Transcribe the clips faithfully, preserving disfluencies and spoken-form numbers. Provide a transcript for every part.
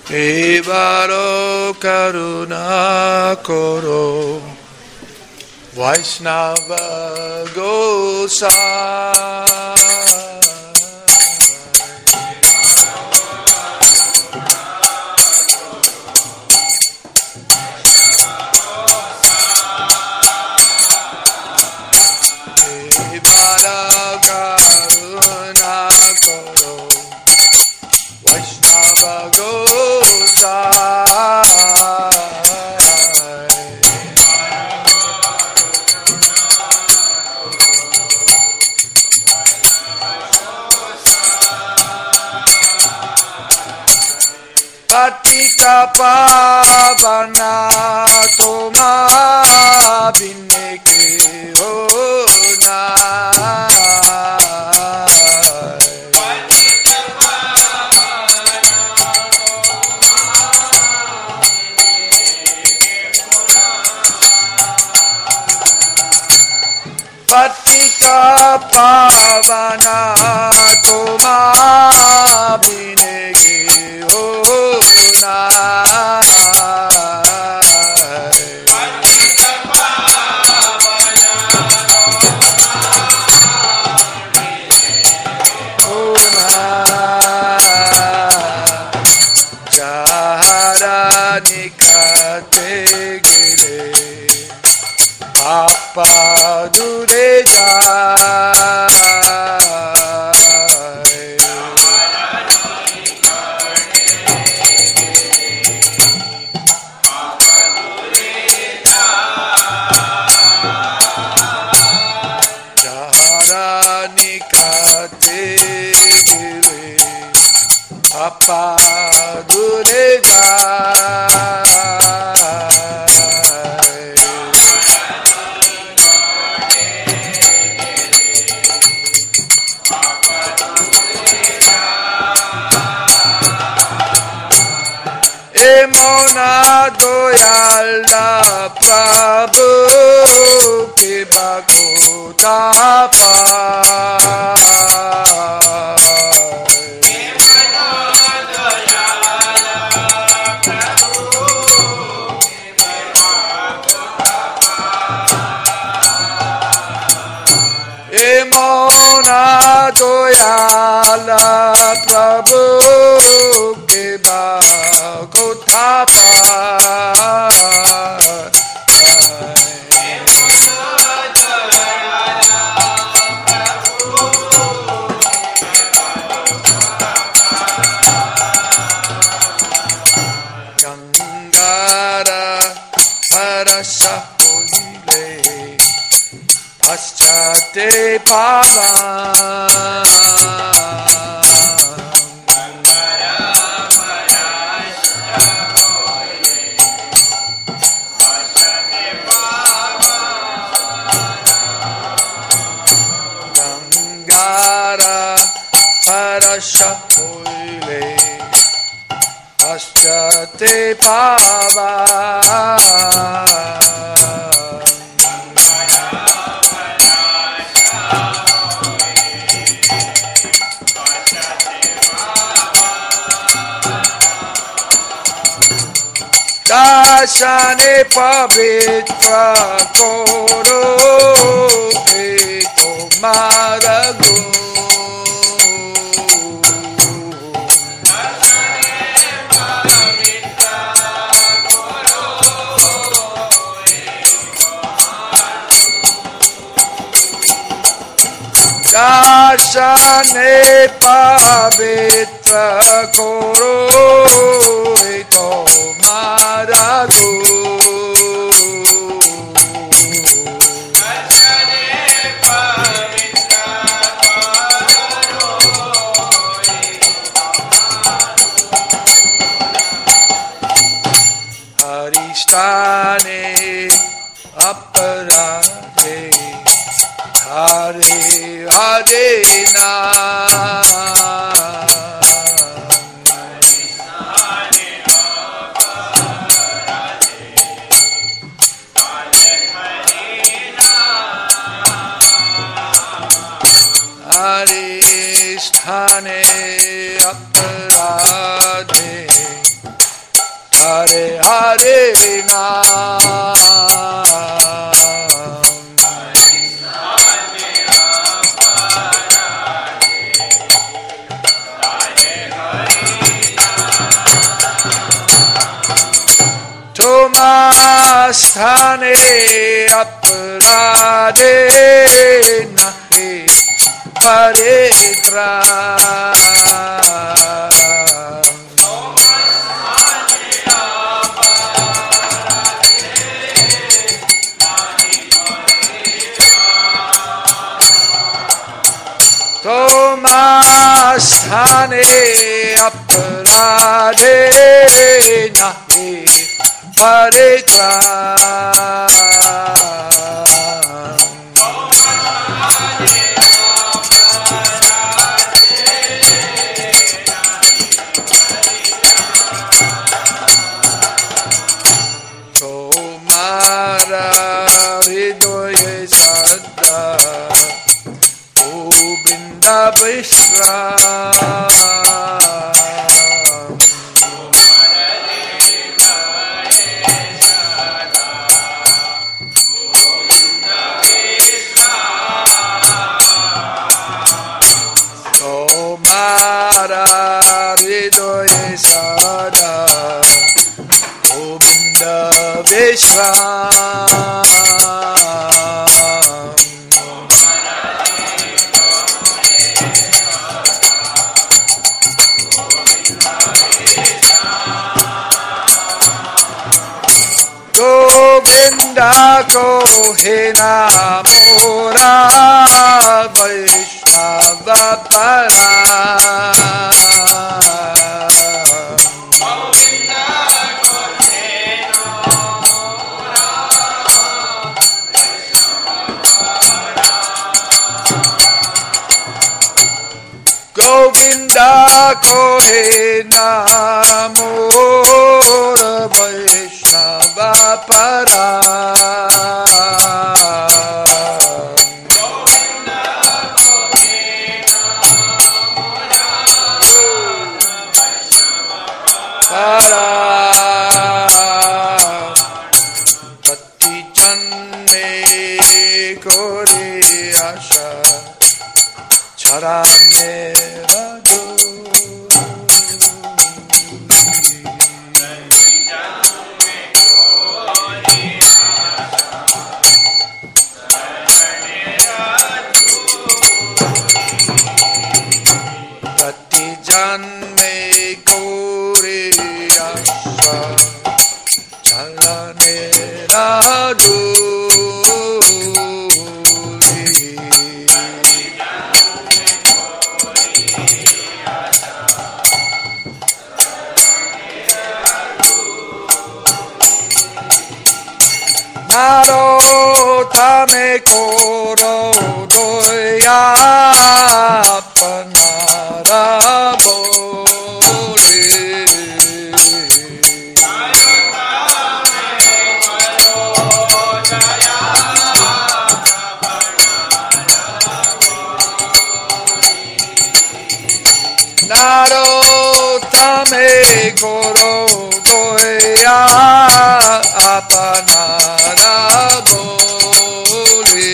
Evaro Karuna Koro Vaishnava Gosai Patita pavana toma bineke ona Patita pavana Patita pavana toma bineke Papa dure Papa dure Emona doyala Prabhu ke bakotapa Emona doyala Prabhu ke bakotapa Gangara harasha hoile Paschate pavan Gangara harasha hoile Paschate pavan Dashane pavitra koro eto marago Dashane pavitra koro eto marago Dashane pavitra koro eto Marago Dashane pavitra koro Harishtane aparade Hare Hare Nam Haristhane aparade Hare Nam. Tomasthane aparade nahi paritram. Tomasthane aparade nahi paritram. Tomara hridoye sada Govinda Vishram. Tomara hridoye sada Govinda Vishram. Govinda ko he namora Vaishnava para. Govinda ko he namora Vaishnava para. Para Tati Chanme Kore Asha Charane Rado. Tati Janme Kore Asha Charane Rado. Naro tame koro doya panara bole. Naro tame koro doya panara bole.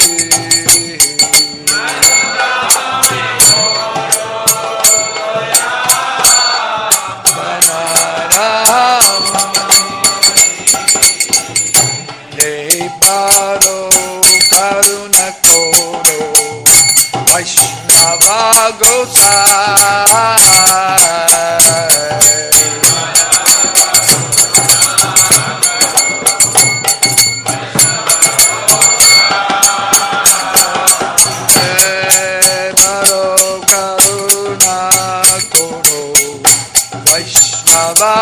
He paro karuna koro Vaishnava Gosai. Vaishnava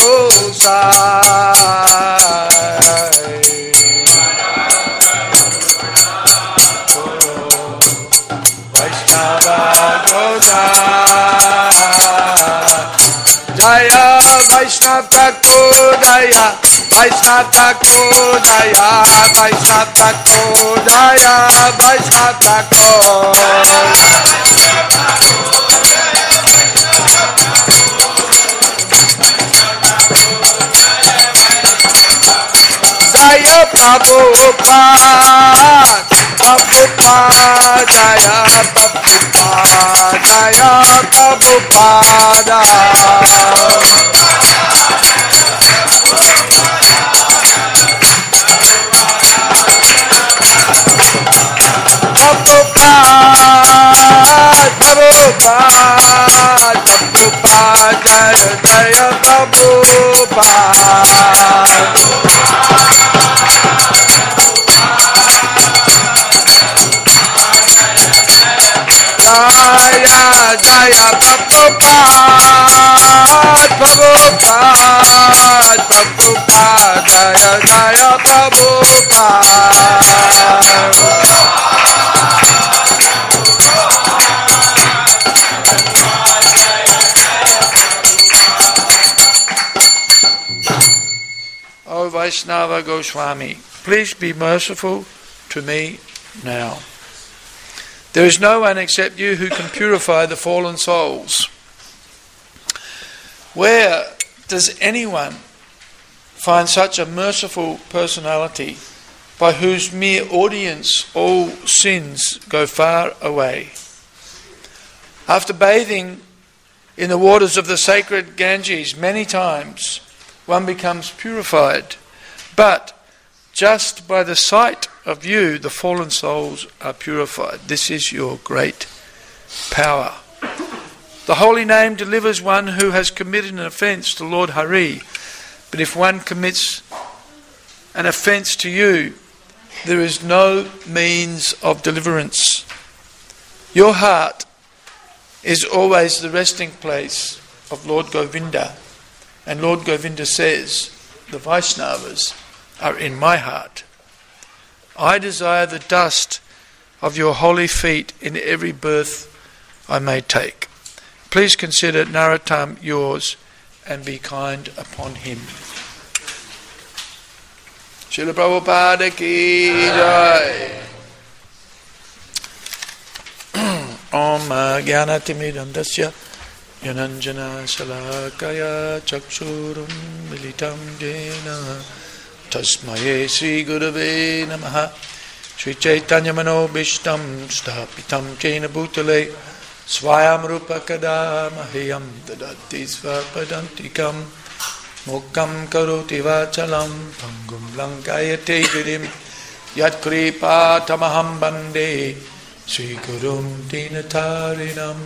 Gosai. Vaishnava Gosai. Jaya Vaishnava Thakur Jaya Vaishnava Thakur Jaya Vaishnava Thakur Jaya Vaishnava Thakur. Prabhupada, Prabhupada, Jaya Prabhupada, Jaya Prabhupada. Prabhupada, Prabhupada, Prabhupada, Jaya Jaya Prabhupada. Jaya Jaya Prabhupada, Prabhupada, Prabhupada, Jaya Jaya Prabhupada. O Vaishnava Goswami, please be merciful to me now. There is no one except you who can purify the fallen souls. Where does anyone find such a merciful personality by whose mere audience all sins go far away? After bathing in the waters of the sacred Ganges many times, one becomes purified. But just by the sight of you, the fallen souls are purified. This is your great power. The holy name delivers one who has committed an offence to Lord Hari. But if one commits an offence to you, there is no means of deliverance. Your heart is always the resting place of Lord Govinda. And Lord Govinda says, the Vaishnavas are in my heart. I desire the dust of your holy feet in every birth I may take. Please consider Narottam yours and be kind upon him. Srila Prabhupada ki jai. Om Gyanatimidam Dasya Yananjana Salakaya Chakshurum Militam Jena Tasmaye Sri Gurave Namaha Sri Chaitanya Mano Bhishtam Stapitam Jena Bhutale Swayam Rupa Kada Mahayam Dadati Svapadantikam Mokam Karoti Vachalam Pangum Lankayate Jirim Yat Kripa Tamaham Bande Sri Gurum Dinatarinam.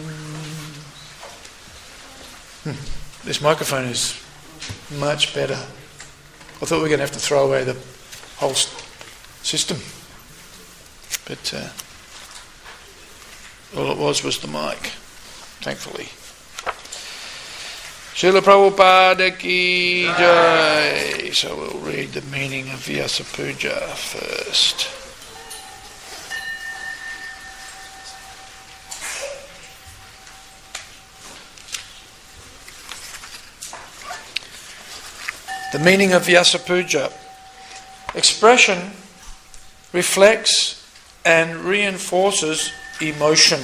Hmm. This microphone is much better. I thought we were going to have to throw away the whole system. But uh, all it was was the mic, thankfully. Srila Prabhupada ki jai. So we'll read the meaning of Vyasa Puja first. The meaning of Vyasa Puja. Expression reflects and reinforces emotion.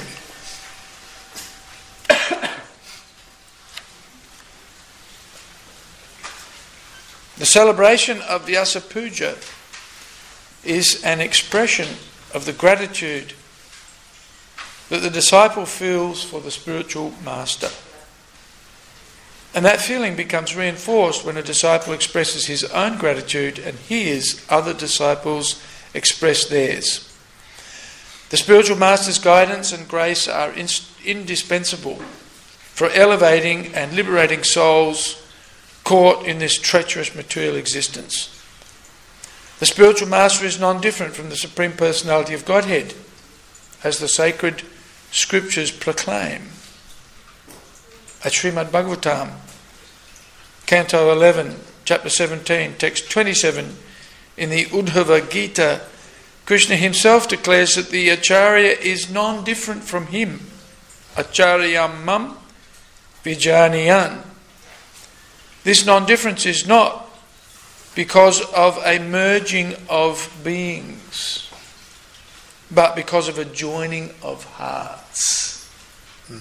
The celebration of Vyasa Puja is an expression of the gratitude that the disciple feels for the spiritual master. And that feeling becomes reinforced when a disciple expresses his own gratitude and hears other disciples express theirs. The spiritual master's guidance and grace are in- indispensable for elevating and liberating souls caught in this treacherous material existence. The spiritual master is non-different from the Supreme Personality of Godhead, as the sacred scriptures proclaim. At Srimad Bhagavatam, Canto eleven, Chapter seventeen, Text twenty-seven, in the Uddhava Gita, Krishna himself declares that the Acharya is non-different from him. Acharyam mam vijaniyan. This non-difference is not because of a merging of beings, but because of a joining of hearts. Hmm.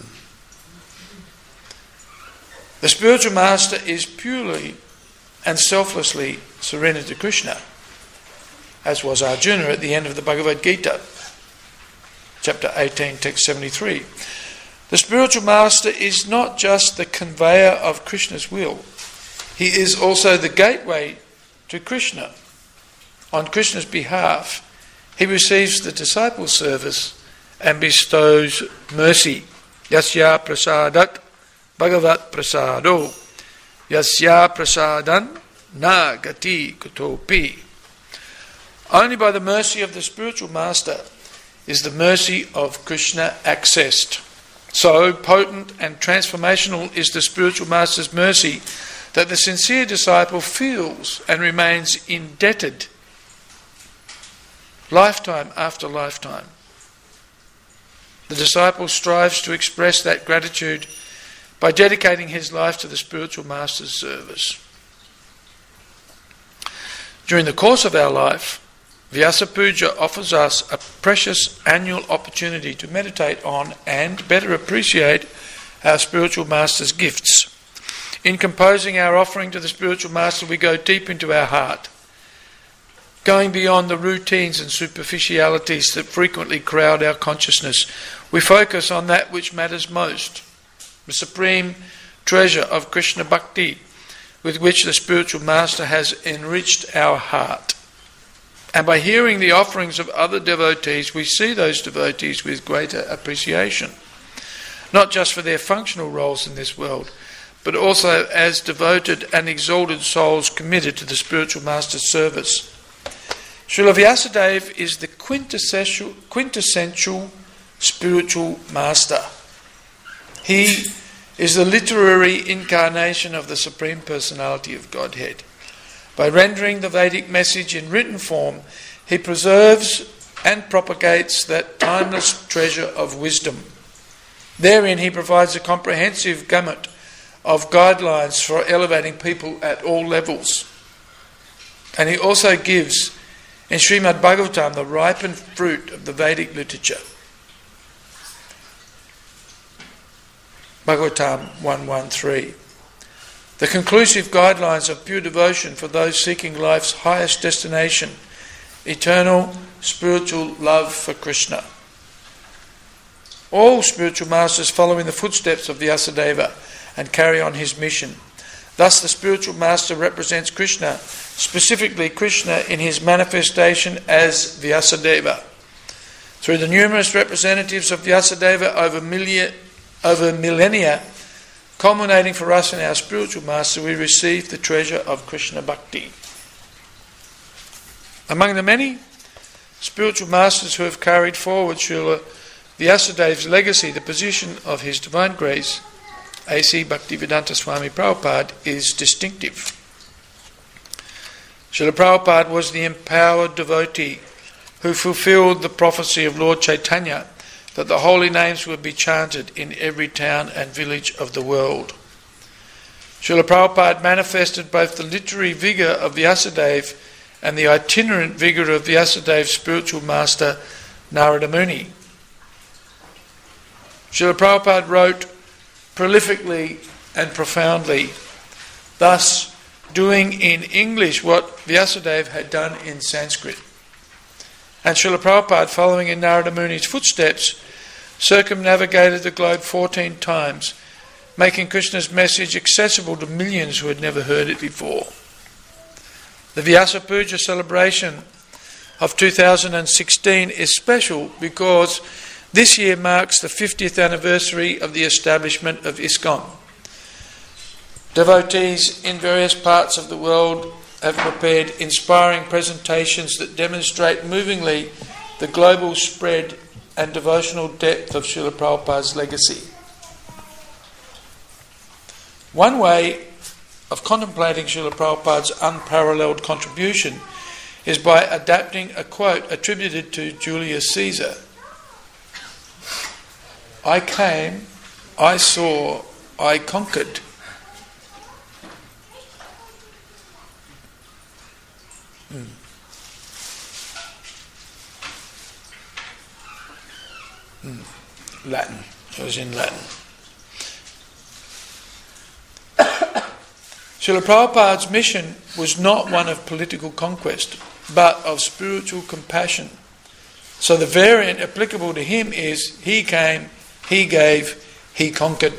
The spiritual master is purely and selflessly surrendered to Krishna. as was Arjuna at the end of the Bhagavad Gita, chapter eighteen, text seventy-three. The spiritual master is not just the conveyor of Krishna's will, he is also the gateway to Krishna. On Krishna's behalf, he receives the disciples' service and bestows mercy. Yasya prasadat bhagavat prasado, yasya prasadan na gati kutopi. Only by the mercy of the spiritual master is the mercy of Krishna accessed. So potent and transformational is the spiritual master's mercy that the sincere disciple feels and remains indebted lifetime after lifetime. The disciple strives to express that gratitude by dedicating his life to the spiritual master's service. During the course of our life, Vyasa Puja offers us a precious annual opportunity to meditate on and better appreciate our spiritual master's gifts. In composing our offering to the spiritual master, we go deep into our heart, going beyond the routines and superficialities that frequently crowd our consciousness. We focus on that which matters most, the supreme treasure of Krishna Bhakti, with which the spiritual master has enriched our heart. And by hearing the offerings of other devotees, we see those devotees with greater appreciation, not just for their functional roles in this world, but also as devoted and exalted souls committed to the spiritual master's service. Srila Vyasadeva is the quintessential, quintessential spiritual master. He is the literary incarnation of the Supreme Personality of Godhead. By rendering the Vedic message in written form, he preserves and propagates that timeless treasure of wisdom. Therein he provides a comprehensive gamut of guidelines for elevating people at all levels. And he also gives in Srimad Bhagavatam the ripened fruit of the Vedic literature. Bhagavatam one thirteen. The conclusive guidelines of pure devotion for those seeking life's highest destination, eternal spiritual love for Krishna. All spiritual masters follow in the footsteps of Vyasadeva and carry on his mission. Thus the spiritual master represents Krishna, specifically Krishna in his manifestation as Vyasadeva. Through the numerous representatives of Vyasadeva over, millia, over millennia, culminating for us in our spiritual master, we receive the treasure of Krishna Bhakti. Among the many spiritual masters who have carried forward Srila Vyasadeva's legacy, the position of His Divine Grace, A C Bhaktivedanta Swami Prabhupada, is distinctive. Srila Prabhupada was the empowered devotee who fulfilled the prophecy of Lord Chaitanya that the holy names would be chanted in every town and village of the world. Srila Prabhupada manifested both the literary vigour of Vyasadeva and the itinerant vigour of Vyasadeva's spiritual master Narada Muni. Srila Prabhupada wrote prolifically and profoundly, thus doing in English what Vyasadeva had done in Sanskrit. And Srila Prabhupada, following in Narada Muni's footsteps, circumnavigated the globe fourteen times, making Krishna's message accessible to millions who had never heard it before. The Vyasa Puja celebration of two thousand sixteen is special because this year marks the fiftieth anniversary of the establishment of ISKCON. Devotees in various parts of the world have prepared inspiring presentations that demonstrate movingly the global spread and devotional depth of Srila Prabhupada's legacy. One way of contemplating Srila Prabhupada's unparalleled contribution is by adapting a quote attributed to Julius Caesar. I came, I saw, I conquered. Hmm. Hmm. Latin. It was in Latin. Srila Prabhupada's mission was not one of political conquest, but of spiritual compassion. So the variant applicable to him is he came, he gave, he conquered.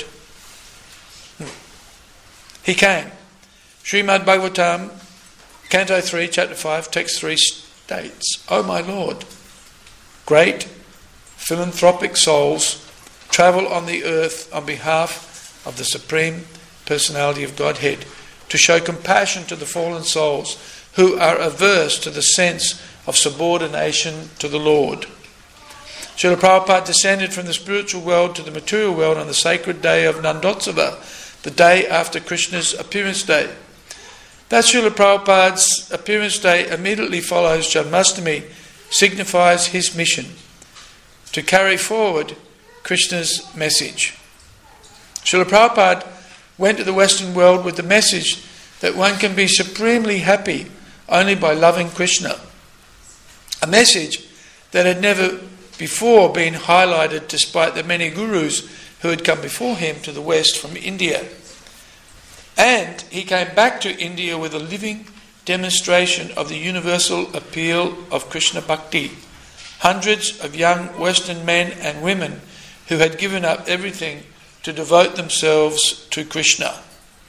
He came. Srimad Bhagavatam, Canto three, Chapter five, Text three states, O my Lord, great philanthropic souls travel on the earth on behalf of the Supreme Personality of Godhead to show compassion to the fallen souls who are averse to the sense of subordination to the Lord. Srila Prabhupada descended from the spiritual world to the material world on the sacred day of Nandotsava, the day after Krishna's appearance day. That Srila Prabhupada's appearance day immediately follows Janmashtami signifies his mission to carry forward Krishna's message. Srila Prabhupada went to the Western world with the message that one can be supremely happy only by loving Krishna. A message that had never before been highlighted despite the many gurus who had come before him to the West from India. And he came back to India with a living demonstration of the universal appeal of Krishna Bhakti. Hundreds of young Western men and women who had given up everything to devote themselves to Krishna.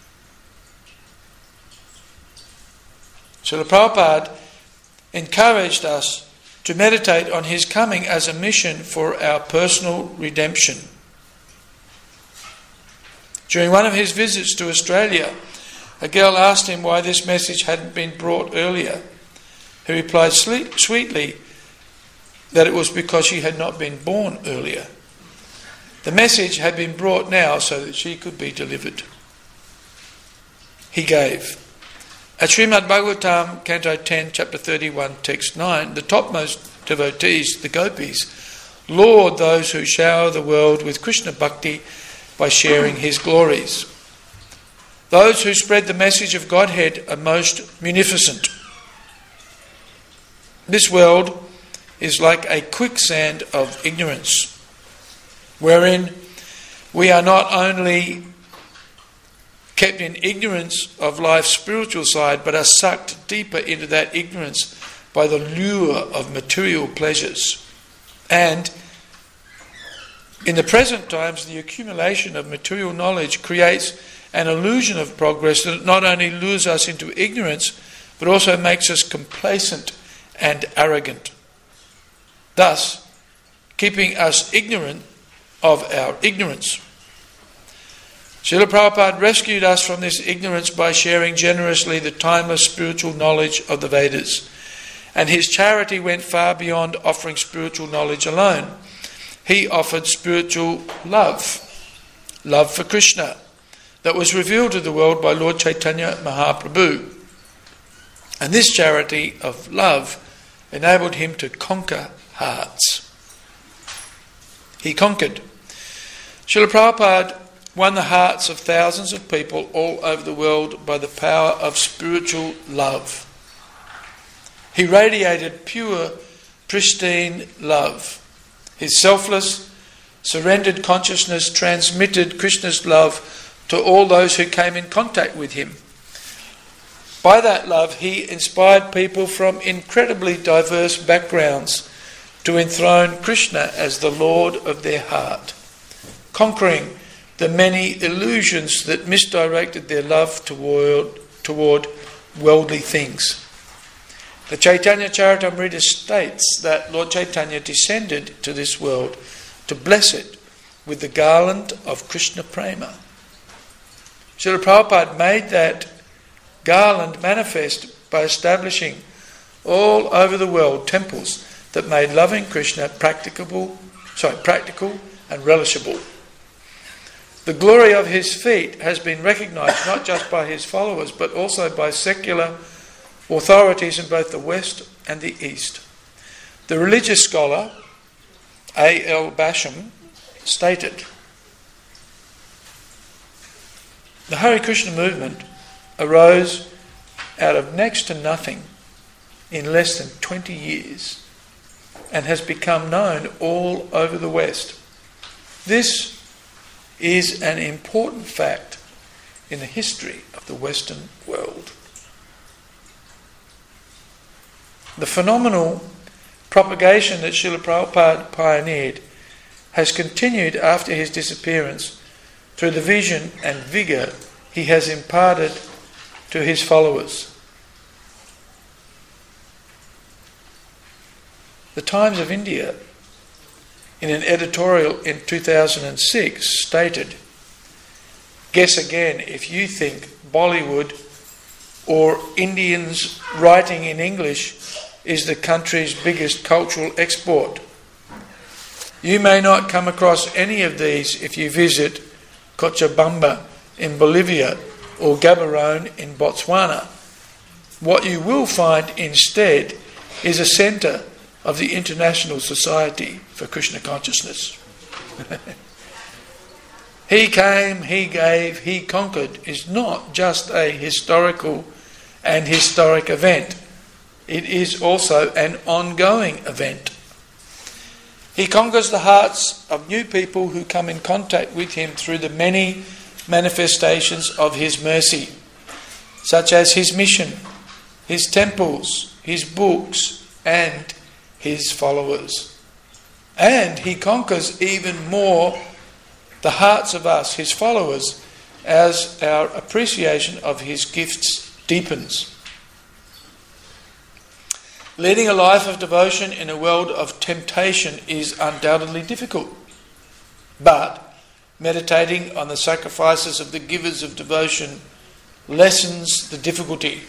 Srila Prabhupada encouraged us to meditate on his coming as a mission for our personal redemption. During one of his visits to Australia, a girl asked him why this message hadn't been brought earlier. He replied sweetly that it was because she had not been born earlier. The message had been brought now so that she could be delivered. He gave. At Srimad Bhagavatam, Canto ten, Chapter thirty-one, Text nine, the topmost devotees, the gopis, laud those who shower the world with Krishna Bhakti by sharing his glories. Those who spread the message of Godhead are most munificent. This world is like a quicksand of ignorance, wherein we are not only kept in ignorance of life's spiritual side, but are sucked deeper into that ignorance by the lure of material pleasures. And in the present times, the accumulation of material knowledge creates an illusion of progress that not only lures us into ignorance, but also makes us complacent and arrogant, thus keeping us ignorant of our ignorance. Srila Prabhupada rescued us from this ignorance by sharing generously the timeless spiritual knowledge of the Vedas. And his charity went far beyond offering spiritual knowledge alone. He offered spiritual love, love for Krishna, that was revealed to the world by Lord Chaitanya Mahaprabhu. And this charity of love enabled him to conquer hearts. He conquered. Srila Prabhupada won the hearts of thousands of people all over the world by the power of spiritual love. He radiated pure, pristine love. His selfless, surrendered consciousness transmitted Krishna's love to all those who came in contact with him. By that love, he inspired people from incredibly diverse backgrounds to enthrone Krishna as the Lord of their heart, conquering the many illusions that misdirected their love toward, toward worldly things. The Chaitanya Charitamrita states that Lord Chaitanya descended to this world to bless it with the garland of Krishna Prema. Srila Prabhupada made that garland manifest by establishing all over the world temples that made loving Krishna practicable, sorry, practical and relishable. The glory of his feet has been recognised not just by his followers but also by secular authorities in both the West and the East. The religious scholar A L Basham stated, the Hare Krishna movement arose out of next to nothing in less than twenty years and has become known all over the West. This is an important fact in the history of the Western world. The phenomenal propagation that Srila Prabhupada pioneered has continued after his disappearance through the vision and vigour he has imparted to his followers. The Times of India, in an editorial in two thousand six, stated, "Guess again if you think Bollywood or Indians writing in English is the country's biggest cultural export. You may not come across any of these if you visit Cochabamba in Bolivia or Gaborone in Botswana. What you will find instead is a centre of the International Society for Krishna Consciousness." He came, he gave, he conquered is not just a historical and historic event. It is also an ongoing event. He conquers the hearts of new people who come in contact with him through the many manifestations of his mercy, such as his mission, his temples, his books, and his followers. And he conquers even more the hearts of us, his followers, as our appreciation of his gifts deepens. Leading a life of devotion in a world of temptation is undoubtedly difficult, but meditating on the sacrifices of the givers of devotion lessens the difficulty.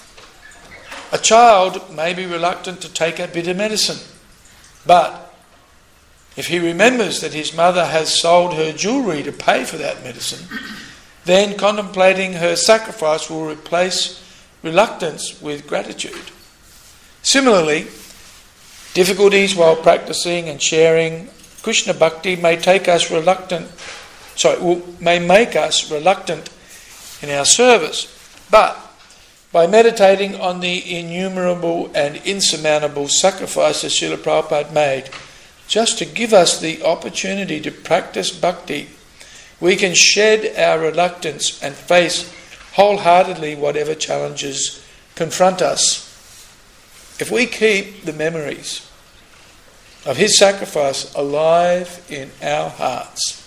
A child may be reluctant to take a bitter medicine, but if he remembers that his mother has sold her jewellery to pay for that medicine, then contemplating her sacrifice will replace reluctance with gratitude. Similarly, difficulties while practicing and sharing Krishna Bhakti may take us reluctant, sorry, will, may make us reluctant in our service, but by meditating on the innumerable and insurmountable sacrifices Srila Prabhupada made, just to give us the opportunity to practice bhakti, we can shed our reluctance and face wholeheartedly whatever challenges confront us. If we keep the memories of his sacrifice alive in our hearts,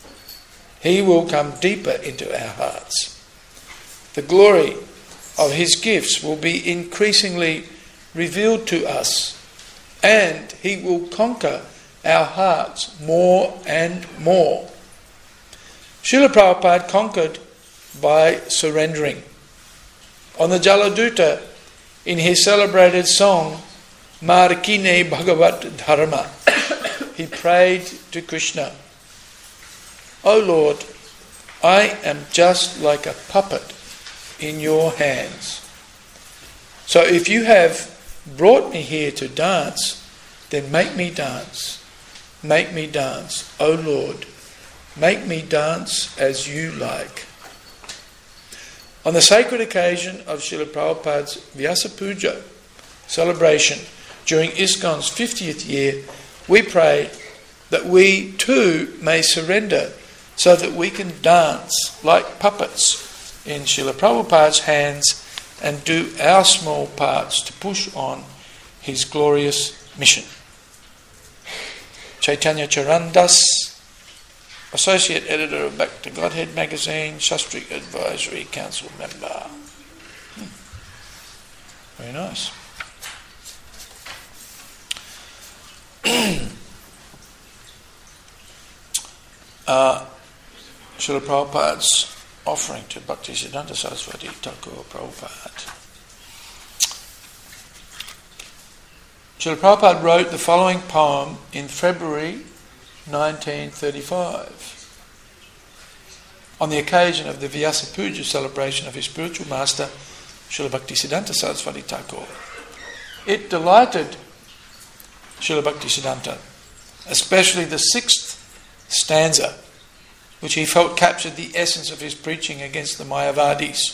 he will come deeper into our hearts. The glory of his gifts will be increasingly revealed to us, and he will conquer our hearts more and more. Srila Prabhupada conquered by surrendering. On the Jaladuta, in his celebrated song, Markine Bhagavat Dharma, he prayed to Krishna, "O Lord, I am just like a puppet in your hands. So if you have brought me here to dance, then make me dance. Make me dance, O Lord. Make me dance as you like." On the sacred occasion of Srila Prabhupada's Vyasa Puja celebration during ISKCON's fiftieth year, we pray that we too may surrender so that we can dance like puppets in Srila Prabhupada's hands and do our small parts to push on his glorious mission. Chaitanya Charandas, Associate Editor of Back to Godhead magazine, Shastri Advisory Council member. Hmm. Very nice. uh, Srila Prabhupada's offering to Bhaktisiddhanta Saraswati Thakur Prabhupada. Srila Prabhupada wrote the following poem in February nineteen thirty-five on the occasion of the Vyasa Puja celebration of his spiritual master Srila Bhaktisiddhanta Saraswati Thakur. It delighted Srila Bhaktisiddhanta, especially the sixth stanza, which he felt captured the essence of his preaching against the Mayavadis.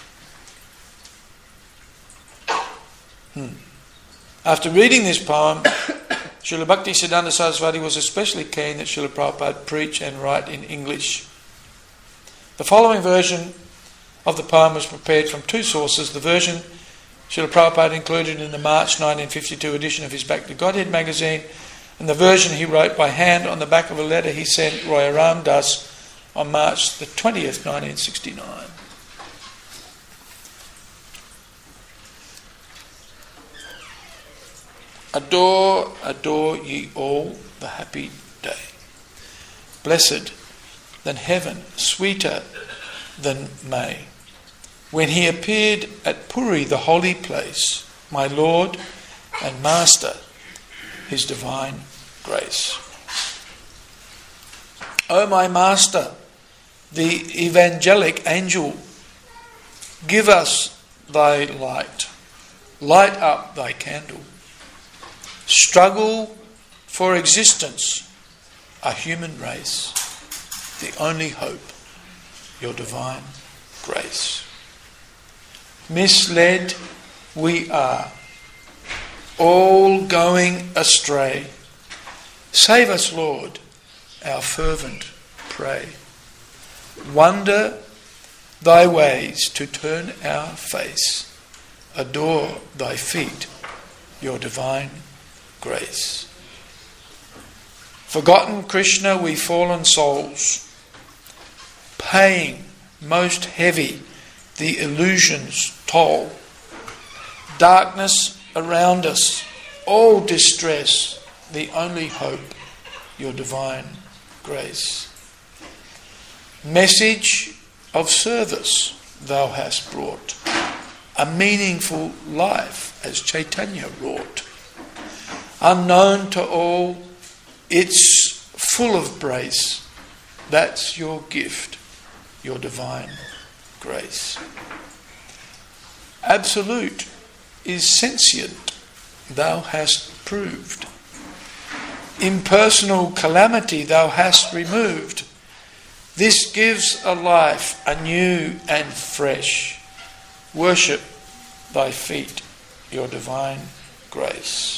Hmm. After reading this poem, Srila Bhaktisiddhanta Saraswati was especially keen that Srila Prabhupada preach and write in English. The following version of the poem was prepared from two sources. The version Srila Prabhupada included in the March nineteen fifty-two edition of his Back to Godhead magazine, and the version he wrote by hand on the back of a letter he sent Roy Ram Das on March the twentieth, nineteen sixty-nine. Adore, adore ye all the happy day. Blessed than heaven, sweeter than May. When he appeared at Puri, the holy place, my Lord and Master, his divine grace. O my Master, the evangelic angel, give us thy light. Light up thy candle. Struggle for existence, a human race, the only hope, your divine grace. Misled we are, all going astray. Save us, Lord, our fervent pray. Wonder thy ways to turn our face. Adore thy feet, your divine grace. Forgotten Krishna, we fallen souls, paying most heavy the illusion's toll. Darkness around us, all distress, the only hope, your divine grace. Message of service thou hast brought, a meaningful life as Chaitanya wrought. Unknown to all, it's full of grace. That's your gift, your divine grace. Absolute is sentient, thou hast proved. Impersonal calamity thou hast removed. This gives a life anew and fresh. Worship thy feet, your divine grace.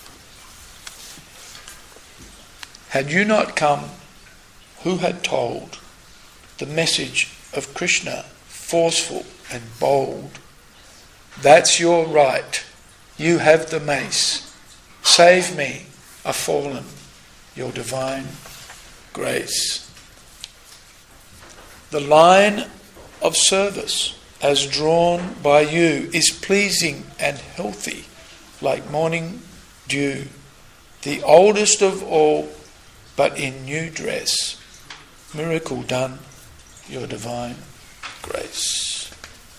Had you not come, who had told the message of Krishna, forceful and bold? That's your right. You have the mace. Save me, a fallen, your divine grace. The line of service, as drawn by you, is pleasing and healthy, like morning dew. The oldest of all, but in new dress. Miracle done, your divine grace.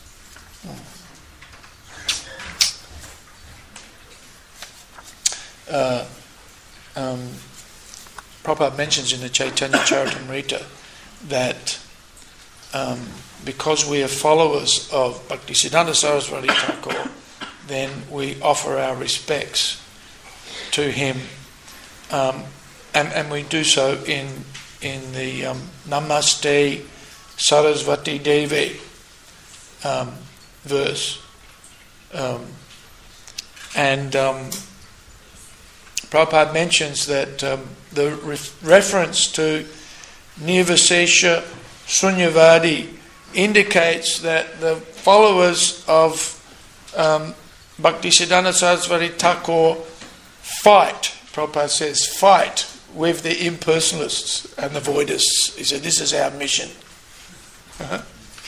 Uh, um, Prabhupada mentions in the Chaitanya Charitamrita that um, because we are followers of Bhaktisiddhanta Saraswati Thakur, then we offer our respects to him. Um, And, and we do so in in the um, Namaste Saraswati Devi um, verse. Um, and um, Prabhupada mentions that um, the re- reference to Nirvasesha Sunyavadi indicates that the followers of um, Bhaktisiddhanta Saraswati Thakur fight, Prabhupada says, fight with the impersonalists and the voidists. He said, this is our mission. Uh-huh.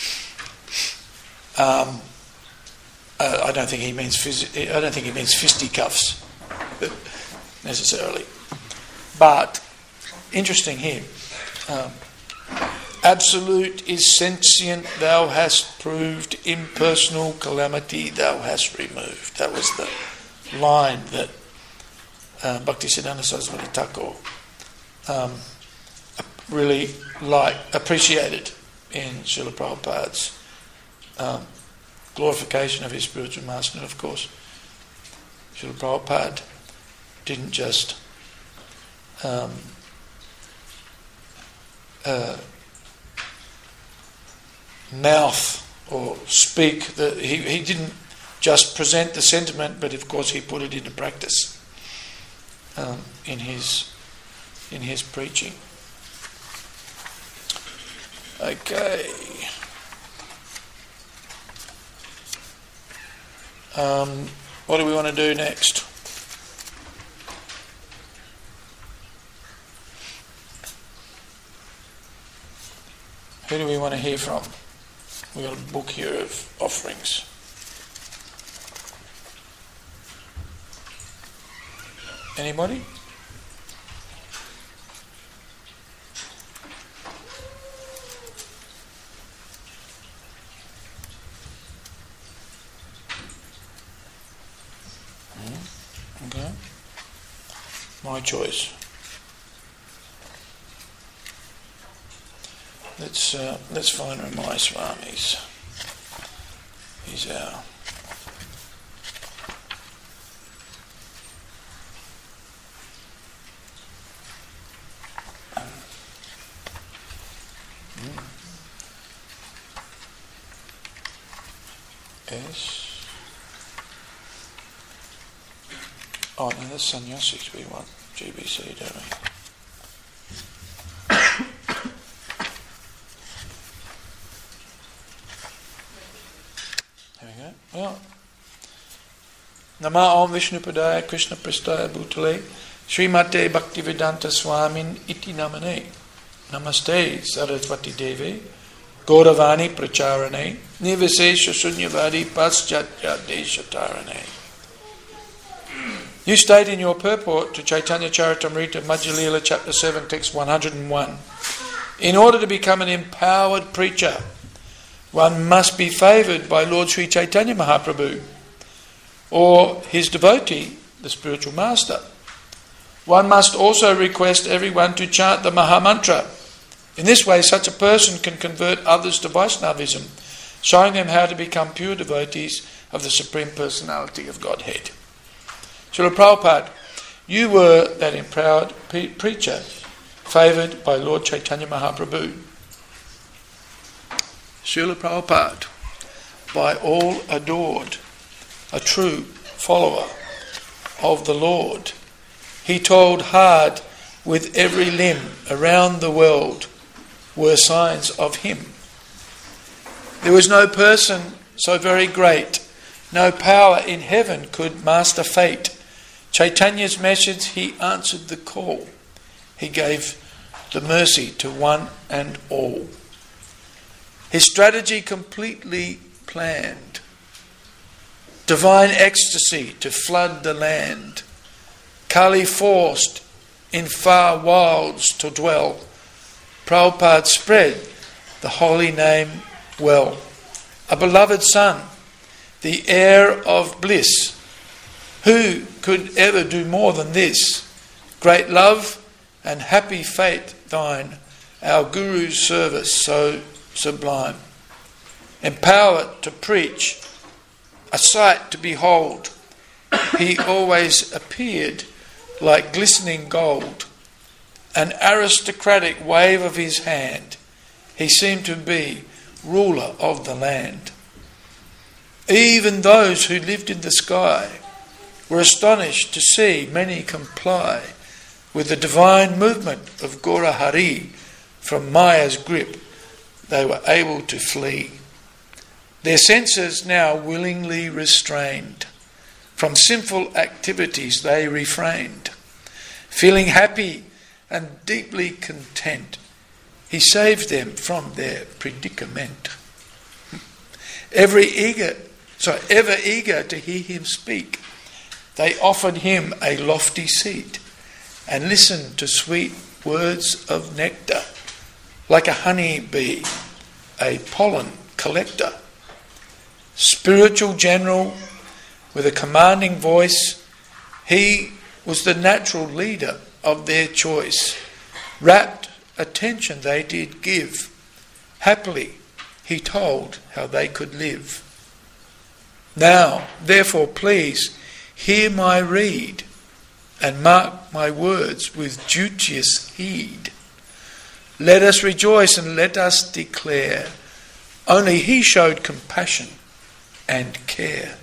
Um, uh, I don't think he means phys- I don't think he means fisticuffs necessarily, but interesting here. Um, Absolute is sentient, thou hast proved. Impersonal calamity, thou hast removed. That was the line that uh, Bhaktisiddhanta Saraswati Thakur um, really like appreciated in Srila Prabhupada's um, glorification of his spiritual master. And of course, Srila Prabhupada didn't just um, uh, mouth or speak. The, he, he didn't just present the sentiment, but of course he put it into practice um, in his in his preaching. Okay. Um, what do we want to do next? Who do we want to hear from? We've got a book here of offerings. Anybody? Okay. My choice. Let's uh, let's find Ramai Swami's. He's our S. Oh no, that's sannyasis we want. G B C, don't we? There we go. Well, Nama Om Vishnupadaya Krishna Prastaya Bhutale Srimate Bhaktivedanta Swamin Iti Namane Namaste Saraswati Devi Gauravani Pracharane Nivasesha Sunyavadi Paschatya Deshatarane. You state in your purport to Chaitanya Charitamrita Madhya Lila chapter seven text one hundred and one, in order to become an empowered preacher, one must be favoured by Lord Sri Chaitanya Mahaprabhu or his devotee, the spiritual master. One must also request everyone to chant the Mahamantra. In this way, such a person can convert others to Vaishnavism, showing them how to become pure devotees of the Supreme Personality of Godhead. Srila Prabhupada, you were that empowered pre- preacher favoured by Lord Chaitanya Mahaprabhu. Srila Prabhupada, by all adored, a true follower of the Lord. He toiled hard with every limb around the world were signs of him. There was no person so very great, no power in heaven could master fate. Chaitanya's message, he answered the call. He gave the mercy to one and all. His strategy completely planned. Divine ecstasy to flood the land. Kali forced in far wilds to dwell. Prabhupada spread the holy name well. A beloved son, the heir of bliss. Who could ever do more than this? Great love and happy fate thine, our Guru's service so sublime. Empowered to preach, a sight to behold, he always appeared like glistening gold. An aristocratic wave of his hand, he seemed to be ruler of the land. Even those who lived in the sky were astonished to see many comply with the divine movement of Gaura Hari. From Maya's grip they were able to flee. Their senses now willingly restrained. From sinful activities they refrained. Feeling happy and deeply content, he saved them from their predicament. Every eager, sorry, ever eager to hear him speak, they offered him a lofty seat and listened to sweet words of nectar, like a honey bee, a pollen collector. Spiritual general with a commanding voice, he was the natural leader of their choice. Rapt attention they did give. Happily he told how they could live. Now, therefore, please hear my reed and mark my words with duteous heed. Let us rejoice and let us declare, only he showed compassion and care.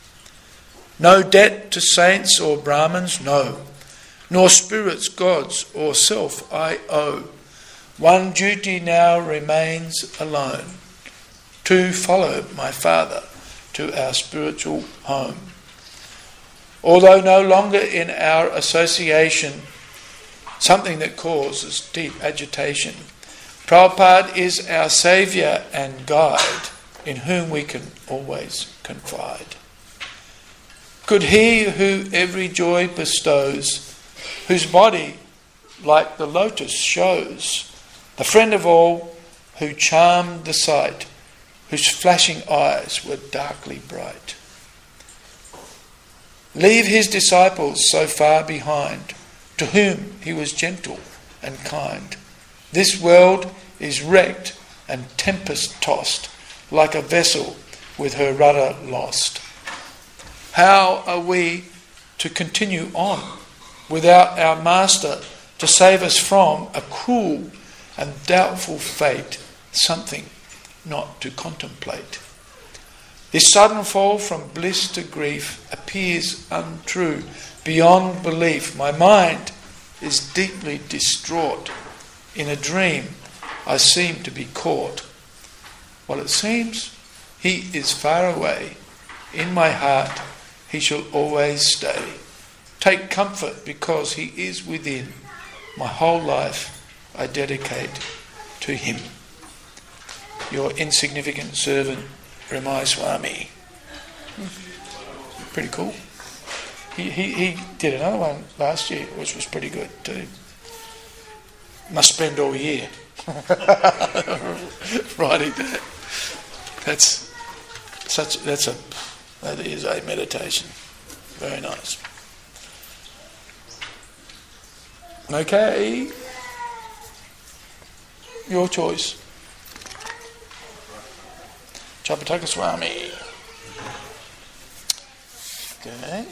No debt to saints or Brahmins, no, nor spirits, gods, or self I owe. One duty now remains alone, to follow my Father to our spiritual home. Although no longer in our association, something that causes deep agitation, Prabhupada is our saviour and guide in whom we can always confide. Could he who every joy bestows, whose body like the lotus shows, the friend of all who charmed the sight, whose flashing eyes were darkly bright, leave his disciples so far behind, to whom he was gentle and kind? This world is wrecked and tempest-tossed, like a vessel with her rudder lost. How are we to continue on without our Master to save us from a cruel and doubtful fate, something not to contemplate? This sudden fall from bliss to grief appears untrue, beyond belief. My mind is deeply distraught. In a dream I seem to be caught. While it seems he is far away, in my heart he shall always stay. Take comfort because he is within. My whole life I dedicate to him. Your insignificant servant, Ramai Swami. Pretty cool. He, he he did another one last year, which was pretty good too. Must spend all year writing that. That's such. That's a. That is a meditation. Very nice. Okay. Your choice. Chapataka Swami. Okay.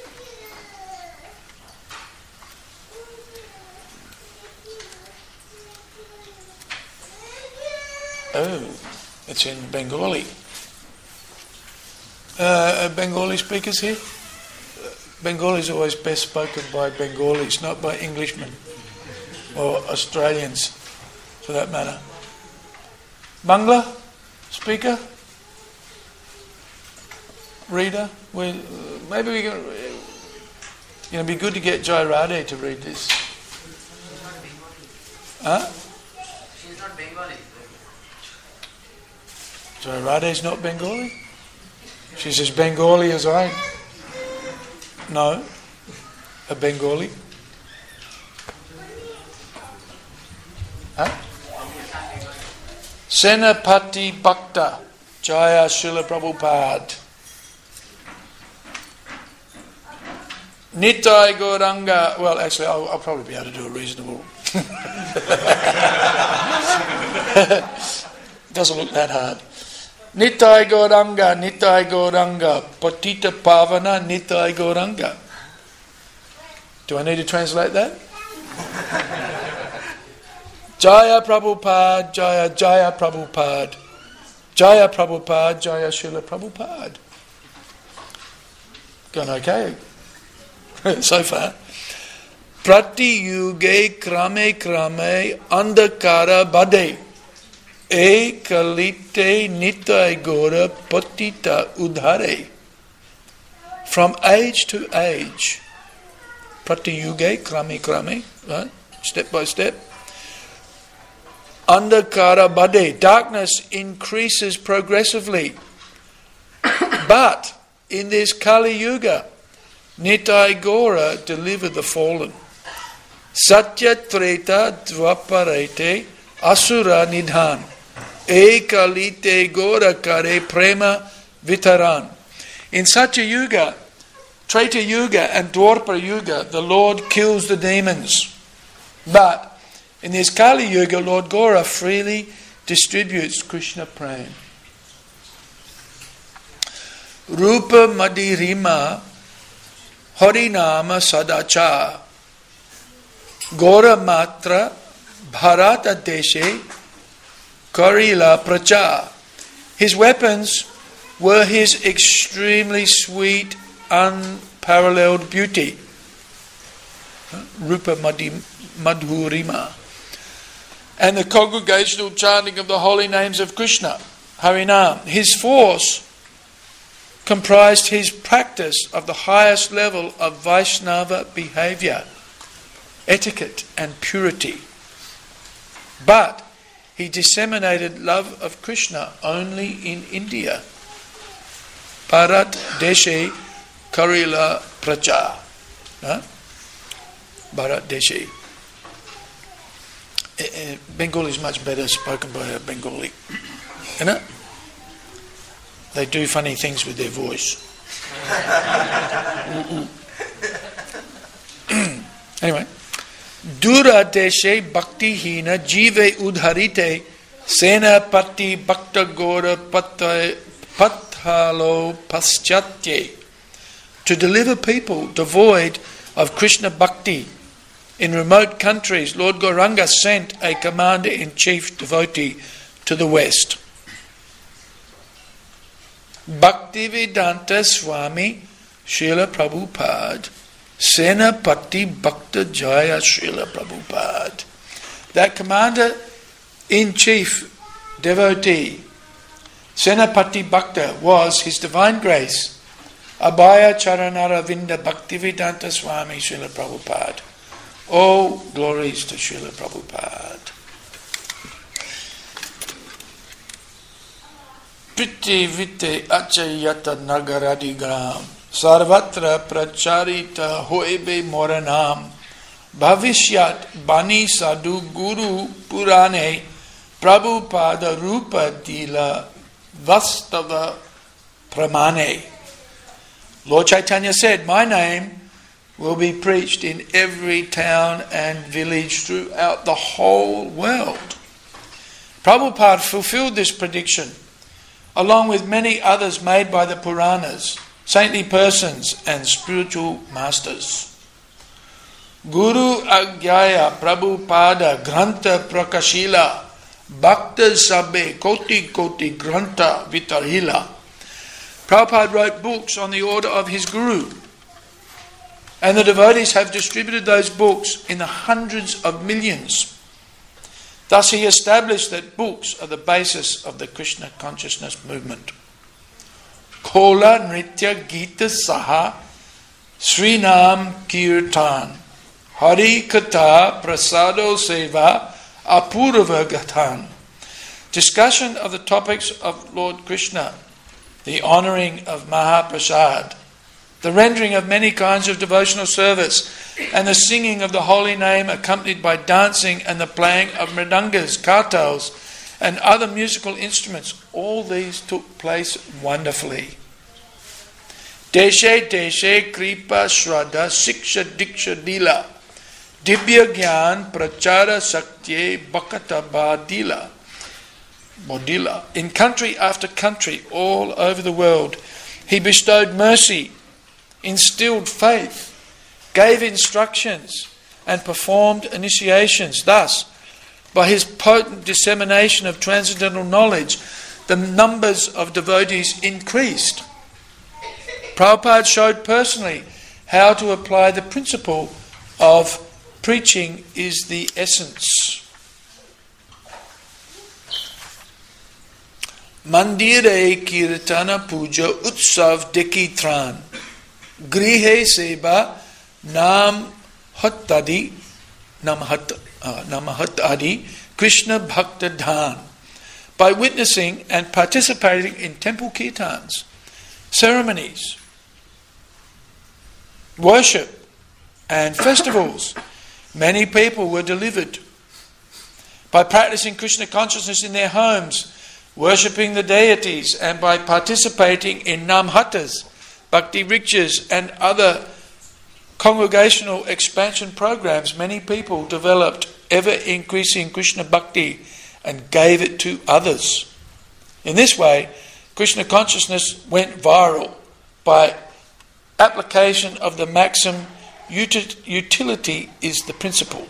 Oh, it's in Bengali. Uh, Bengali speakers here? Bengali is always best spoken by Bengalis, not by Englishmen or Australians, for that matter. Bangla speaker, reader. We maybe we can. You know, it'd be good to get Jai Radhe to read this. Huh? She's not Bengali. Jai Radhe is not Bengali. She's as Bengali as I. No, a Bengali. Huh? Senapati Bhakta Jaya Srila Prabhupada. Nitai Gauranga. Well, actually, I'll, I'll probably be able to do a reasonable. Doesn't look that hard. Nitai Gauranga, Nitai Gauranga, Patita Pavana, Nitai Gauranga. Do I need to translate that? Jaya Prabhupada, Jaya Jaya Prabhupada, Jaya Prabhupada, Jaya Srila Prabhupada. Going okay so far. Prati yuge krame krame andhakara bade. E kalite nitai gora patita udhare. From age to age, prati yuge krame krame, right? Step by step. Andhakara bade, darkness increases progressively. But in this Kali Yuga, Nitai Gora delivered the fallen. Satya Treta Dvaparete Asura Nidhan. Ekalite Gora Kare Prema Vitaran. In Satya Yuga, Treta Yuga and Dwapara Yuga, the Lord kills the demons. But in this Kali Yuga, Lord Gora freely distributes Krishna Prem. Rupa Madhirima Harinama Sadacha Gora Matra Bharata Deshe Karila Pracha. His weapons were his extremely sweet, unparalleled beauty. Rupa Madhurima. And the congregational chanting of the holy names of Krishna, Harinam. His force comprised his practice of the highest level of Vaishnava behaviour, etiquette and purity. But he disseminated love of Krishna only in India. Bharat Deshe Karila Pracha. Huh? Bharat Deshe. Uh, Bengali is much better spoken by a Bengali. You know? They do funny things with their voice. Anyway. Dura deshe bhakti hina jive udharite sena pati bhakta gora pathalo paschatye. To deliver people devoid of Krishna bhakti in remote countries, Lord Gauranga sent a commander-in-chief devotee to the west. Bhaktivedanta Swami Srila Prabhupada Senapati Bhakta Jaya Srila Prabhupada. That commander-in-chief devotee, Senapati Bhakta, was His Divine Grace, Abhaya Charanaravinda Bhaktivedanta Swami Srila Prabhupada. All glories to Srila Prabhupada. Priti vite achayata nagaradigram sarvatra pracharita hoebe moranam bhavishyat bani sadhu guru purane Prabhupada rupa dila vastava pramane. Lord Chaitanya said, my name will be preached in every town and village throughout the whole world. Prabhupada fulfilled this prediction along with many others made by the Puranas, saintly persons and spiritual masters. Guru Agyaya Prabhupada Grantha Prakashila Bhakta Sabbe Koti Koti Grantha Vitarhila. Prabhupada wrote books on the order of his Guru, and the devotees have distributed those books in the hundreds of millions. Thus he established that books are the basis of the Krishna consciousness movement. Kola Nritya Gita Saha Srinam Kirtan Hari Katha Prasado Seva Apurva Gatan. Discussion of the topics of Lord Krishna, the honouring of Mahaprasad, the rendering of many kinds of devotional service, and the singing of the holy name accompanied by dancing and the playing of mridangas, kartals and other musical instruments. All these took place wonderfully. Deshe Deshe Kripa Shraddha Siksha Diksha Dila Dibya Gyan Prachara Saktye Bhakata Badila Bodila. In country after country all over the world, he bestowed mercy, instilled faith, gave instructions and performed initiations. Thus, by his potent dissemination of transcendental knowledge, the numbers of devotees increased. Prabhupada showed personally how to apply the principle of preaching is the essence. Mandire Kirtana Puja Utsav Dekitran Grihe Seba Nam Hattadi Namahat uh, Namahatadi Krishna Bhakta Dhan. By witnessing and participating in temple kirtans, ceremonies, worship and festivals, many people were delivered. By practicing Krishna consciousness in their homes, worshipping the deities, and by participating in namhatas, bhakti riksas and other congregational expansion programs, many people developed ever-increasing Krishna bhakti and gave it to others. In this way, Krishna consciousness went viral by application of the maxim, utility is the principle.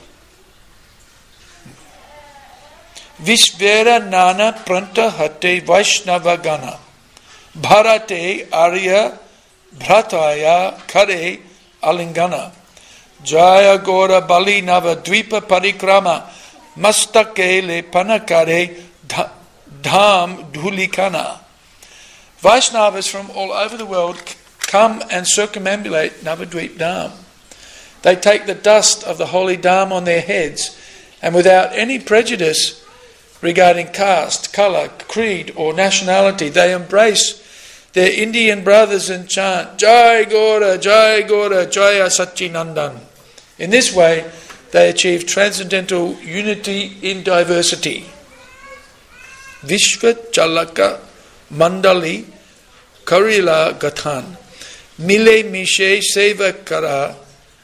Vishvera Nana Pranta Hate Vaishnava Gana Bharate Arya Bhrataya Kare Alingana Jaya Gora Bali Nava Dvipa Parikrama Mastake Le Panakare Dham Dhulikana. Vaishnavas from all over the world come and circumambulate Navadvip Dham. They take the dust of the holy Dham on their heads, and without any prejudice regarding caste, colour, creed or nationality, they embrace their Indian brothers and chant Jai Gaura, Jai Gaura, Jaya Satchinandan. In this way, they achieve transcendental unity in diversity. Vishva Chalaka Mandali Karila Gathan Mile Mishe Seva Kara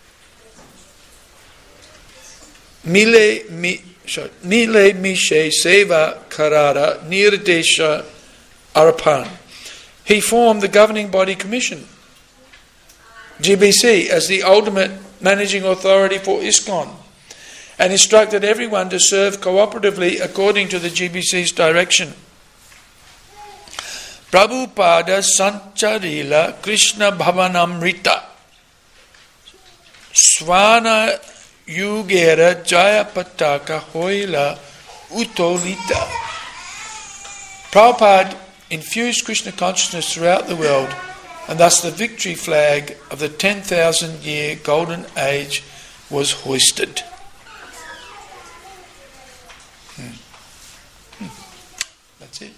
Mile Mi Mile Mishe Seva Karara Nirdesha Arapan. He formed the governing body commission, G B C, as the ultimate managing authority for ISKCON, and instructed everyone to serve cooperatively according to the G B C's direction. Prabhupada Sancharila Krishna Bhavanamrita Swana Yugera Jaya Pataka Hoila Utolita. Prabhupada infused Krishna consciousness throughout the world, and thus the victory flag of the ten thousand year golden age was hoisted. Hmm. Hmm. That's it.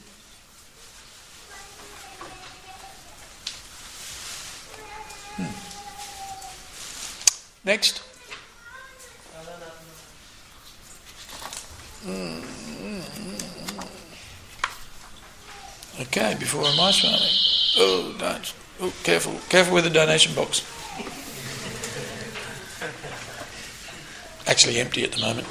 Hmm. Next. Hmm. Okay, before am I smiling? Oh, don't. Oh, careful. Careful with the donation box. Actually empty at the moment.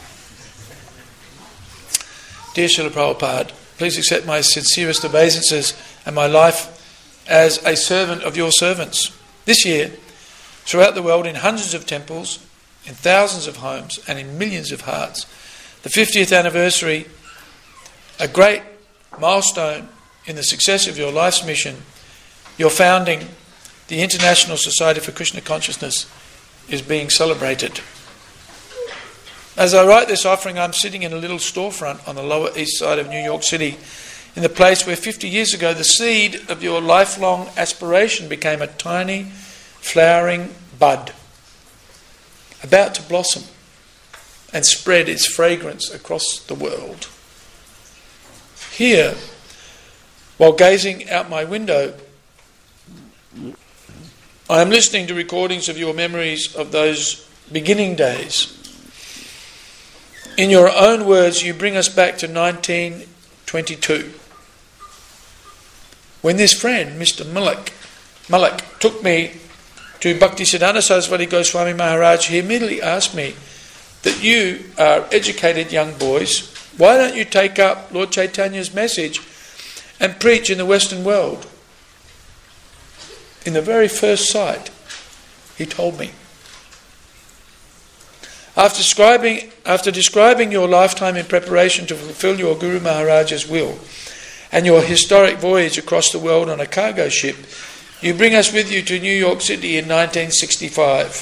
Dear Srila Prabhupada, please accept my sincerest obeisances and my life as a servant of your servants. This year, throughout the world, in hundreds of temples, in thousands of homes, and in millions of hearts, the fiftieth anniversary, a great milestone in the success of your life's mission, your founding, the International Society for Krishna Consciousness, is being celebrated. As I write this offering, I'm sitting in a little storefront on the Lower East Side of New York City, in the place where fifty years ago the seed of your lifelong aspiration became a tiny, flowering bud, about to blossom and spread its fragrance across the world. Here, while gazing out my window, I am listening to recordings of your memories of those beginning days. In your own words, you bring us back to nineteen twenty-two, when this friend, Mister Malik, Malik, took me to Bhaktisiddhanta Saraswati Goswami Maharaj. He immediately asked me that you are educated young boys, why don't you take up Lord Chaitanya's message and preach in the Western world? In the very first sight, he told me. After describing, after describing your lifetime in preparation to fulfill your Guru Maharaj's will and your historic voyage across the world on a cargo ship, you bring us with you to New York City in nineteen sixty-five.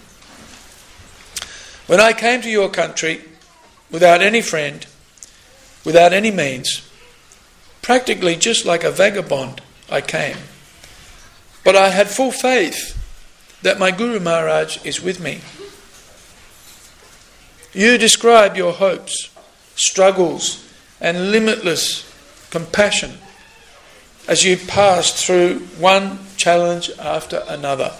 When I came to your country, without any friend, without any means, practically just like a vagabond, I came. But I had full faith that my Guru Maharaj is with me. You describe your hopes, struggles, and limitless compassion as you passed through one challenge after another.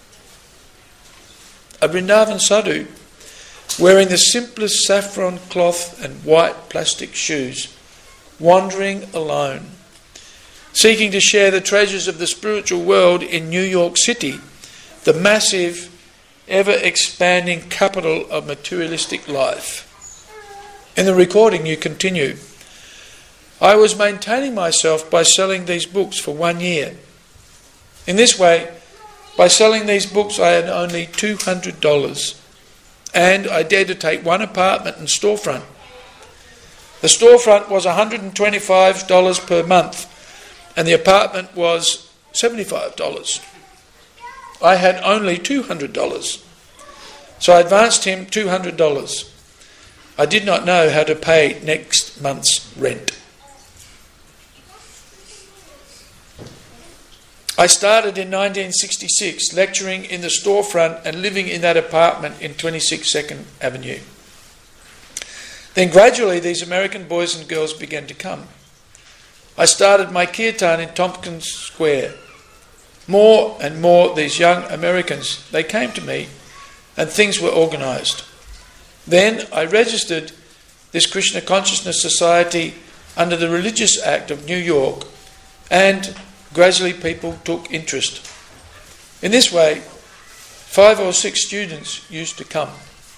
A Vrindavan sadhu, wearing the simplest saffron cloth and white plastic shoes, wandering alone, seeking to share the treasures of the spiritual world in New York City, the massive, ever-expanding capital of materialistic life. In the recording you continue, I was maintaining myself by selling these books for one year. In this way, by selling these books I had only two hundred dollars, and I dared to take one apartment and storefront. The storefront was one hundred twenty-five dollars per month, and the apartment was seventy-five dollars. I had only two hundred dollars, so I advanced him two hundred dollars. I did not know how to pay next month's rent. I started in nineteen sixty-six, lecturing in the storefront and living in that apartment in twenty-six second Avenue. Then gradually these American boys and girls began to come. I started my kirtan in Tompkins Square. More and more these young Americans, they came to me and things were organised. Then I registered this Krishna Consciousness Society under the Religious Act of New York, and gradually people took interest. In this way, five or six students used to come.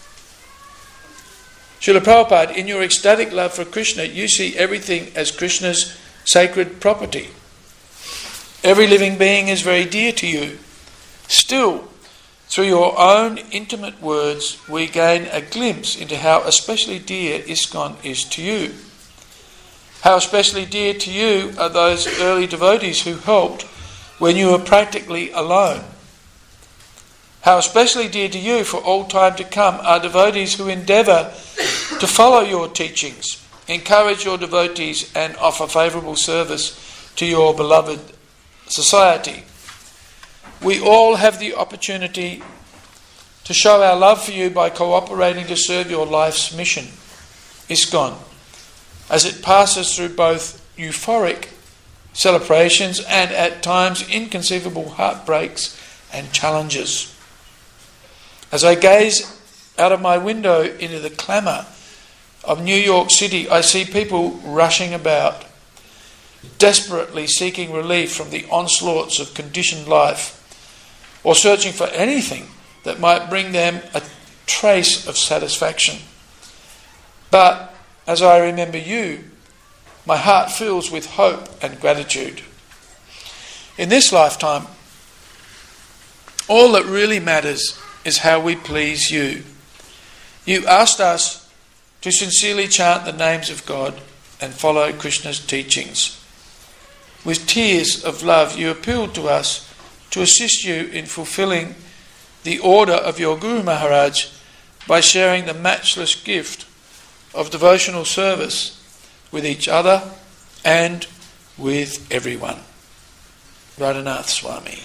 Srila Prabhupada, in your ecstatic love for Krishna, you see everything as Krishna's sacred property. Every living being is very dear to you. Still, through your own intimate words, we gain a glimpse into how especially dear ISKCON is to you. How especially dear to you are those early devotees who helped when you were practically alone. How especially dear to you for all time to come are devotees who endeavour to follow your teachings, encourage your devotees and offer favourable service to your beloved society. We all have the opportunity to show our love for you by cooperating to serve your life's mission, ISKCON, as it passes through both euphoric celebrations and at times inconceivable heartbreaks and challenges. As I gaze out of my window into the clamour of New York City, I see people rushing about, desperately seeking relief from the onslaughts of conditioned life, or searching for anything that might bring them a trace of satisfaction. But as I remember you, my heart fills with hope and gratitude. In this lifetime, all that really matters is how we please you. You asked us to sincerely chant the names of God and follow Krishna's teachings. With tears of love, you appealed to us to assist you in fulfilling the order of your Guru Maharaj by sharing the matchless gift of devotional service with each other and with everyone. Radhanath Swami.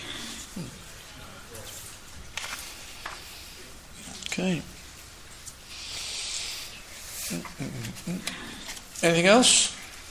Okay. Anything else?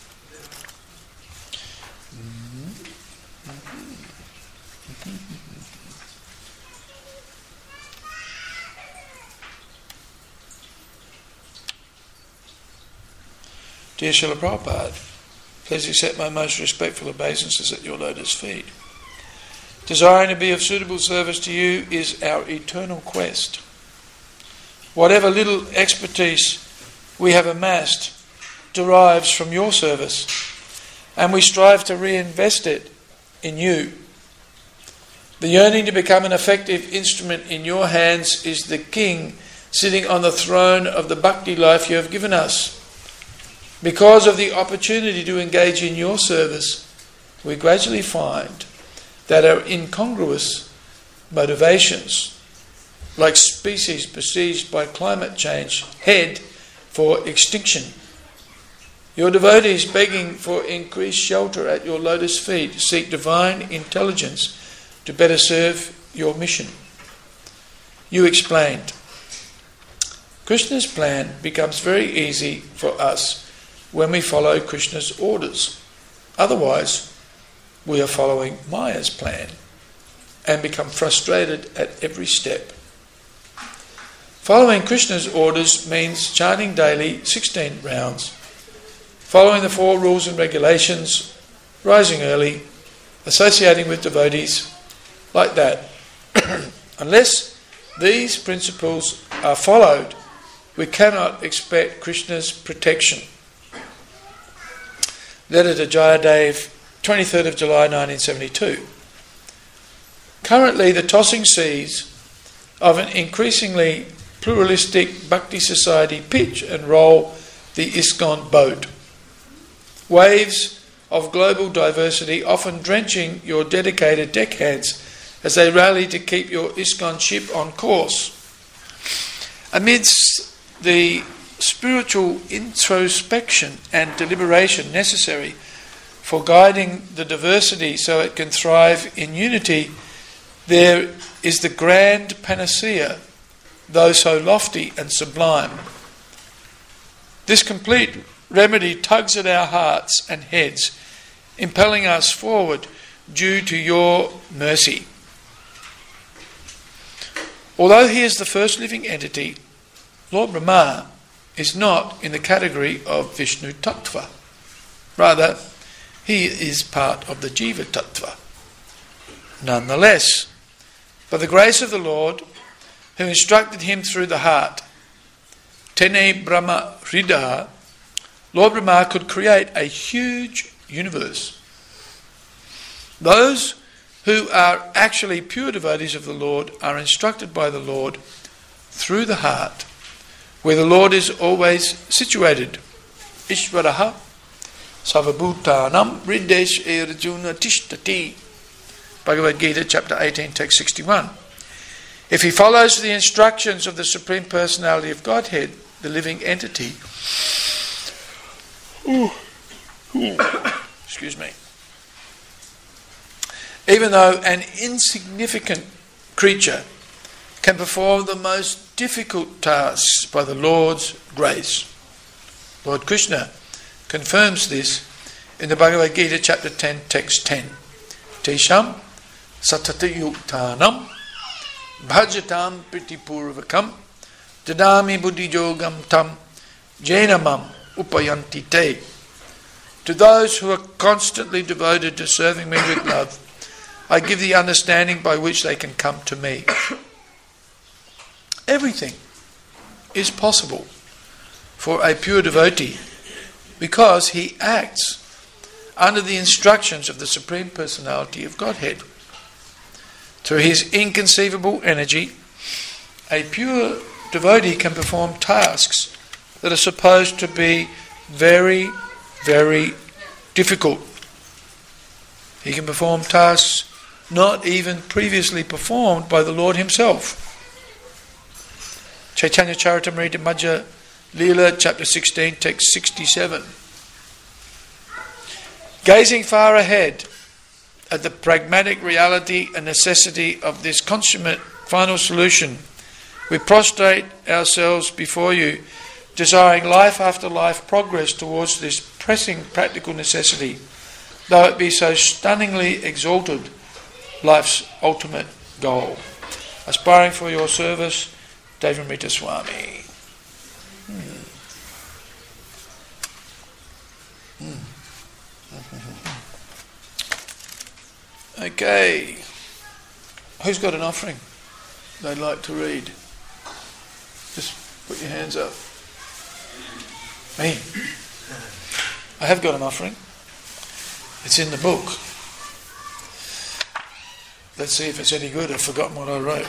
Dear Srila Prabhupada, please accept my most respectful obeisances at your lotus feet. Desiring to be of suitable service to you is our eternal quest. Whatever little expertise we have amassed derives from your service, and we strive to reinvest it in you. The yearning to become an effective instrument in your hands is the king sitting on the throne of the bhakti life you have given us. Because of the opportunity to engage in your service, we gradually find that our incongruous motivations, like species besieged by climate change, head for extinction. Your devotees begging for increased shelter at your lotus feet seek divine intelligence to better serve your mission. You explained, Krishna's plan becomes very easy for us when we follow Krishna's orders. Otherwise, we are following Maya's plan and become frustrated at every step. Following Krishna's orders means chanting daily sixteen rounds, following the four rules and regulations, rising early, associating with devotees, like that. Unless these principles are followed, we cannot expect Krishna's protection. Letter to Jayadev, twenty-third of July nineteen seventy-two. Currently, the tossing seas of an increasingly pluralistic bhakti society pitch and roll the ISKCON boat. Waves of global diversity often drenching your dedicated deckhands as they rally to keep your ISKCON ship on course. Amidst the spiritual introspection and deliberation necessary for guiding the diversity so it can thrive in unity, there is the grand panacea, though so lofty and sublime. This complete remedy tugs at our hearts and heads, impelling us forward due to your mercy. Although he is the first living entity, Lord Brahma is not in the category of Vishnu Tattva. Rather, he is part of the Jiva Tattva. Nonetheless, by the grace of the Lord, who instructed him through the heart, Tene Brahma Hridaha, Lord Brahma could create a huge universe. Those who are actually pure devotees of the Lord are instructed by the Lord through the heart, where the Lord is always situated. Ishvaraha Savabhutanam Ridesh Arjuna Tishtati. Bhagavad Gita, chapter eighteen, text sixty-one. If he follows the instructions of the Supreme Personality of Godhead, the living entity, ooh, ooh, excuse me, even though an insignificant creature can perform the most difficult tasks by the Lord's grace. Lord Krishna confirms this in the Bhagavad Gita, chapter ten, text ten. Tesham satatayuktanam bhajatam pritipurvakam dadami buddhijogam tam jainamam upayanti te. To those who are constantly devoted to serving me with love, I give the understanding by which they can come to me. Everything is possible for a pure devotee because he acts under the instructions of the Supreme Personality of Godhead. Through his inconceivable energy, a pure devotee can perform tasks that are supposed to be very, very difficult. He can perform tasks not even previously performed by the Lord himself. Chaitanya Charitamrita Madhya Leela, chapter sixteen, text sixty-seven. Gazing far ahead at the pragmatic reality and necessity of this consummate final solution, we prostrate ourselves before you, desiring life after life progress towards this pressing practical necessity, though it be so stunningly exalted, life's ultimate goal. Aspiring for your service, Devamrita Swami. Hmm. Hmm. Okay. Who's got an offering they'd like to read? Just put your hands up. Me. I have got an offering. It's in the book. Let's see if it's any good. I've forgotten what I wrote.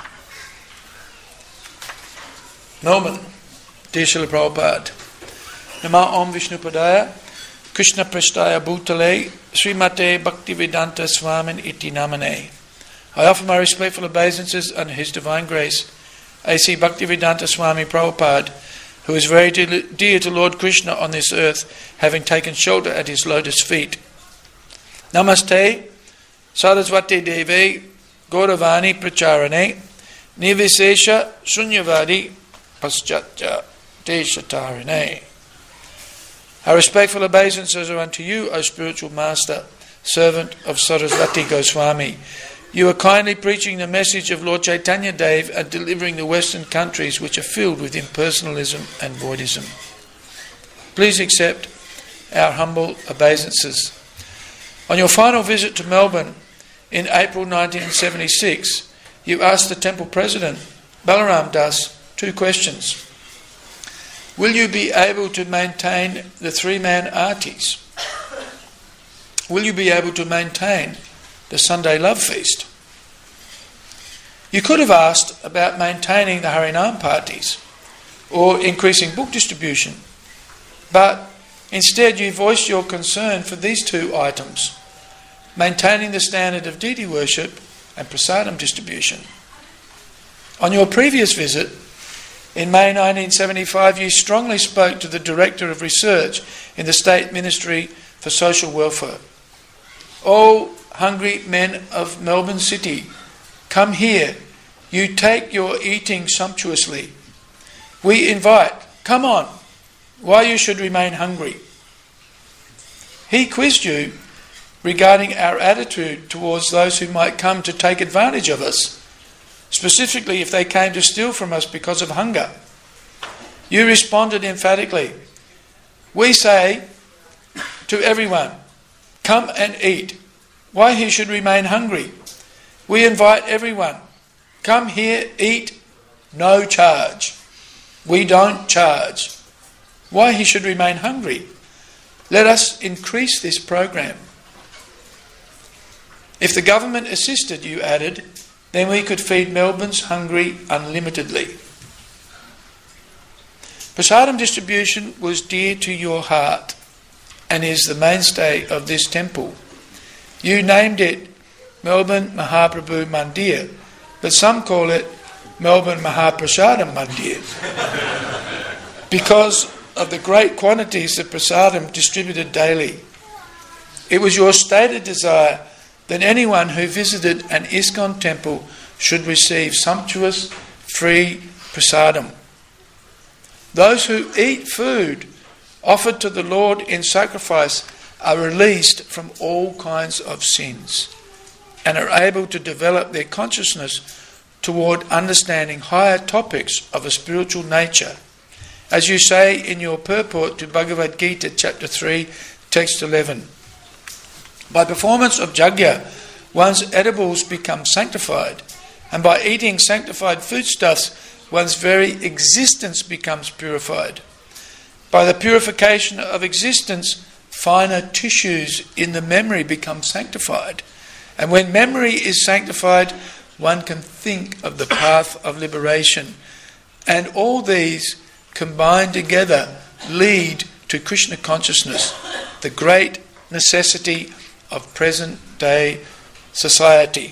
Melbourne. Dear Srila Prabhupada, Nama Om Vishnu Padaya, Krishna Prasthaya Bhutale, Srimate Bhaktivedanta Swamin Iti Namane. I offer my respectful obeisances under His Divine Grace, A C Bhaktivedanta Swami Prabhupada, who is very dear to Lord Krishna on this earth, having taken shelter at his lotus feet. Namaste, Saraswati Devi, Gauravani Pracharane, Nivesesha Sunyavadi, Paschatya Deshatarine. Our respectful obeisances are unto you, O spiritual master, servant of Saraswati Goswami. You are kindly preaching the message of Lord Chaitanya Dev and delivering the Western countries which are filled with impersonalism and voidism. Please accept our humble obeisances. On your final visit to Melbourne in April nineteen seventy-six, you asked the temple president, Balaram Das, two questions. Will you be able to maintain the three-man artis? Will you be able to maintain the Sunday love feast? You could have asked about maintaining the Harinam parties or increasing book distribution, but instead you voiced your concern for these two items, maintaining the standard of deity worship and prasadam distribution. On your previous visit, in May nineteen seventy-five, you strongly spoke to the Director of Research in the State Ministry for social welfare. All hungry men of Melbourne City, come here. You take your eating sumptuously. We invite, come on, why you should remain hungry. He quizzed you regarding our attitude towards those who might come to take advantage of us, specifically if they came to steal from us because of hunger. You responded emphatically. We say to everyone, come and eat. Why he should remain hungry? We invite everyone, come here, eat, no charge. We don't charge. Why he should remain hungry? Let us increase this program. If the government assisted, you added, then we could feed Melbourne's hungry unlimitedly. Prasadam distribution was dear to your heart and is the mainstay of this temple. You named it Melbourne Mahaprabhu Mandir, but some call it Melbourne Mahaprasadam Mandir because of the great quantities of prasadam distributed daily. It was your stated desire that anyone who visited an ISKCON temple should receive sumptuous, free prasadam. Those who eat food offered to the Lord in sacrifice are released from all kinds of sins and are able to develop their consciousness toward understanding higher topics of a spiritual nature. As you say in your purport to Bhagavad Gita, chapter three, text eleven. By performance of yajna, one's edibles become sanctified, and by eating sanctified foodstuffs, one's very existence becomes purified. By the purification of existence, finer tissues in the memory become sanctified. And when memory is sanctified, one can think of the path of liberation. And all these combined together lead to Krishna consciousness, the great necessity of present-day society.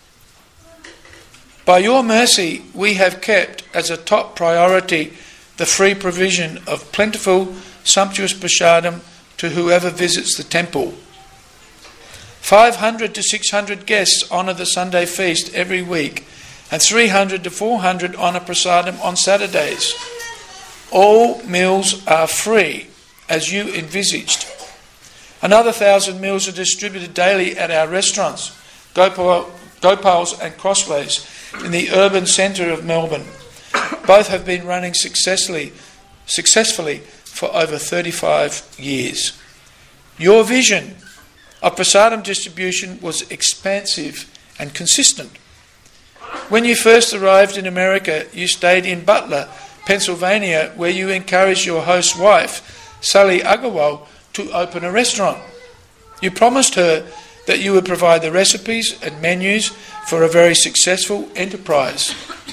By your mercy, we have kept as a top priority the free provision of plentiful, sumptuous prasadam to whoever visits the temple. five hundred to six hundred guests honour the Sunday feast every week, and three hundred to four hundred honour prasadam on Saturdays. All meals are free, as you envisaged. Another thousand meals are distributed daily at our restaurants, Gopal, Gopal's and Crossways, in the urban centre of Melbourne. Both have been running successfully, successfully for over thirty-five years. Your vision of prasadam distribution was expansive and consistent. When you first arrived in America, you stayed in Butler, Pennsylvania, where you encouraged your host's wife, Sally Agarwal, to open a restaurant. You promised her that you would provide the recipes and menus for a very successful enterprise.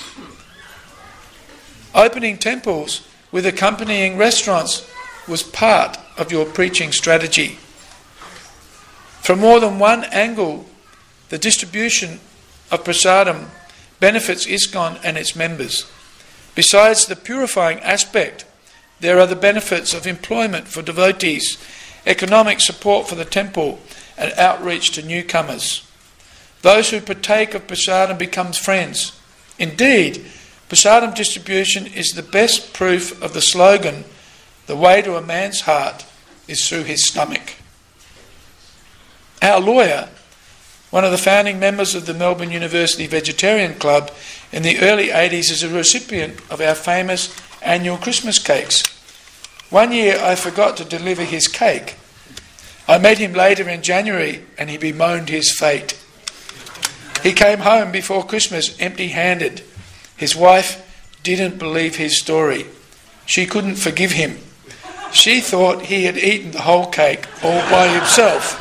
Opening temples with accompanying restaurants was part of your preaching strategy. From more than one angle, the distribution of prasadam benefits ISKCON and its members. Besides the purifying aspect, there are the benefits of employment for devotees, economic support for the temple, and outreach to newcomers. Those who partake of prasadam become friends. Indeed, prasadam distribution is the best proof of the slogan, "The way to a man's heart is through his stomach." Our lawyer, one of the founding members of the Melbourne University Vegetarian Club in the early eighties, is a recipient of our famous annual Christmas cakes. One year I forgot to deliver his cake. I met him later in January and he bemoaned his fate. He came home before Christmas empty-handed. His wife didn't believe his story. She couldn't forgive him. She thought he had eaten the whole cake all by himself.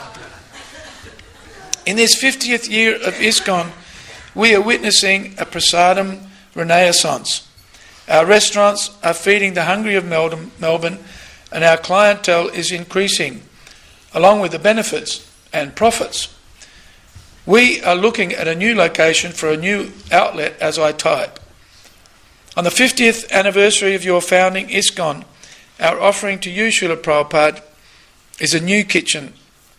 In this fiftieth year of ISKCON, we are witnessing a prasadam renaissance. Our restaurants are feeding the hungry of Melbourne, and our clientele is increasing, along with the benefits and profits. We are looking at a new location for a new outlet as I type. On the fiftieth anniversary of your founding ISKCON, our offering to you, Srila Prabhupada, is a new kitchen.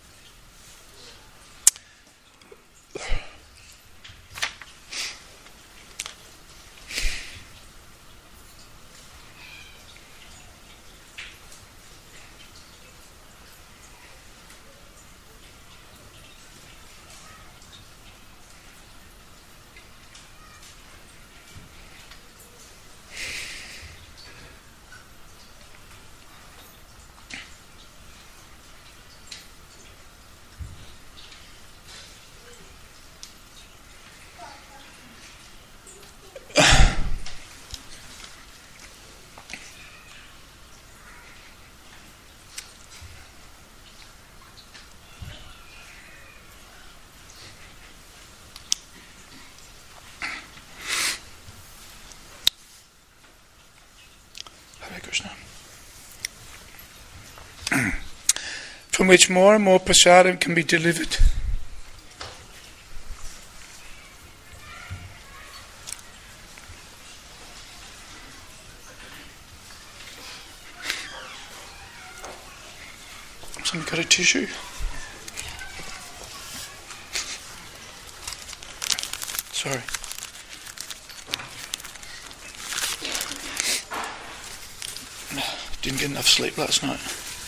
From which more and more prasadam can be delivered. Somebody got a tissue? Sorry. Didn't get enough sleep last night.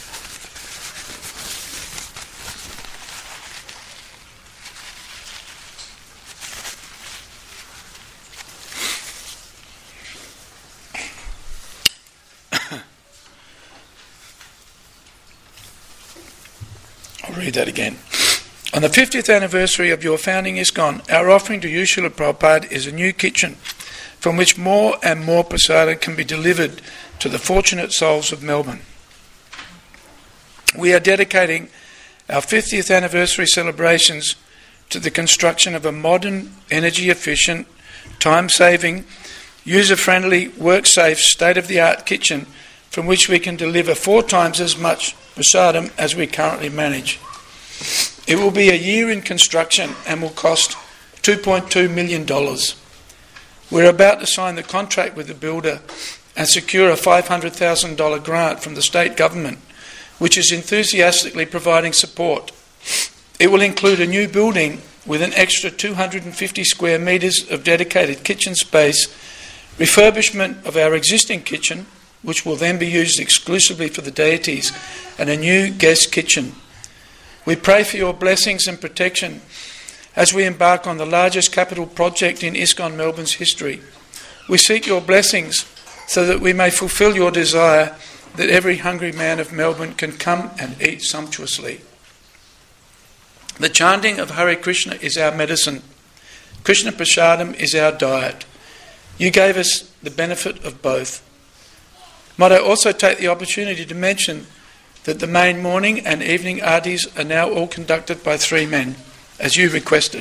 Read that again. On the fiftieth anniversary of your founding ISKCON, our offering to you, Srila Prabhupada, is a new kitchen from which more and more prasadam can be delivered to the fortunate souls of Melbourne. We are dedicating our fiftieth anniversary celebrations to the construction of a modern, energy-efficient, time-saving, user-friendly, work-safe, state-of-the-art kitchen from which we can deliver four times as much prasadam as we currently manage. It will be a year in construction and will cost two point two million dollars. We're about to sign the contract with the builder and secure a five hundred thousand dollars grant from the state government, which is enthusiastically providing support. It will include a new building with an extra two hundred fifty square metres of dedicated kitchen space, refurbishment of our existing kitchen, which will then be used exclusively for the deities, and a new guest kitchen. We pray for your blessings and protection as we embark on the largest capital project in ISKCON Melbourne's history. We seek your blessings so that we may fulfil your desire that every hungry man of Melbourne can come and eat sumptuously. The chanting of Hare Krishna is our medicine. Krishna Prasadam is our diet. You gave us the benefit of both. Might I also take the opportunity to mention that the main morning and evening artis are now all conducted by three men, as you requested.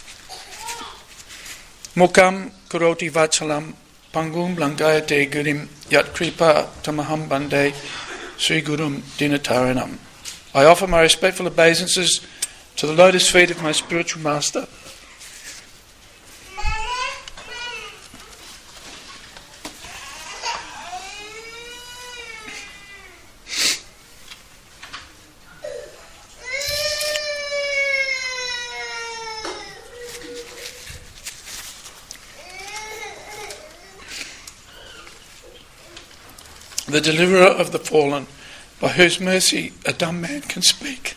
Mukam Kuroti Vatsalam Pangum Langayate Gurim Yat Kripa Tamaham Bande Sri Gurum Dinataranam. I offer my respectful obeisances to the lotus feet of my spiritual master. The deliverer of the fallen, by whose mercy a dumb man can speak.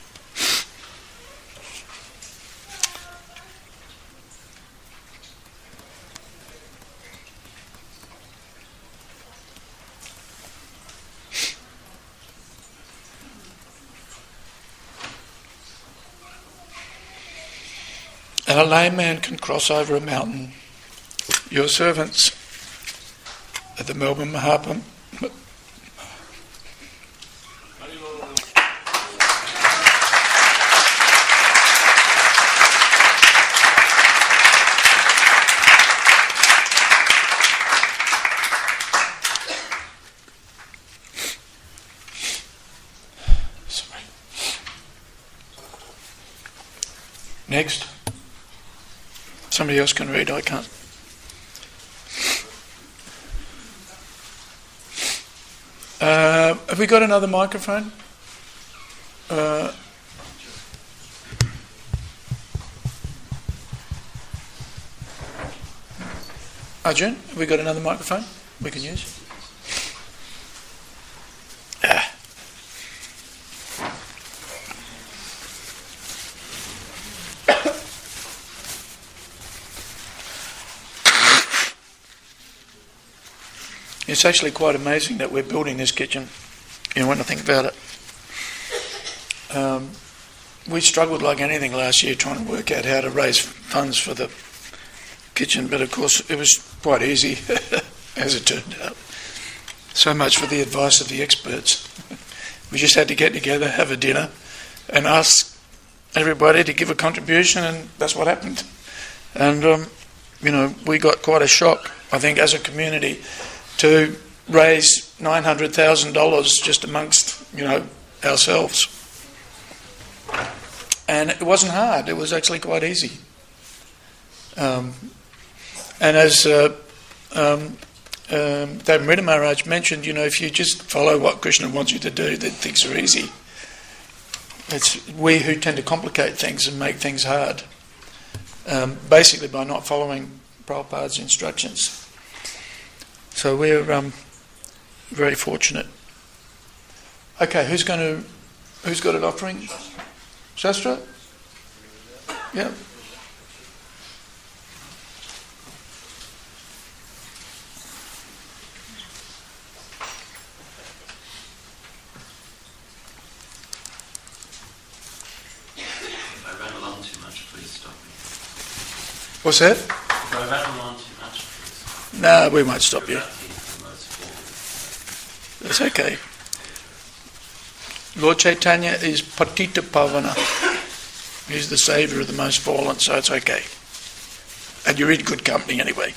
And a lame man can cross over a mountain. Your servants at the Melbourne Mahaprabhu. Next. Somebody else can read, I can't. Uh, have we got another microphone? Uh, Arjun, have we got another microphone we can use? Ah. It's actually quite amazing that we're building this kitchen, you know, when I think about it. Um, we struggled like anything last year trying to work out how to raise funds for the kitchen, but of course it was quite easy as it turned out. So much for the advice of the experts. We just had to get together, have a dinner and ask everybody to give a contribution, and that's what happened. And um, you know, we got quite a shock, I think, as a community to raise nine hundred thousand dollars just amongst, you know, ourselves. And it wasn't hard, it was actually quite easy. Um, and as uh, um, um, David Mrita Maharaj mentioned, you know, if you just follow what Krishna wants you to do, then things are easy. It's we who tend to complicate things and make things hard, um, basically by not following Prabhupada's instructions. So we're um, very fortunate. Okay, who's going to, who's got an offering? Shastra? Yeah. If I rattle on too much, please stop me. What's that? If I rattle on too much, please. No, we won't stop you. You're about to eat the most forward. That's okay. Lord Chaitanya is Patita Pavana. He's the saviour of the most fallen, so it's okay. And you're in good company anyway.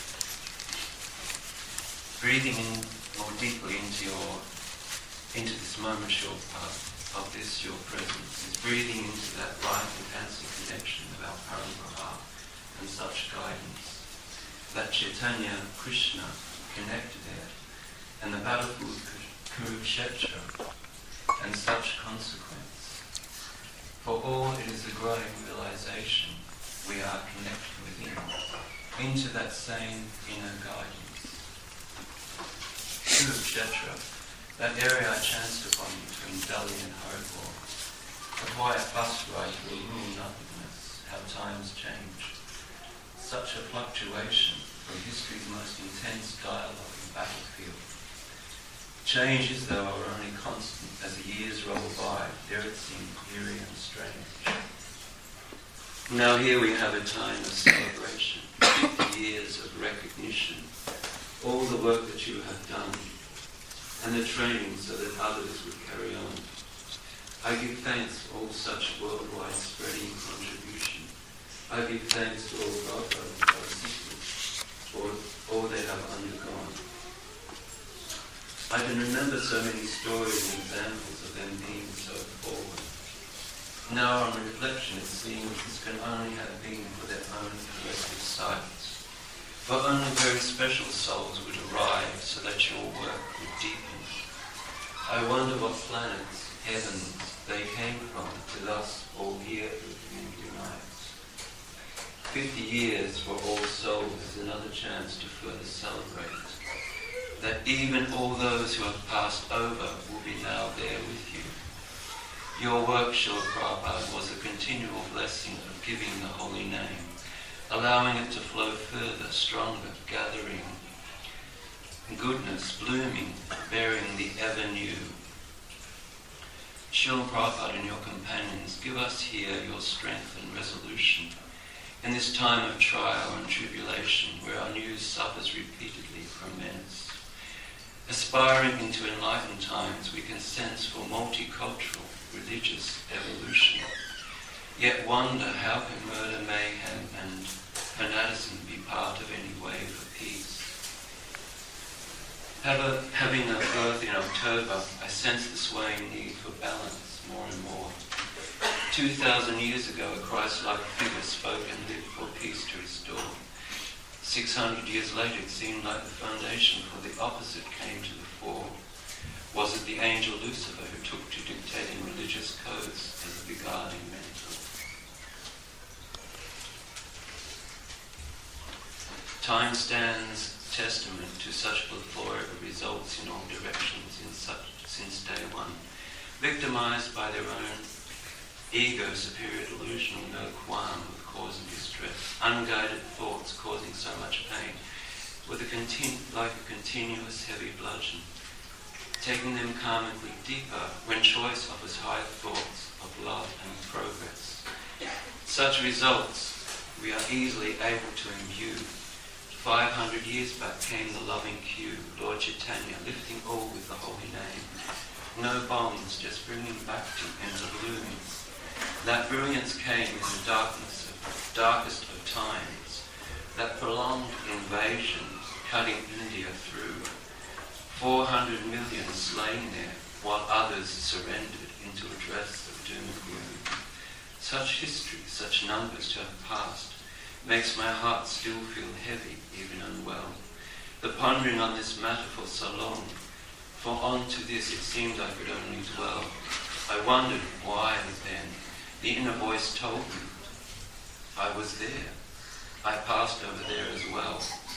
Breathing in more deeply into your, into this moment your, uh, of this, your presence, is breathing into that life-enhancing connection of our Parampara and such guidance. That Chaitanya, Krishna, connected there, and the battlefield Kurukshetra, and such consequence. For all it is a growing realization we are connected within, into that same inner guidance. Kurukshetra, that area I chanced upon between Delhi and Haridwar, a quiet bus ride will rule nothingness, how times change. Such a fluctuation from history's most intense dialogue and battlefield. Change is, though, are only constant as the years roll by, there it seems eerie and strange. Now here we have a time of celebration, fifty years of recognition, all the work that you have done, and the training so that others would carry on. I give thanks for all such worldwide spreading contribution. I give thanks to all Prabhupada and Prabhupada for all they have undergone. I can remember so many stories and examples of them being so forward. Now on reflection it seems this can only have been for their own collective sights. For only very special souls would arrive so that your work would deepen. I wonder what planets, heavens, they came from with us all here who can unite. Fifty years for all souls is another chance to further celebrate. That even all those who have passed over will be now there with you. Your work, Srila Prabhupada, was a continual blessing of giving the holy name, allowing it to flow further, stronger, gathering goodness, blooming, bearing the ever new. Srila Prabhupada and your companions, give us here your strength and resolution in this time of trial and tribulation where our news suffers repeatedly from menace. Aspiring into enlightened times, we can sense for multicultural, religious evolution. Yet wonder how can murder, mayhem and fanaticism be part of any way for peace. Have a, having a birth in October, I sense the swaying need for balance more and more. Two thousand years ago, a Christ-like figure spoke and lived for peace to restore. Six hundred years later, it seemed like the foundation for the opposite came to the fore. Was it the angel Lucifer who took to dictating religious codes as a beguiling mentor? Time stands testament to such plethora of results in all directions in such, since day one. Victimized by their own ego superior delusion, no qualm with causing distress, unguided thoughts causing so much pain, with a continu- like a continuous heavy bludgeon, taking them karmically deeper when choice offers higher thoughts of love and progress. Such results we are easily able to imbue. Five hundred years back came the loving cue, Lord Chaitanya lifting all with the holy name. No bombs, just bringing bhakti into bloom. That brilliance came in the darkness of darkest of times, that prolonged invasion cutting India through. Four hundred million slain there, while others surrendered into a dress of doom and gloom. Such history, such numbers to have passed, makes my heart still feel heavy, even unwell. The pondering on this matter for so long, for on to this it seemed I could only dwell. I wondered why then the inner voice told me I was there. I passed over there as well.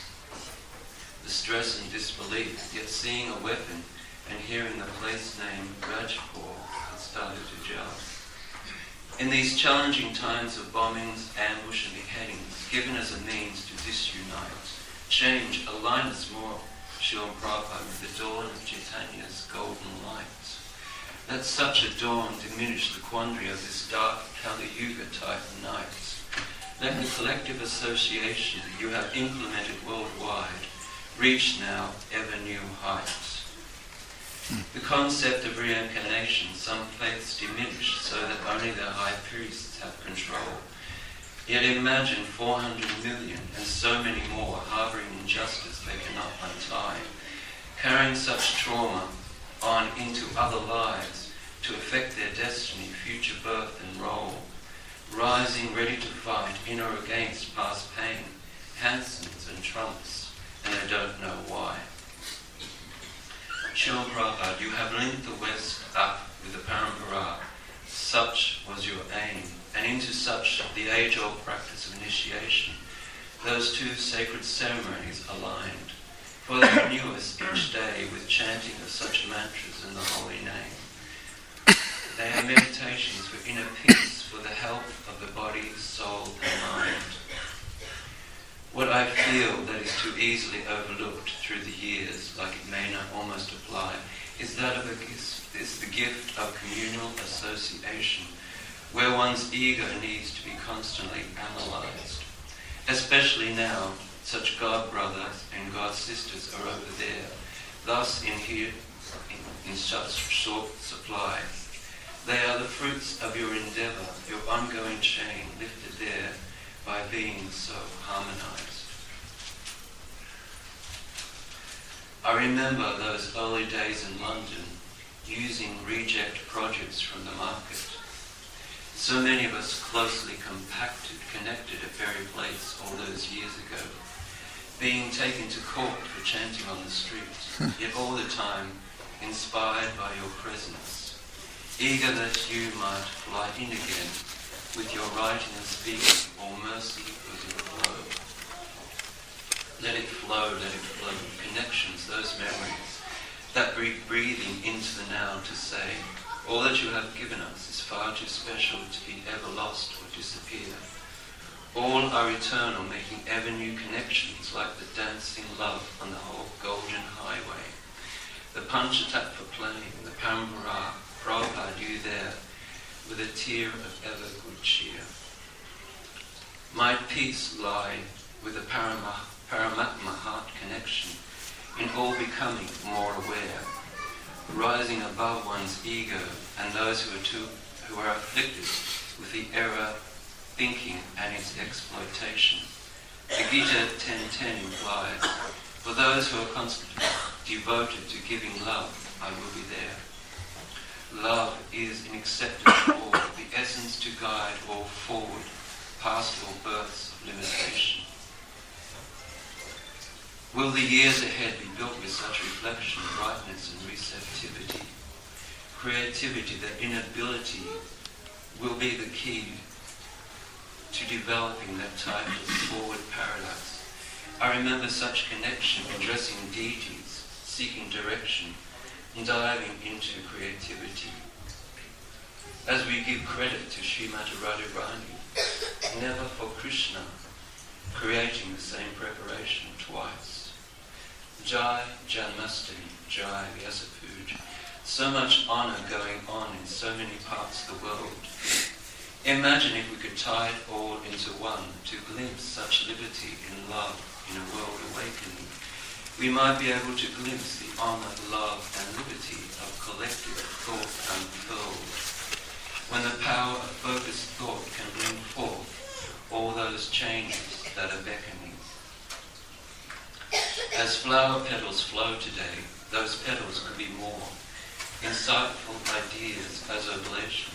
The stress and disbelief, yet seeing a weapon and hearing the place name Rajpur had started to gel. In these challenging times of bombings, ambush and beheadings, given as a means to disunite, change, align us more, Srila Prabhupada, with the dawn of Chaitanya's golden light. Let such a dawn diminish the quandary of this dark Kali Yuga type night. Let the collective association you have implemented worldwide reach now ever new heights. The concept of reincarnation, some faiths diminish so that only their high priests have control. Yet imagine four hundred million and so many more harbouring injustice they cannot untie, carrying such trauma on into other lives to affect their destiny, future birth and role, rising ready to fight in or against past pain, Hansons and Trumps, and they don't know why. Srila Prabhupada, you have linked the West up with the Parampara. Such was your aim, and into such the age-old practice of initiation, those two sacred ceremonies aligned. For they renew us each day with chanting of such mantras in the holy name. They are meditations for inner peace, for the health of the body, soul and mind. What I feel that is too easily overlooked through the years, like it may not almost apply, is that of a gift, is the gift of communal association, where one's ego needs to be constantly analysed. Especially now, such God brothers and God sisters are over there, thus in here in, in such short supply. They are the fruits of your endeavour, your ongoing chain lifted there by being so harmonized. I remember those early days in London, using reject projects from the market. So many of us closely compacted, connected at very place all those years ago, being taken to court for chanting on the streets, yet all the time inspired by your presence, eager that you might fly in again with your writing and speaking, all mercy with your flow. Let it flow, let it flow, connections, those memories, that breathing into the now to say, all that you have given us is far too special to be ever lost or disappear. All are eternal, making ever new connections like the dancing love on the whole golden highway. The Panchatattva playing, the Parampara, Prabhupada, you there, with a tear of ever good cheer. My peace lie with the Parama, Paramatma heart connection, in all becoming more aware, rising above one's ego and those who are too, who are afflicted with the error thinking and its exploitation. The Gita ten ten implies, for those who are constantly devoted to giving love, I will be there. Love is an acceptance of all, the essence to guide all forward, past all births of limitation. Will the years ahead be built with such reflection, brightness and receptivity? Creativity, that inability will be the key to developing that type of forward paradox. I remember such connection addressing deities, seeking direction, and diving into creativity. As we give credit to Srimati Radharani, never for Krishna, creating the same preparation twice. Jai Janmastami, Jai Vyasapuja. So much honour going on in so many parts of the world. Imagine if we could tie it all into one, to glimpse such liberty in love in a world awakening. We might be able to glimpse the honour, love and liberty of collective thought unfurled. When the power of focused thought can bring forth all those changes that are beckoning. As flower petals flow today, those petals could be more insightful ideas as oblations.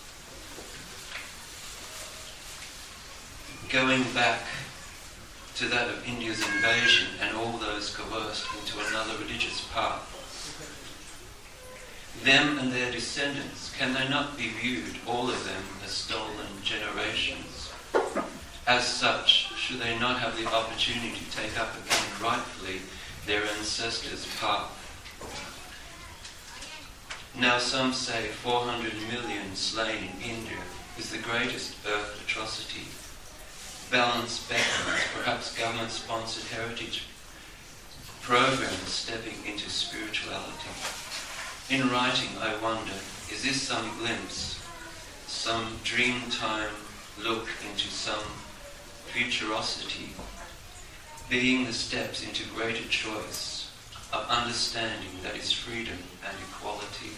Going back to that of India's invasion and all those coerced into another religious path. Them and their descendants, can they not be viewed, all of them, as stolen generations? As such, should they not have the opportunity to take up again rightfully their ancestors' path? Now some say four hundred million slain in India is the greatest earth atrocity. Balance beckons, perhaps government-sponsored heritage programs stepping into spirituality. In writing, I wonder, is this some glimpse, some dream-time look into some futurosity, being the steps into greater choice of understanding that is freedom and equality?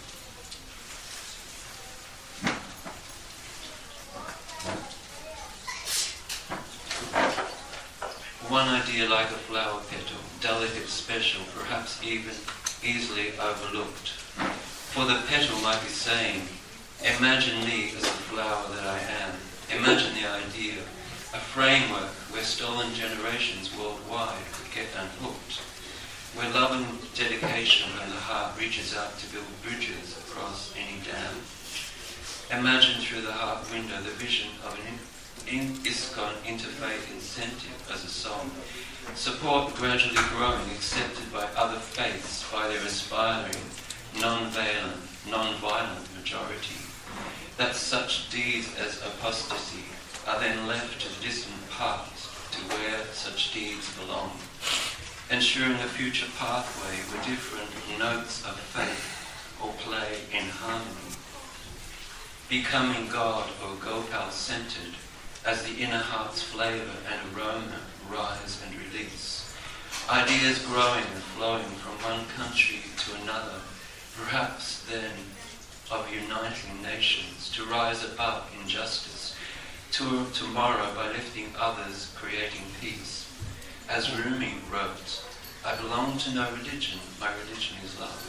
One idea like a flower petal, delicate, special, perhaps even easily overlooked. For the petal might be saying, imagine me as the flower that I am. Imagine the idea, a framework where stolen generations worldwide could get unhooked, where love and dedication from the heart reaches out to build bridges across any dam. Imagine through the heart window the vision of an in ISKCON interfaith incentive as a song. Support gradually growing, accepted by other faiths by their aspiring, non-violent, non-violent majority. That such deeds as apostasy are then left to the distant past, to where such deeds belong, ensuring a future pathway where different notes of faith or play in harmony. Becoming God or Gopal-centered, as the inner heart's flavour and aroma rise and release. Ideas growing and flowing from one country to another, perhaps then of uniting nations, to rise above injustice, to tomorrow by lifting others, creating peace. As Rumi wrote, I belong to no religion, my religion is love.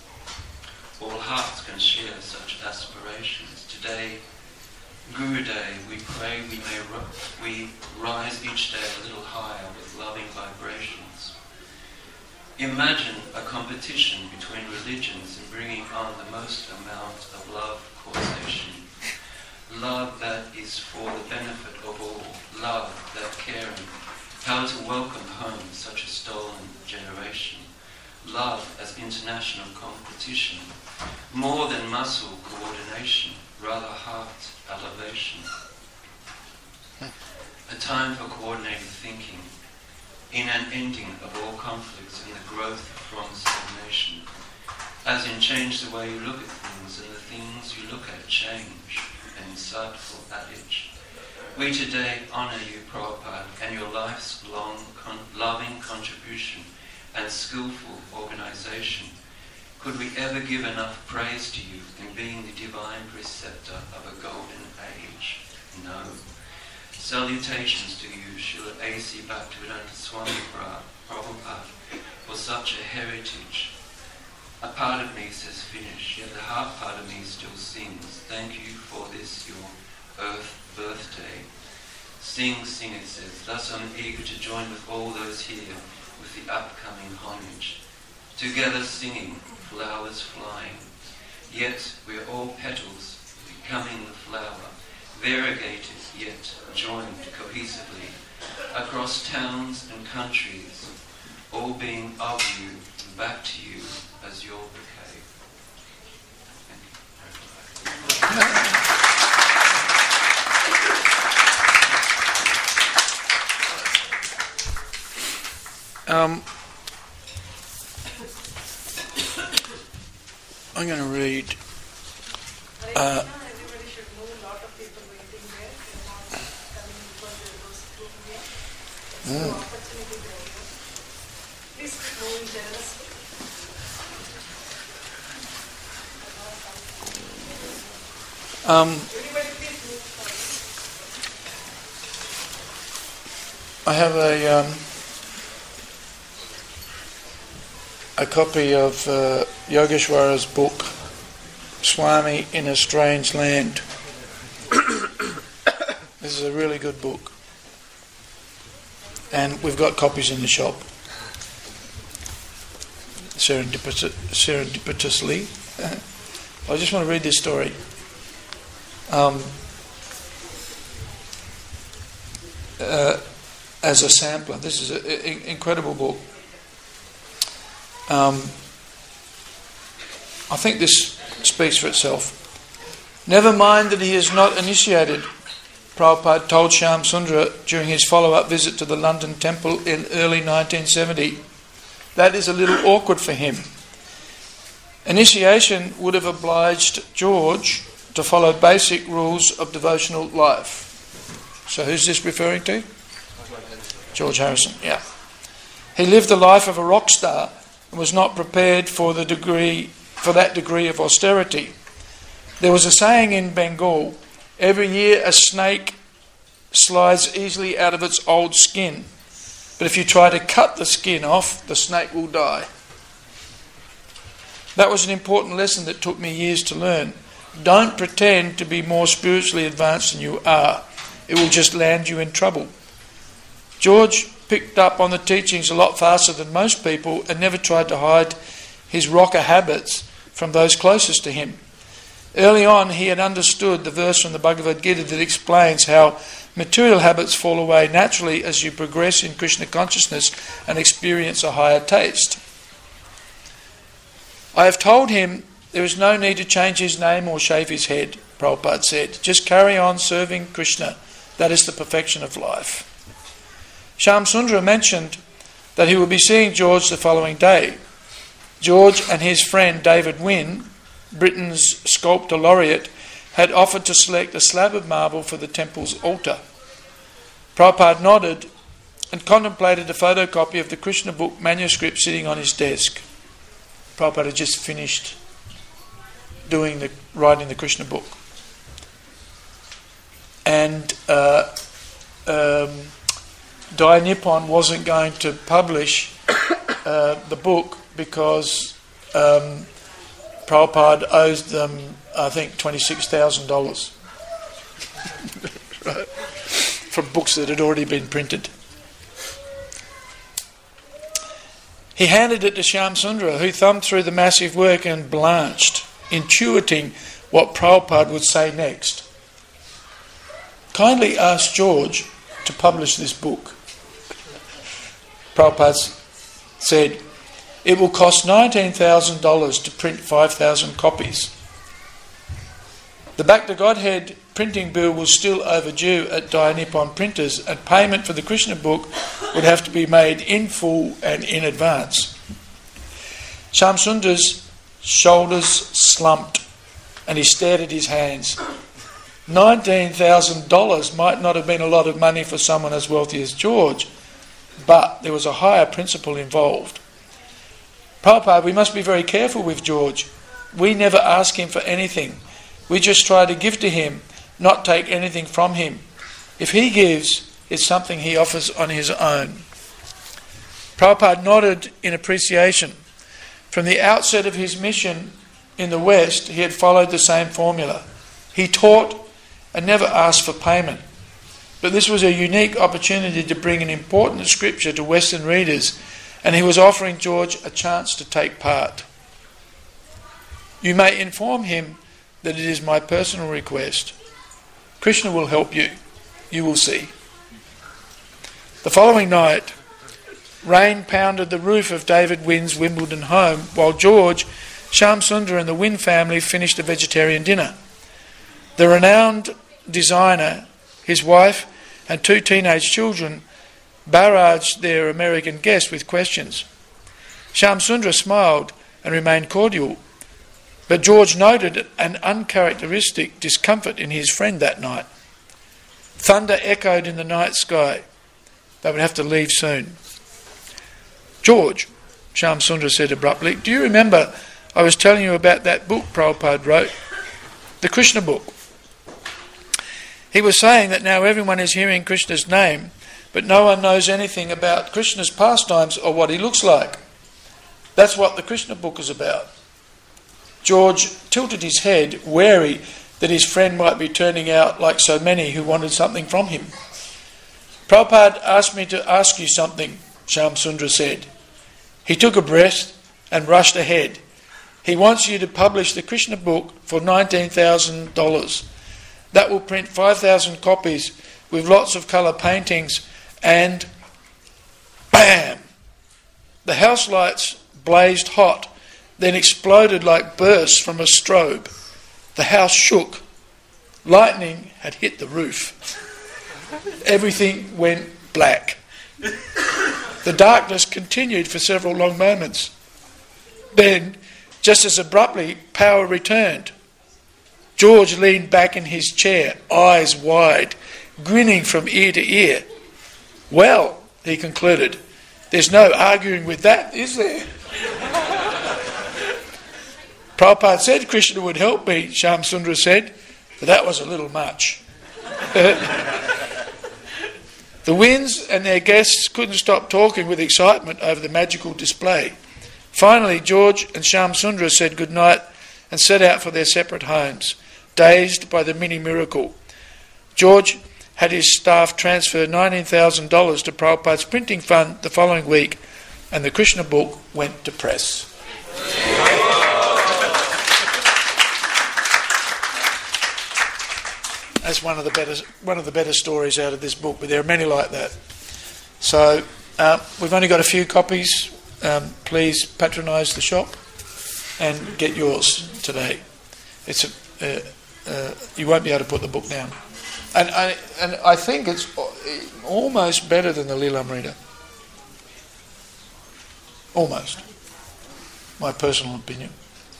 All hearts can share such aspirations. Today, Guru Day, we pray we may we rise each day a little higher with loving vibrations. Imagine a competition between religions in bringing on the most amount of love causation. Love that is for the benefit of all. Love that caring. How to welcome home such a stolen generation. Love as international competition. More than muscle coordination, rather heart elevation. A time for coordinated thinking in an ending of all conflicts and the growth from stagnation. As in change the way you look at things and the things you look at change, an insightful adage. We today honour you, Prabhupada, and your life's long con- loving contribution and skillful organisation. Could we ever give enough praise to you in being the divine preceptor of a golden age? No. Salutations to you, Srila A C Bhaktivedanta Swami Prabhupada, for such a heritage. A part of me says finish, yet the heart part of me still sings. Thank you for this, your earth birthday. Sing, sing, it says. Thus I'm eager to join with all those here, with with the upcoming homage, together singing, flowers flying. Yet we're all petals, becoming the flower, variegated yet joined cohesively, across towns and countries, all being of you, back to you as your bouquet. Thank you. Um, I'm going to read. Uh, Everybody should move. A lot of people waiting there. They're not coming because there was group here. So Mm. opportunity there. Please keep moving generously. um, Everybody please move forward. I have a um, a copy of uh, Yogeshwara's book, Swami in a Strange Land. This is a really good book. And we've got copies in the shop. Serendipitous, serendipitously. I just want to read this story. Um, uh, as a sampler. This is an incredible book. Um, I think this speaks for itself. Never mind that he is not initiated, Prabhupada told Shyam Sundar during his follow-up visit to the London temple in early nineteen seventy. That is a little awkward for him. Initiation would have obliged George to follow basic rules of devotional life. So who's this referring to? George Harrison, yeah. He lived the life of a rock star and was not prepared for the degree for that degree of austerity. There was a saying in Bengal, every year a snake slides easily out of its old skin, but if you try to cut the skin off, the snake will die. That was an important lesson that took me years to learn. Don't pretend to be more spiritually advanced than you are. It will just land you in trouble. George picked up on the teachings a lot faster than most people and never tried to hide his rocker habits from those closest to him. Early on, he had understood the verse from the Bhagavad Gita that explains how material habits fall away naturally as you progress in Krishna consciousness and experience a higher taste. I have told him there is no need to change his name or shave his head, Prabhupada said. Just carry on serving Krishna. That is the perfection of life. Shyam Sundar mentioned that he would be seeing George the following day. George and his friend David Wynne, Britain's sculptor laureate, had offered to select a slab of marble for the temple's altar. Prabhupada nodded and contemplated a photocopy of the Krishna book manuscript sitting on his desk. Prabhupada had just finished doing the writing the Krishna book. And uh, um, Dai Nippon wasn't going to publish uh, the book because um, Prabhupada owes them, I think, twenty-six thousand dollars right, for books that had already been printed. He handed it to Shyam Sundar, who thumbed through the massive work and blanched, intuiting what Prabhupada would say next. Kindly ask George to publish this book. Prabhupada said, it will cost nineteen thousand dollars to print five thousand copies. The Back to Godhead printing bill was still overdue at Dai Nippon printers, and payment for the Krishna book would have to be made in full and in advance. Shyam Sundar's shoulders slumped and he stared at his hands. nineteen thousand dollars might not have been a lot of money for someone as wealthy as George, but there was a higher principle involved. Prabhupada, we must be very careful with George. We never ask him for anything. We just try to give to him, not take anything from him. If he gives, it's something he offers on his own. Prabhupada nodded in appreciation. From the outset of his mission in the West, he had followed the same formula. He taught and never asked for payment. But this was a unique opportunity to bring an important scripture to Western readers and he was offering George a chance to take part. You may inform him that it is my personal request. Krishna will help you. You will see. The following night, rain pounded the roof of David Wynn's Wimbledon home while George, Shyamsundar and the Wynn family finished a vegetarian dinner. The renowned designer, his wife and two teenage children barraged their American guest with questions. Shyamsundar smiled and remained cordial, but George noted an uncharacteristic discomfort in his friend that night. Thunder echoed in the night sky. They would have to leave soon. George, Shyamsundar said abruptly, do you remember I was telling you about that book Prabhupada wrote? The Krishna book. He was saying that now everyone is hearing Krishna's name, but no one knows anything about Krishna's pastimes or what he looks like. That's what the Krishna book is about. George tilted his head, wary that his friend might be turning out like so many who wanted something from him. Prabhupada asked me to ask you something, Shyamsundar said. He took a breath and rushed ahead. He wants you to publish the Krishna book for nineteen thousand dollars. That will print five thousand copies with lots of colour paintings and BAM! The house lights blazed hot, then exploded like bursts from a strobe. The house shook. Lightning had hit the roof. Everything went black. The darkness continued for several long moments. Then, just as abruptly, power returned. George leaned back in his chair, eyes wide, grinning from ear to ear. Well, he concluded, there's no arguing with that, is there? Prabhupada said Krishna would help me, Shyamsundar said, but that was a little much. The Wynns and their guests couldn't stop talking with excitement over the magical display. Finally, George and Shyamsundar said goodnight and set out for their separate homes, dazed by the mini-miracle. George had his staff transfer nineteen thousand dollars to Prabhupada's printing fund the following week, and the Krishna book went to press. That's one of the better one of the better stories out of this book, but there are many like that. So uh, we've only got a few copies. Um, please patronise the shop and get yours today. It's a, uh, uh, you won't be able to put the book down, and I and I think it's almost better than the Lilamrita. Almost, my personal opinion.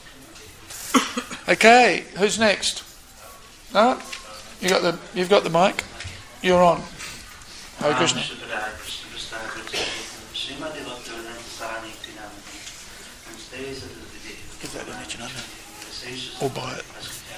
Okay, who's next? No. You got the you've got the mic. You're on. Hare Krishna. Give that image another. Or buy it.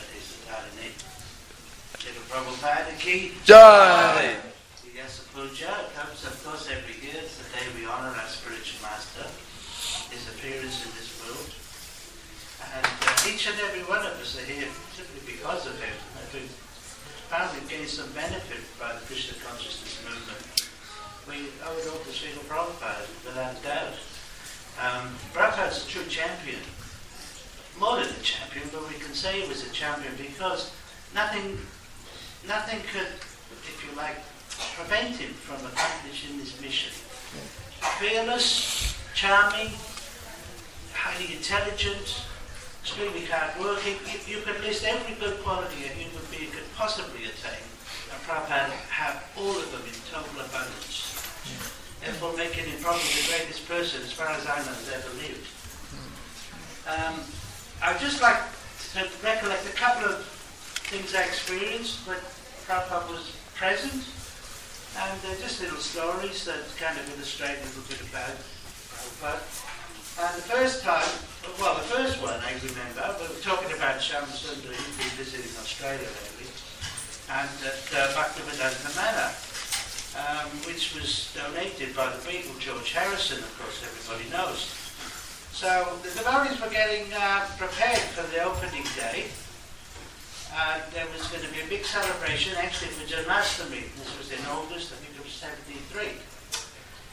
Jai. Yes, Puja comes, of course, every year. It's the day we honour our spiritual master, his appearance in this world, and uh, each and every one of us are here simply because of him. Found we gained some benefit by the Krishna consciousness movement. We owe it all to Srila Prabhupada, without doubt. Um, Prabhupada's a true champion. More than a champion, but we can say he was a champion because nothing, nothing could, if you like, prevent him from accomplishing this mission. Fearless, charming, highly intelligent, extremely hard-working. You, you could list every good quality a human being could possibly attain, and Prabhupada have all of them in total abundance. Therefore making him probably the greatest person, as far as I know, has ever lived. Um, I'd just like to recollect a couple of things I experienced when Prabhupada was present, and uh, just little stories that kind of illustrate a little bit about Prabhupada. And the first time, well, the first one I remember, we were talking about Shyamsundar, he'd been visiting Australia lately, and at uh, Bhaktivedanta Manor, um, which was donated by the Beatle, George Harrison, of course, everybody knows. So the devotees were getting uh, prepared for the opening day, and there was going to be a big celebration, actually for Janmashtami. This was in August, I think it was seventy-three.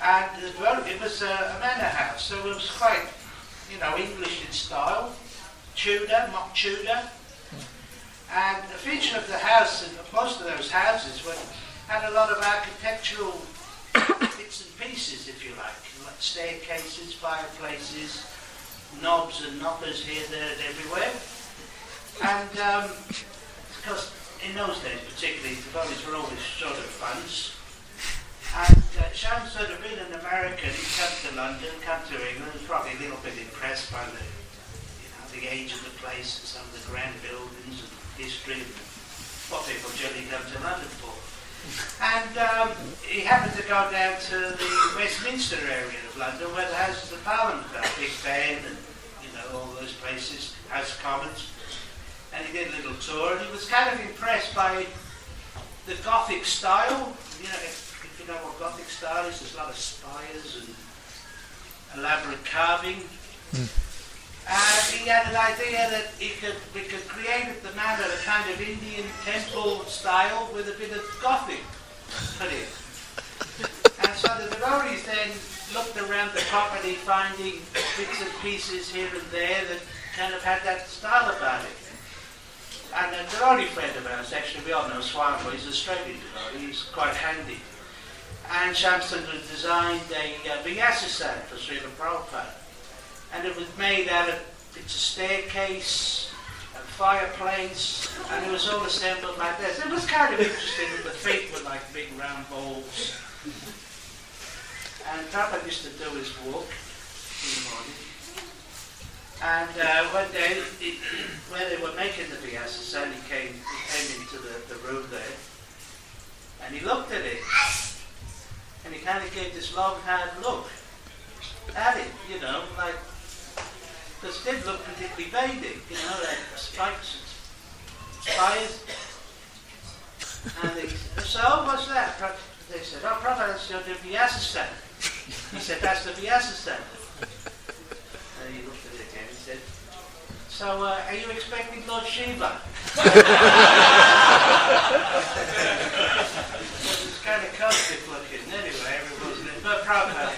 And it was, it was a, a manor house, so it was quite, you know, English in style, Tudor, mock Tudor. And the feature of the house, and most of those houses, were, had a lot of architectural bits and pieces, if you like, like staircases, fireplaces, knobs and knockers here, there, and everywhere. And um, because in those days, particularly, the bodies were always short of funds. And uh, Shams had been an American. He'd come to London, come to England, was probably a little bit impressed by the, you know, the age of the place and some of the grand buildings and history and what people generally come to London for. And um, he happened to go down to the Westminster area of London, where the Houses of Parliament are, Big Ben and, you know, all those places, House of Commons. And he did a little tour, and he was kind of impressed by the Gothic style. You know, if, if you know what Gothic style is, there's a lot of spires and elaborate carving. Mm. And he had an idea that he could, we could create at the manor a kind of Indian temple style with a bit of Gothic put in. And so the devotees then looked around the property, finding bits and pieces here and there that kind of had that style about it. And a devotee friend of ours, actually, we all know Swami, he's an Australian devotee, he's quite handy. And Shamsundar designed a uh, Vyasa for Srila Prabhupada. And it was made out of, it's a staircase, a fireplace, and it was all assembled like this. It was kind of interesting, the feet were like big round balls. And Prabhupada used to do his walk in the morning. And uh, one day, it, when they were making the Vyasa, he came, he came into the, the room there, and he looked at it, and he kind of gave this long, hard look at it, you know, like, because it did look particularly Vedic, you know, like spikes and spires. And they said, so what's that? They said, oh, Prabhupada, that's your Vyasa. He said, that's the Vyasa. And he looked at it again and said, so uh, are you expecting Lord Shiva? It's kind of cosmic looking anyway, everyone's in it, but Prabhupada.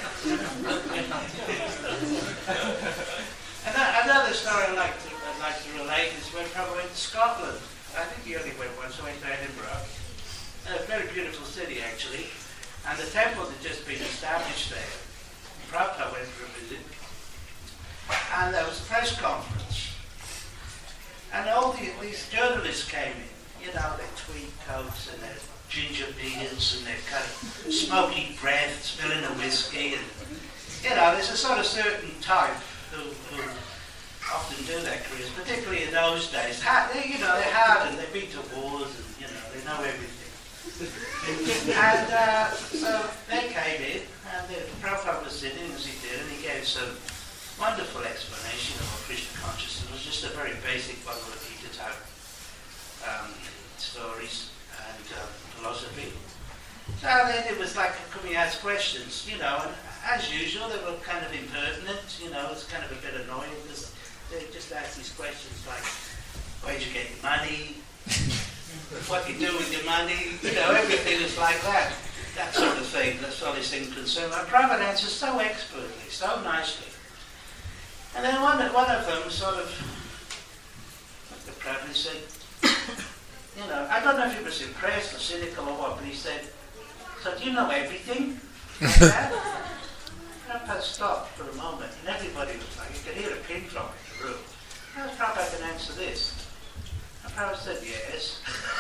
Another story I'd like, to, I'd like to relate is when Prabhupada went to Scotland. I think he only went once, I went to Edinburgh. A very beautiful city, actually. And the temple had just been established there. Prabhupada went for a visit. And there was a press conference. And all the, these journalists came in, you know, their tweed coats and their ginger beards and their kind of smoky breath, spilling the whiskey. And, you know, there's a sort of certain type who, who often do their careers, particularly in those days. They, you know, they're hard and they've been to wars and, you know, they know everything. And uh, so they came in, and the Prabhupada was sitting as he did, and he gave some wonderful explanation of what Krishna consciousness was, just a very basic Bhagavad Gita type um, stories and uh, philosophy. So then it was like, could we ask questions, you know, and as usual, they were kind of impertinent, you know, it's kind of a bit annoying because they just ask these questions like, where'd you get your money? What do you do with your money? You know, everything is like that. That sort of thing, that's all these things concern. And Prabhupada answers so expertly, so nicely. And then one, one of them sort of, the Prabhupada said, you know, I don't know if he was impressed or cynical or what, but he said, so do you know everything? Like that? Prabhupada stopped for a moment, and everybody was like, you could hear a pin drop in the room. How does Prabhupada can answer this? And Prabhupada said, yes.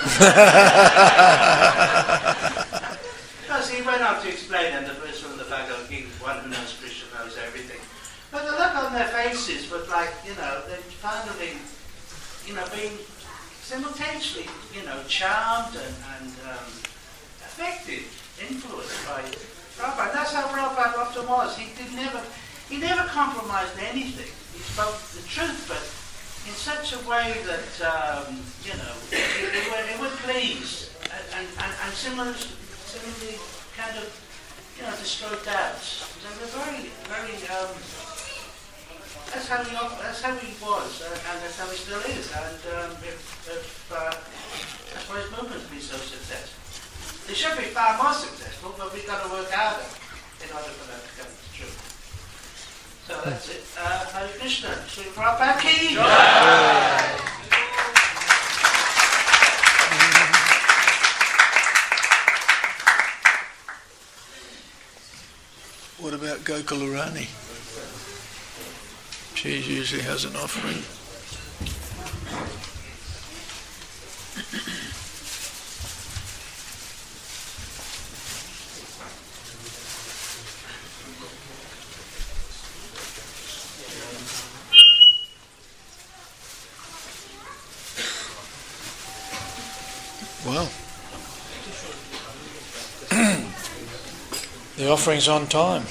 Because he went on to explain, and the verse from the Bhagavad Gita, one who knows Krishna knows everything. But the look on their faces was like, you know, they finally, you know, being simultaneously, you know, charmed and, and um, affected, influenced by Prabhupada. And that's how Prabhupada often was. He did never, he never compromised anything. He spoke the truth, but in such a way that, um, you know, it, it, would, it would please and, and, and similarly, similarly kind of, you know, destroy doubts. They were very, very, um, that's how he, that's how he was, uh, and that's how he still is. And um, if, if, uh, that's why his movement's been so successful. They should be far more successful, but we've got to work harder. in order for that to come true. So that's it. Uh, Hare Krishna. Sri Prabhupada ki jai. What about Gokularani? She usually has an offering. Well, the offering's on time.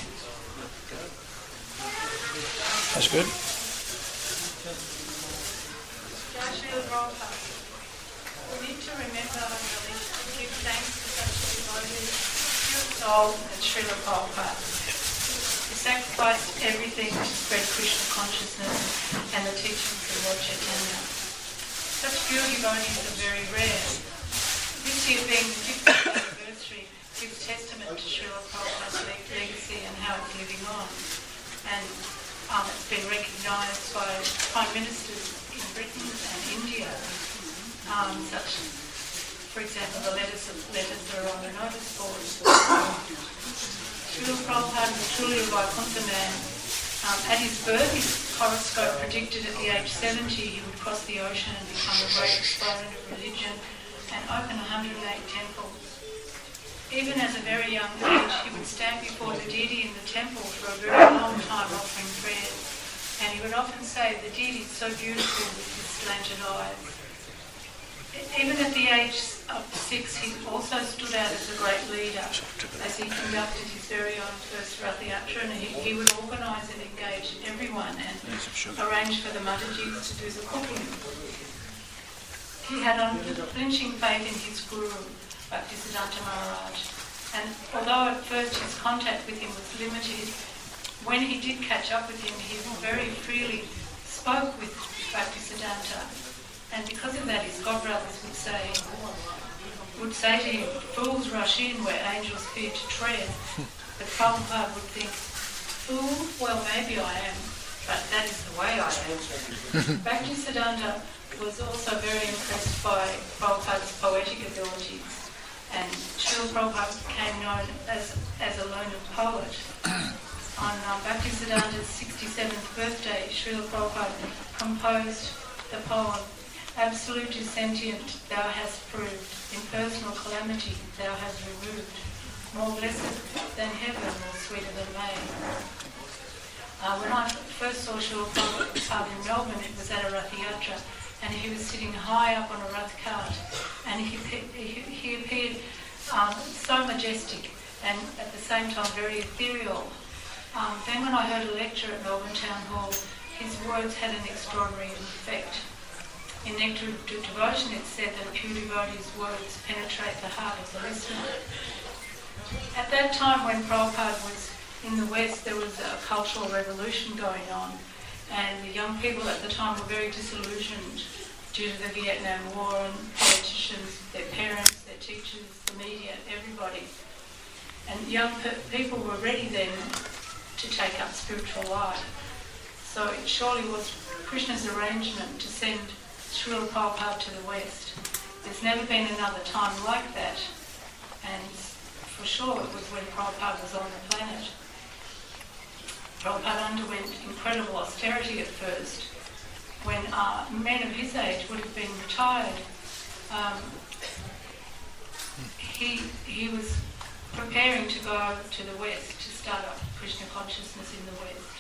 That's good. Joshua Prabhupada. We need to remember and give thanks to such devotees, pure soul and Srila Prabhupada. He sacrificed everything to spread Krishna consciousness and the teachings of Lord Chaitanya. Such pure devotees are very rare. This year being the fiftieth anniversary gives testament to Srila Prabhupada's legacy and how it's living on. And um, it's been recognised by Prime Ministers in Britain and India, um, such, for example, the letters, of, letters that are on the notice board. Srila Prabhupada was truly a Vaikuntha man. Um, at his birth, his horoscope predicted at the age seventy he would cross the ocean and become a great exponent of religion and open one hundred eight temples. Even as a very young age, he would stand before the deity in the temple for a very long time offering prayers. And he would often say, the deity is so beautiful with his slanted eyes. Even at the age of six, he also stood out as a great leader as he conducted his very own first Rath Yatra, and he, he would organise and engage everyone and arrange for the Matajis to do the cooking. He had unflinching faith in his guru, Bhaktisiddhanta Maharaj, and although at first his contact with him was limited, when he did catch up with him, he very freely spoke with Bhaktisiddhanta, and because of that his godbrothers would say, would say to him, fools rush in where angels fear to tread, but Prabhupada would think, fool, well maybe I am, but that is the way I am. Bhaktisiddhanta was also very impressed by Prabhupada's poetic abilities, and Srila Prabhupada became known as, as a learned poet. On um, Bhaktisiddhanta's sixty-seventh birthday, Srila Prabhupada composed the poem, Absolute is sentient, thou hast proved, impersonal calamity thou hast removed, more blessed than heaven, more sweeter than May. Uh, when I first saw Srila Prabhupada in Melbourne, it was at a Rath Yatra, and he was sitting high up on a Rath cart, and he, he, he appeared um, so majestic and at the same time very ethereal. Um, then when I heard a lecture at Melbourne Town Hall, his words had an extraordinary effect. In Nectar of Devotion it said that a pure devotee's words penetrate the heart of the listener. At that time when Prabhupada was in the West, there was a cultural revolution going on, and the young people at the time were very disillusioned due to the Vietnam War, and politicians, their parents, their teachers, the media, everybody. And young pe- people were ready then to take up spiritual life. So it surely was Krishna's arrangement to send Srila Prabhupada to the West. There's never been another time like that, and for sure it was when Prabhupada was on the planet. Prabhupada underwent incredible austerity at first, when uh, men of his age would have been retired. Um, he he was preparing to go to the West to start up Krishna consciousness in the West.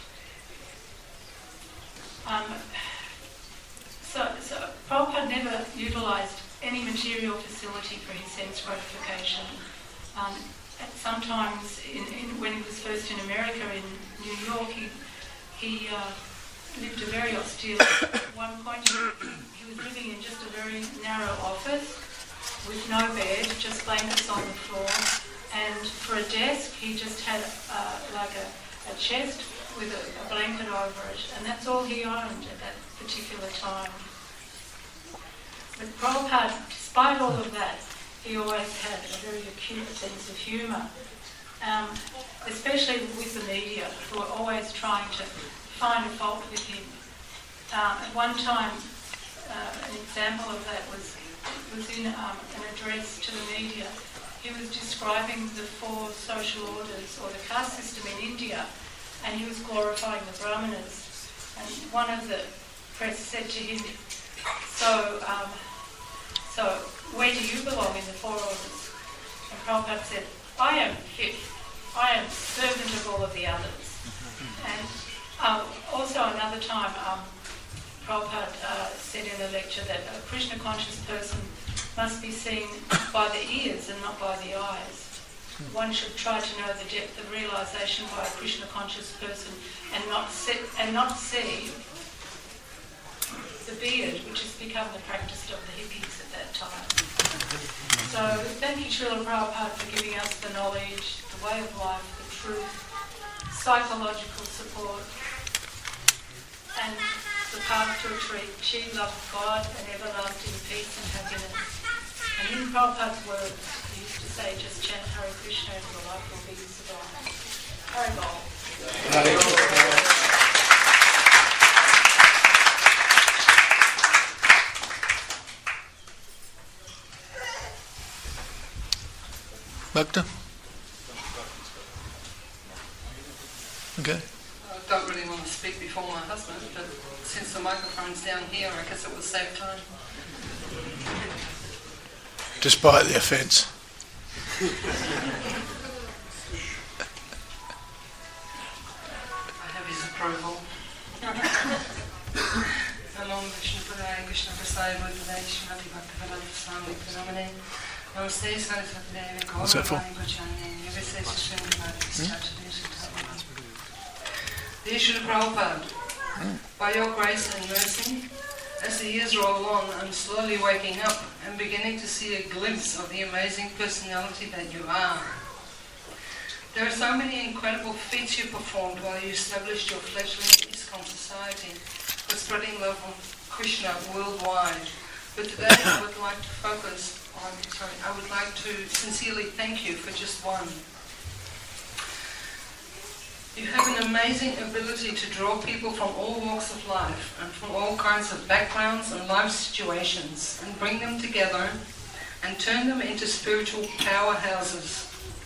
Um, so, so Prabhupada never utilised any material facility for his sense gratification. Um, sometimes, in, in, when he was first in America, in New York, he he uh, lived a very austere life. At one point, he, he was living in just a very narrow office with no bed, just blankets on the floor, and for a desk, he just had uh, like a, a chest with a, a blanket over it, and that's all he owned at that particular time. But Prabhupada, despite all of that, he always had a very acute sense of humour, um, especially with the media, who are always trying to find a fault with him. Um, at one time, uh, an example of that was was in um, an address to the media. He was describing the four social orders or the caste system in India, and he was glorifying the Brahmanas. And one of the press said to him, so, um, so where do you belong in the four orders? And Prabhupada said, I am fifth. I am servant of all of the others. And um, also another time, um, Prabhupada uh, said in a lecture that a Krishna conscious person must be seen by the ears and not by the eyes. One should try to know the depth of realization by a Krishna conscious person and not see, and not see the beard, which has become the practice of the hippies at that time. So thank you, Srila Prabhupada, for giving us the knowledge, the way of life, the truth, psychological support, and the path to retreat. She loved God and everlasting peace and happiness. And in Prabhupada's words, he used to say, just chant Hare Krishna and your life will be sublime. Hare Bol. Hare Krishna. Bhakta? Okay. I don't really want to speak before my husband, but since the microphone's down here, I guess it will save time. Despite the offence. I have his approval. Namo Vishnu Padaya Krishna Prasaya Bhutadaya Shrimati Bhaktivedanta Swami Pranamane Namaste Saraswati Devi What's that for? Dear Srila Prabhupada, by your grace and mercy, as the years roll on, I'm slowly waking up and beginning to see a glimpse of the amazing personality that you are. There are so many incredible feats you performed while you established your fledgling ISKCON society for spreading love of Krishna worldwide. But today I would like to focus on, sorry, I would like to sincerely thank you for just one. You have an amazing ability to draw people from all walks of life and from all kinds of backgrounds and life situations and bring them together and turn them into spiritual powerhouses.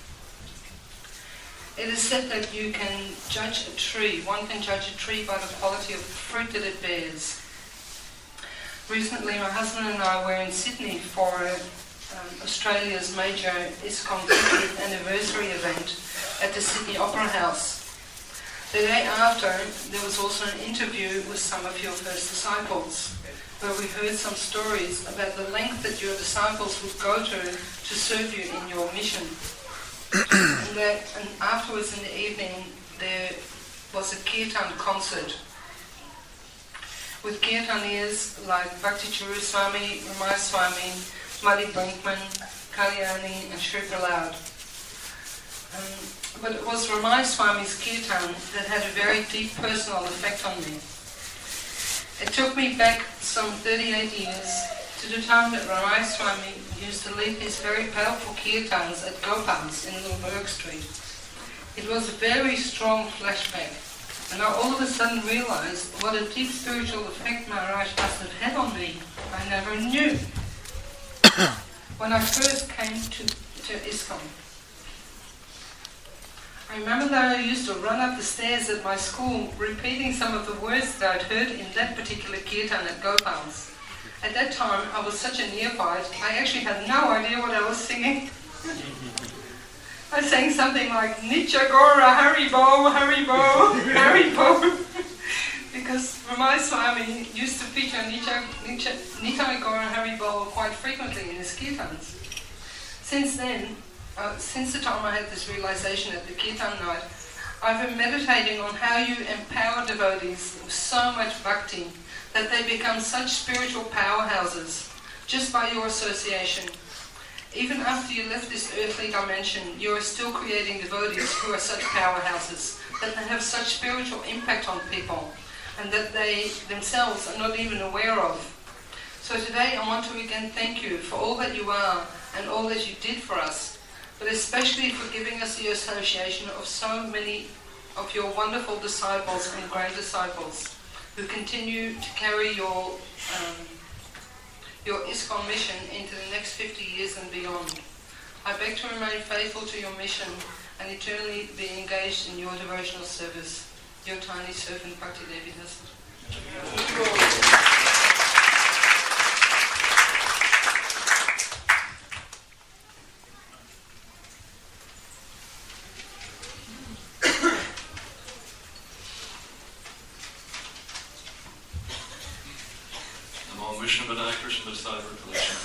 It is said that you can judge a tree, one can judge a tree by the quality of the fruit that it bears. Recently my husband and I were in Sydney for um, Australia's major ISKCON fiftieth anniversary event at the Sydney Opera House. The day after, there was also an interview with some of your first disciples, where we heard some stories about the length that your disciples would go to to serve you in your mission. and, that, and afterwards in the evening, there was a kirtan concert with kirtaniers like Bhakti Charu Swami, Ramaya Swami, Mali Brinkman, Kalyani and Sri Prahlad. Um, but it was Ramaya Swami's kirtan that had a very deep personal effect on me. It took me back some thirty-eight years to the time that Ramaya Swami used to lead his very powerful kirtans at Gopal's in Little Bourke Street. It was a very strong flashback, and I all of a sudden realized what a deep spiritual effect Maharaj must have had on me. I never knew. When I first came to, to ISKCON, I remember that I used to run up the stairs at my school repeating some of the words that I'd heard in that particular kirtan at Gopal's. At that time, I was such a neophyte, I actually had no idea what I was singing. I sang something like Nitya Gora Haribo, Haribo, Haribo, because Ramaya Swami used to feature Nitya, Nitya, Nitya Gora Haribo quite frequently in his kirtans. Since then, Uh, since the time I had this realization at the Kirtan night, I've been meditating on how you empower devotees with so much bhakti that they become such spiritual powerhouses just by your association. Even after you left this earthly dimension, you are still creating devotees who are such powerhouses, that they have such spiritual impact on people, and that they themselves are not even aware of. So today I want to again thank you for all that you are and all that you did for us. but especially for giving us the association of so many of your wonderful disciples and grand disciples who continue to carry your um, your ISKCON mission into the next fifty years and beyond. I beg to remain faithful to your mission and eternally be engaged in your devotional service. Your tiny servant, Bhakti Devi Das. Namo Vishnu Padaya Krishna Vasudeva Collection.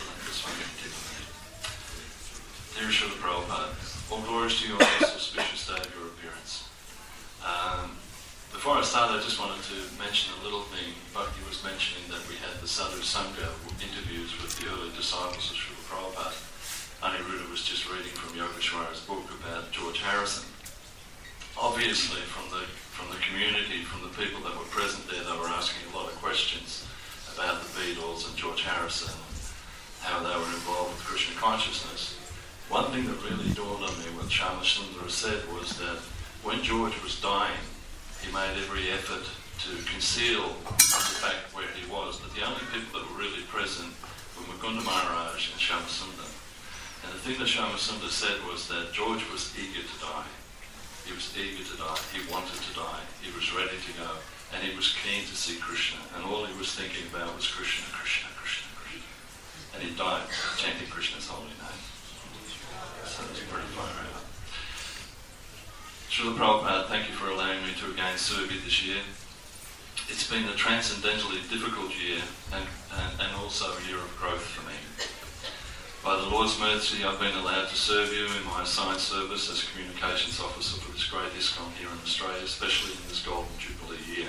Dear Srila Prabhupada, all glories to you on this auspicious day of your appearance. Um, before I start, I just wanted to mention a little thing. Bhakti was mentioning that we had the Sadhu Sangha interviews with the early disciples of Srila Prabhupada. Aniruddha was just reading from Yogeshwara's book about George Harrison. Obviously, from the from the community, from the people that were present there, they were asking a lot of questions about the Beatles and George Harrison and how they were involved with Krishna consciousness. One thing that really dawned on me, what Shama Sundara said, was that when George was dying, he made every effort to conceal the fact where he was, but the only people that were really present were Mukunda Maharaj and Shama Sundar. And the thing that Shama Sundar said was that George was eager to die. He was eager to die. He wanted to die. He was ready to go. And he was keen to see Krishna. And all he was thinking about was Krishna, Krishna, Krishna, Krishna. And he died chanting Krishna's holy name. So it was pretty far out. Srila Prabhupada, thank you for allowing me to again serve you this year. It's been a transcendently difficult year and, and, and also a year of growth for me. By the Lord's mercy, I've been allowed to serve you in my assigned service as Communications Officer for this great ISKCON here in Australia, especially in this Golden Jubilee year.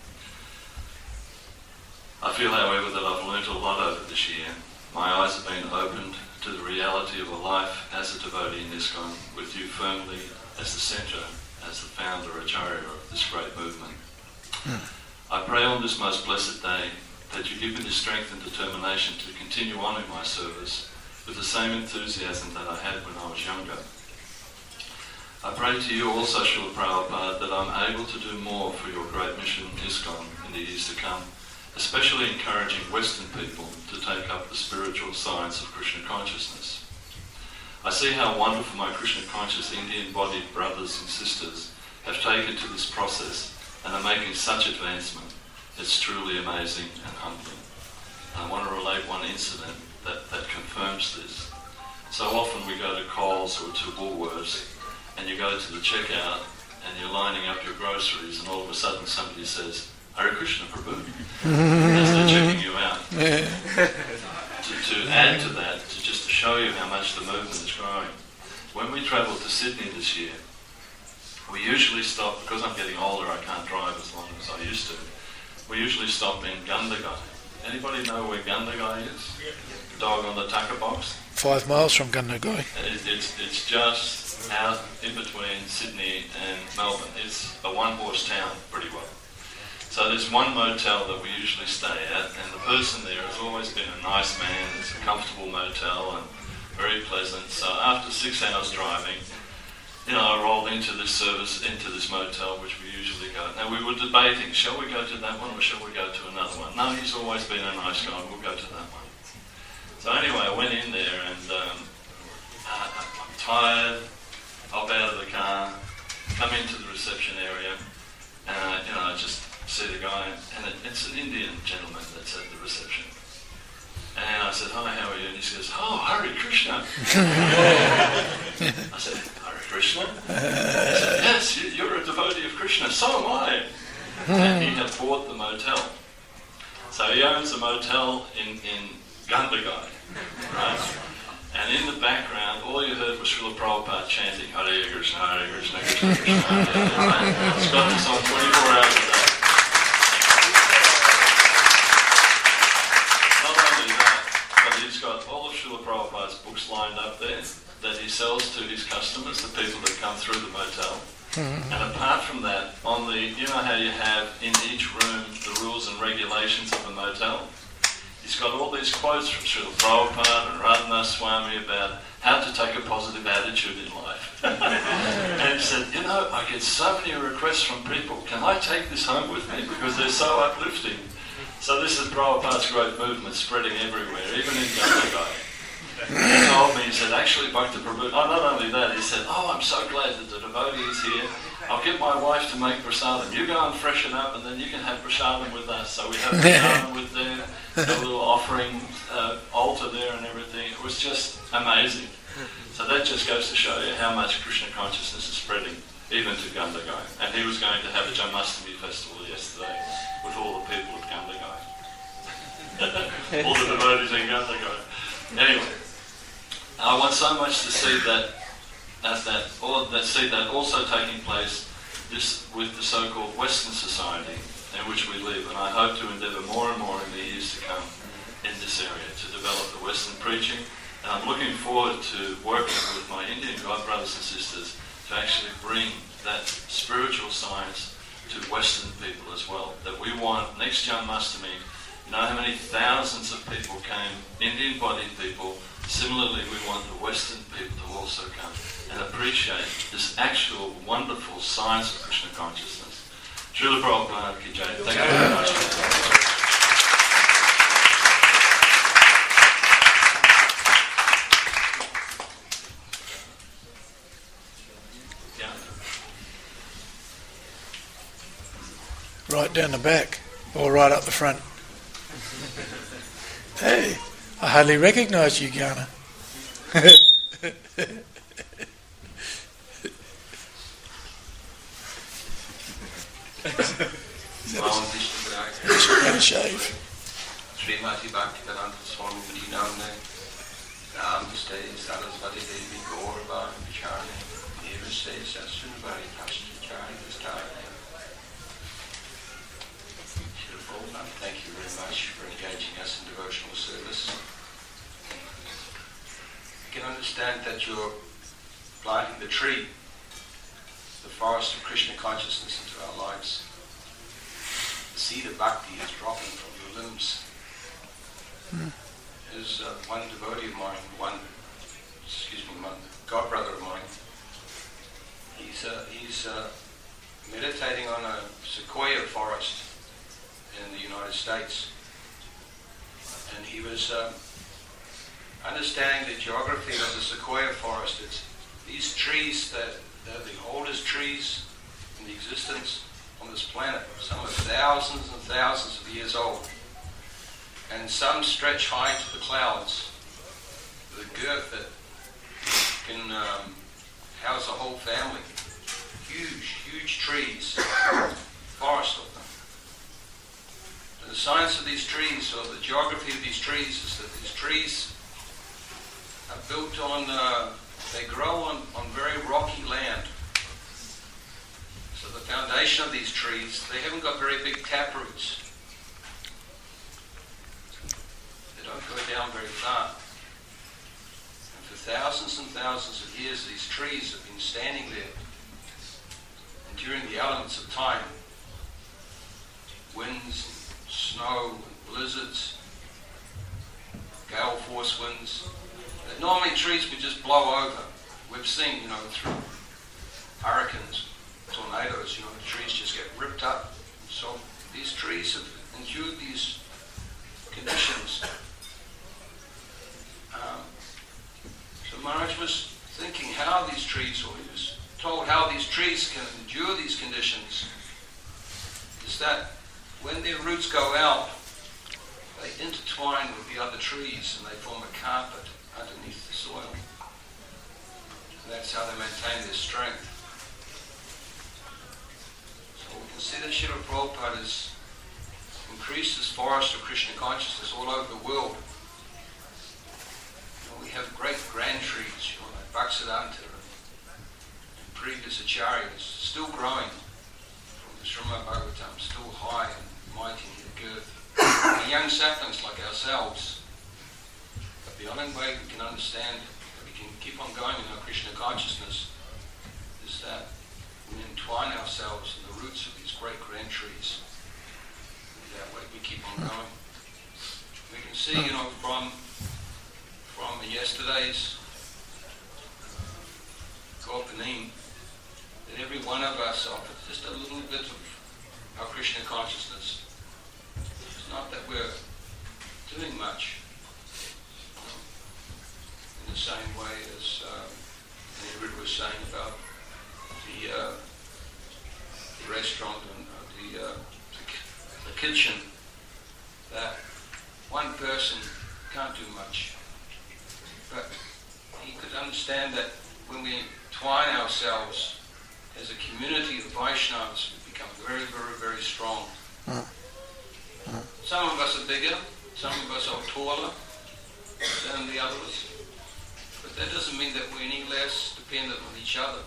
I feel, however, that I've learnt a lot over this year. My eyes have been opened to the reality of a life as a devotee in ISKCON, with you firmly as the centre, as the founder, Acharya of this great movement. Mm. I pray on this most blessed day that you give me the strength and determination to continue on in my service with the same enthusiasm that I had when I was younger. I pray to you also, Srila Prabhupada, that I'm able to do more for your great mission ISKCON in the years to come, especially encouraging Western people to take up the spiritual science of Krishna consciousness. I see how wonderful my Krishna conscious Indian-bodied brothers and sisters have taken to this process and are making such advancement. It's truly amazing and humbling. And I want to relate one incident that, that confirms this. So often we go to Coles or to Woolworths and you go to the checkout and you're lining up your groceries and all of a sudden somebody says, Hare Krishna Prabhu, as they're checking you out. to, to add to that, to just to show you how much the movement is growing. When we travelled to Sydney this year, we usually stop, because I'm getting older, I can't drive as long as I used to, we usually stop in Gundagai. Anybody know where Gundagai is? Dog on the tucker box? Five miles from Gundagai. It, it's, it's just out in between Sydney and Melbourne. It's a one-horse town, pretty well. So there's one motel that we usually stay at, and the person there has always been a nice man. It's a comfortable motel and very pleasant. So after six hours driving, you know, I rolled into this service, into this motel, which we usually go. Now we were debating, shall we go to that one or shall we go to another one? No, he's always been a nice guy, we'll go to that one. So anyway, I went in there and um, I'm tired, hop out of the car, come into the reception area, and I, you know, I just see the guy, and it, it's an Indian gentleman that's at the reception. And I said, hi, how are you? And he says, oh, Hare Krishna. I said, Hare Krishna? He said, yes, you're a devotee of Krishna, so am I. And he had bought the motel. So he owns a motel in, in Gundagai, right? And in the background, all you heard was Srila Prabhupada chanting, Hare Krishna, Hare Krishna, Krishna Krishna, Hare Hare. It's got this on twenty-four hours a day. He's got all of Srila Prabhupada's books lined up there that he sells to his customers, the people that come through the motel. Mm-hmm. And apart from that, on the, you know how you have in each room the rules and regulations of a motel? he's got all these quotes from Srila Prabhupada and Radhanath Swami about how to take a positive attitude in life. And he said, you know, I get so many requests from people, can I take this home with me? Because they're so uplifting. So this is Prabhupada's great movement spreading everywhere, even in Gandagai. He told me, he said, actually, Bhakti Prabhu, oh, not only that, he said, oh, I'm so glad that the devotee is here. I'll get my wife to make prasadam. You go and freshen up, and then you can have prasadam with us. So we have prasadam with them, a little offering uh, altar there and everything. It was just amazing. So that just goes to show you how much Krishna consciousness is spreading, even to Gandagai. And he was going to have a Janmashtami festival yesterday with all the people of Gandagai. All the devotees in Gandagai. Anyway, I want so much to see that, as that, or that see that also taking place this with the so-called Western society in which we live, and I hope to endeavour more and more in the years to come in this area to develop the Western preaching. And I'm looking forward to working with my Indian God brothers and sisters to actually bring that spiritual science to Western people as well. That we want next Janmashtami. You know how many thousands of people came, Indian-bodied people. Similarly, we want the Western people to also come and appreciate this actual wonderful science of Krishna consciousness. Srila Prabhupada Ki Jai. Thank you very much. Yeah. Right down the back, or right up the front. Hey, I hardly recognise you, Ghana. Had a shave. Srimati Bhaktivedanta Swami Vinamne Namaste Sarasvati Devi Gaurva Vicharne Namaste Sasunvari Pashtichari Vistarne. Thank you very much for engaging us in devotional service. You can understand that you're planting the tree, the forest of Krishna consciousness into our lives. The seed of bhakti is dropping from your limbs. Mm. There's uh, one devotee of mine, one, excuse me, one god brother of mine. He's uh, he's uh, meditating on a sequoia forest in the United States, and he was um, understanding the geography of the sequoia forest. It's these trees that they're the oldest trees in the existence on this planet. Some are thousands and thousands of years old, and some stretch high into the clouds with a girth that can um, house a whole family. Huge, huge trees, forest of them. The science of these trees, or the geography of these trees, is that these trees are built on, uh, they grow on, on very rocky land. So the foundation of these trees, they haven't got very big taproots. They don't go down very far. And for thousands and thousands of years, these trees have been standing there, enduring the elements of time, winds, snow, blizzards, gale force winds. That normally trees would just blow over. We've seen, you know, through hurricanes, tornadoes, you know, the trees just get ripped up. So these trees have endured these conditions. Um, so Maharaj was thinking how these trees, or he was told how these trees can endure these conditions, is that when their roots go out, they intertwine with the other trees and they form a carpet underneath the soil. And that's how they maintain their strength. So we can see that Srila Prabhupada has increased this forest of Krishna consciousness all over the world. You know, we have great grand trees, you know, like Bhaktisiddhanta and previous acharyas, still growing from the Srimad Bhagavatam, still high and mighty in the girth. And the young saplings like ourselves. But the only way we can understand that we can keep on going in our Krishna consciousness is that we entwine ourselves in the roots of these great grand trees. That way we keep on going. We can see, you know, from from yesterday's opening, that every one of us offers just a little bit of our Krishna consciousness. It's not that we're doing much, you know, in the same way as um, Edward was saying about the, uh, the restaurant and uh, the, uh, the, the kitchen, that one person can't do much. But he could understand that when we entwine ourselves as a community of Vaishnavas, we become very, very, very strong. Mm. Mm. Some of us are bigger, some of us are taller than the others. But that doesn't mean that we're any less dependent on each other.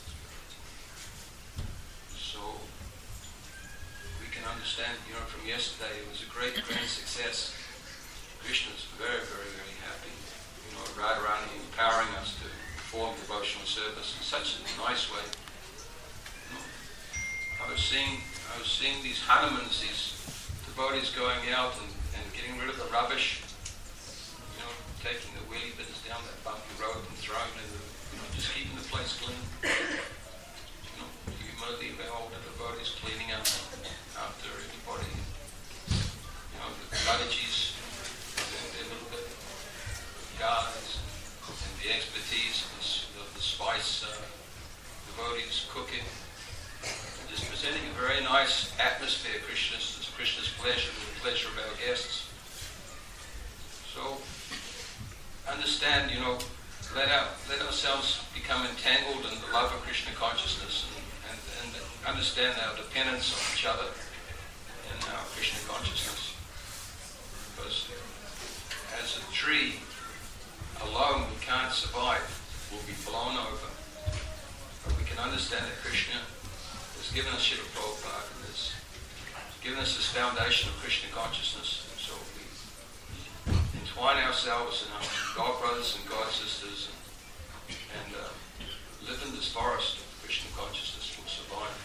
So we can understand, you know, from yesterday, it was a great, great success. Krishna's very, very, very happy, you know, right around empowering us to perform devotional service in such a nice way. You know, I was seeing, I was seeing these Hanumans, these devotees going out and, and getting rid of the rubbish, you know, taking the wheelie bins down that bumpy road and throwing it in the, you know, just keeping the place clean. You know, the humility of our older devotees cleaning up after everybody. You know, the Radhajis, their little bit of guys, and the expertise of the, of the spice uh, devotees cooking, and just presenting a very nice atmosphere, Krishna's, Krishna's pleasure and the pleasure of our guests. So, understand, you know, let our, let ourselves become entangled in the love of Krishna consciousness and, and, and understand our dependence on each other in our Krishna consciousness. Because as a tree alone we can't survive, we'll be blown over. But we can understand that Krishna has given us Srila Prabhupada and has given us this foundation of Krishna consciousness. So we entwine ourselves in our God brothers and God sisters and, and uh, live in this forest of Krishna consciousness will survive.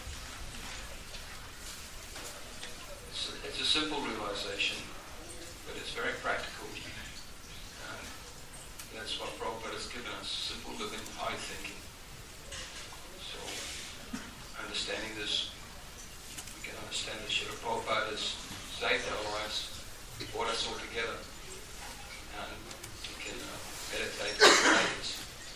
It's a, it's a simple realization, but it's very practical. And that's what Prabhupada has given us, simple living, high thinking. So, understanding this, we can understand that Srila Prabhupada has saved our lives, brought us all together, and we can uh, meditate on the ladies.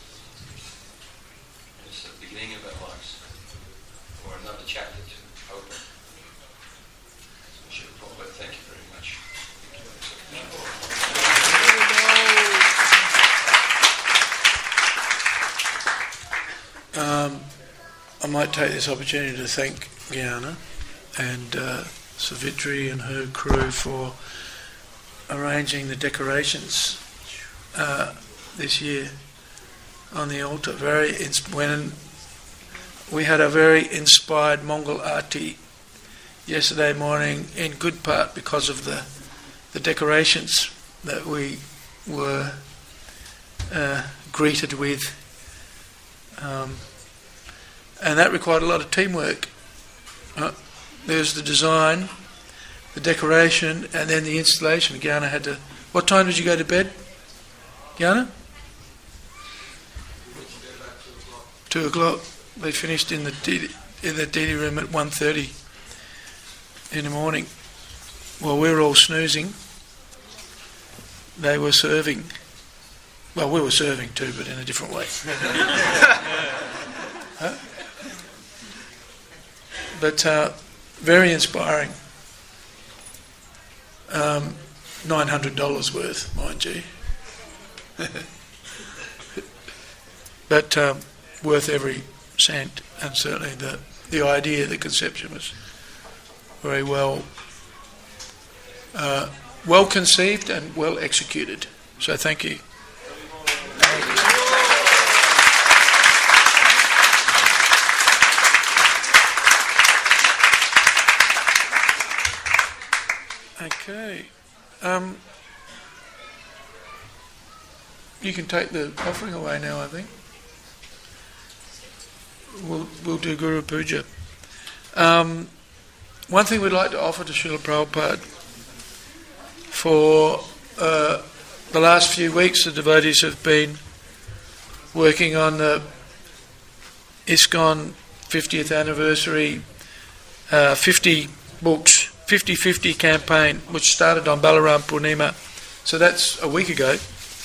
It's the beginning of our lives, or another chapter to open. So Srila Prabhupada, thank you very much. Thank you. Um, I might take this opportunity to thank Gyana and uh, Savitri and her crew for arranging the decorations uh, this year on the altar. Very ins- when we had a very inspired Mongol Aarti yesterday morning, in good part because of the the decorations that we were uh, greeted with. Um, and that required a lot of teamwork. Uh, there's the design, the decoration, and then the installation. Gyana had to... What time did you go to bed, Gyana? Two o'clock. They finished in the D D, in the D D room at one thirty in the morning. While we were all snoozing, they were serving. Well, we were serving too, but in a different way. Huh? But uh, very inspiring. Um, nine hundred dollars worth, mind you. But um, worth every cent, and certainly the, the idea, the conception was very well uh, well conceived and well executed. So thank you. Okay. Um, you can take the offering away now, I think. We'll, we'll do Guru Puja. Um, one thing we'd like to offer to Srila Prabhupada for uh, the last few weeks the devotees have been working on the ISKCON fiftieth anniversary uh, fifty books, fifty fifty campaign, which started on Balaram Purnima. So that's a week ago.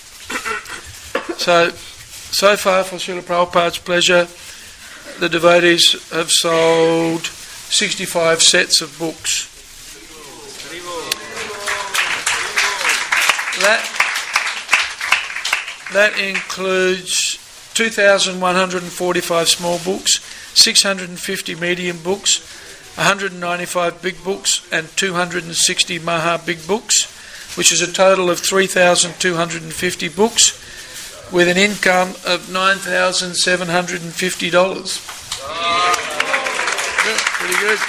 So, so far, for Srila Prabhupada's pleasure, the devotees have sold sixty-five sets of books. That, that includes two thousand one hundred forty-five small books, six hundred fifty medium books, one hundred ninety-five big books, and two hundred sixty Maha big books, which is a total of three thousand two hundred fifty books, with an income of nine thousand seven hundred fifty dollars. Yeah, pretty good.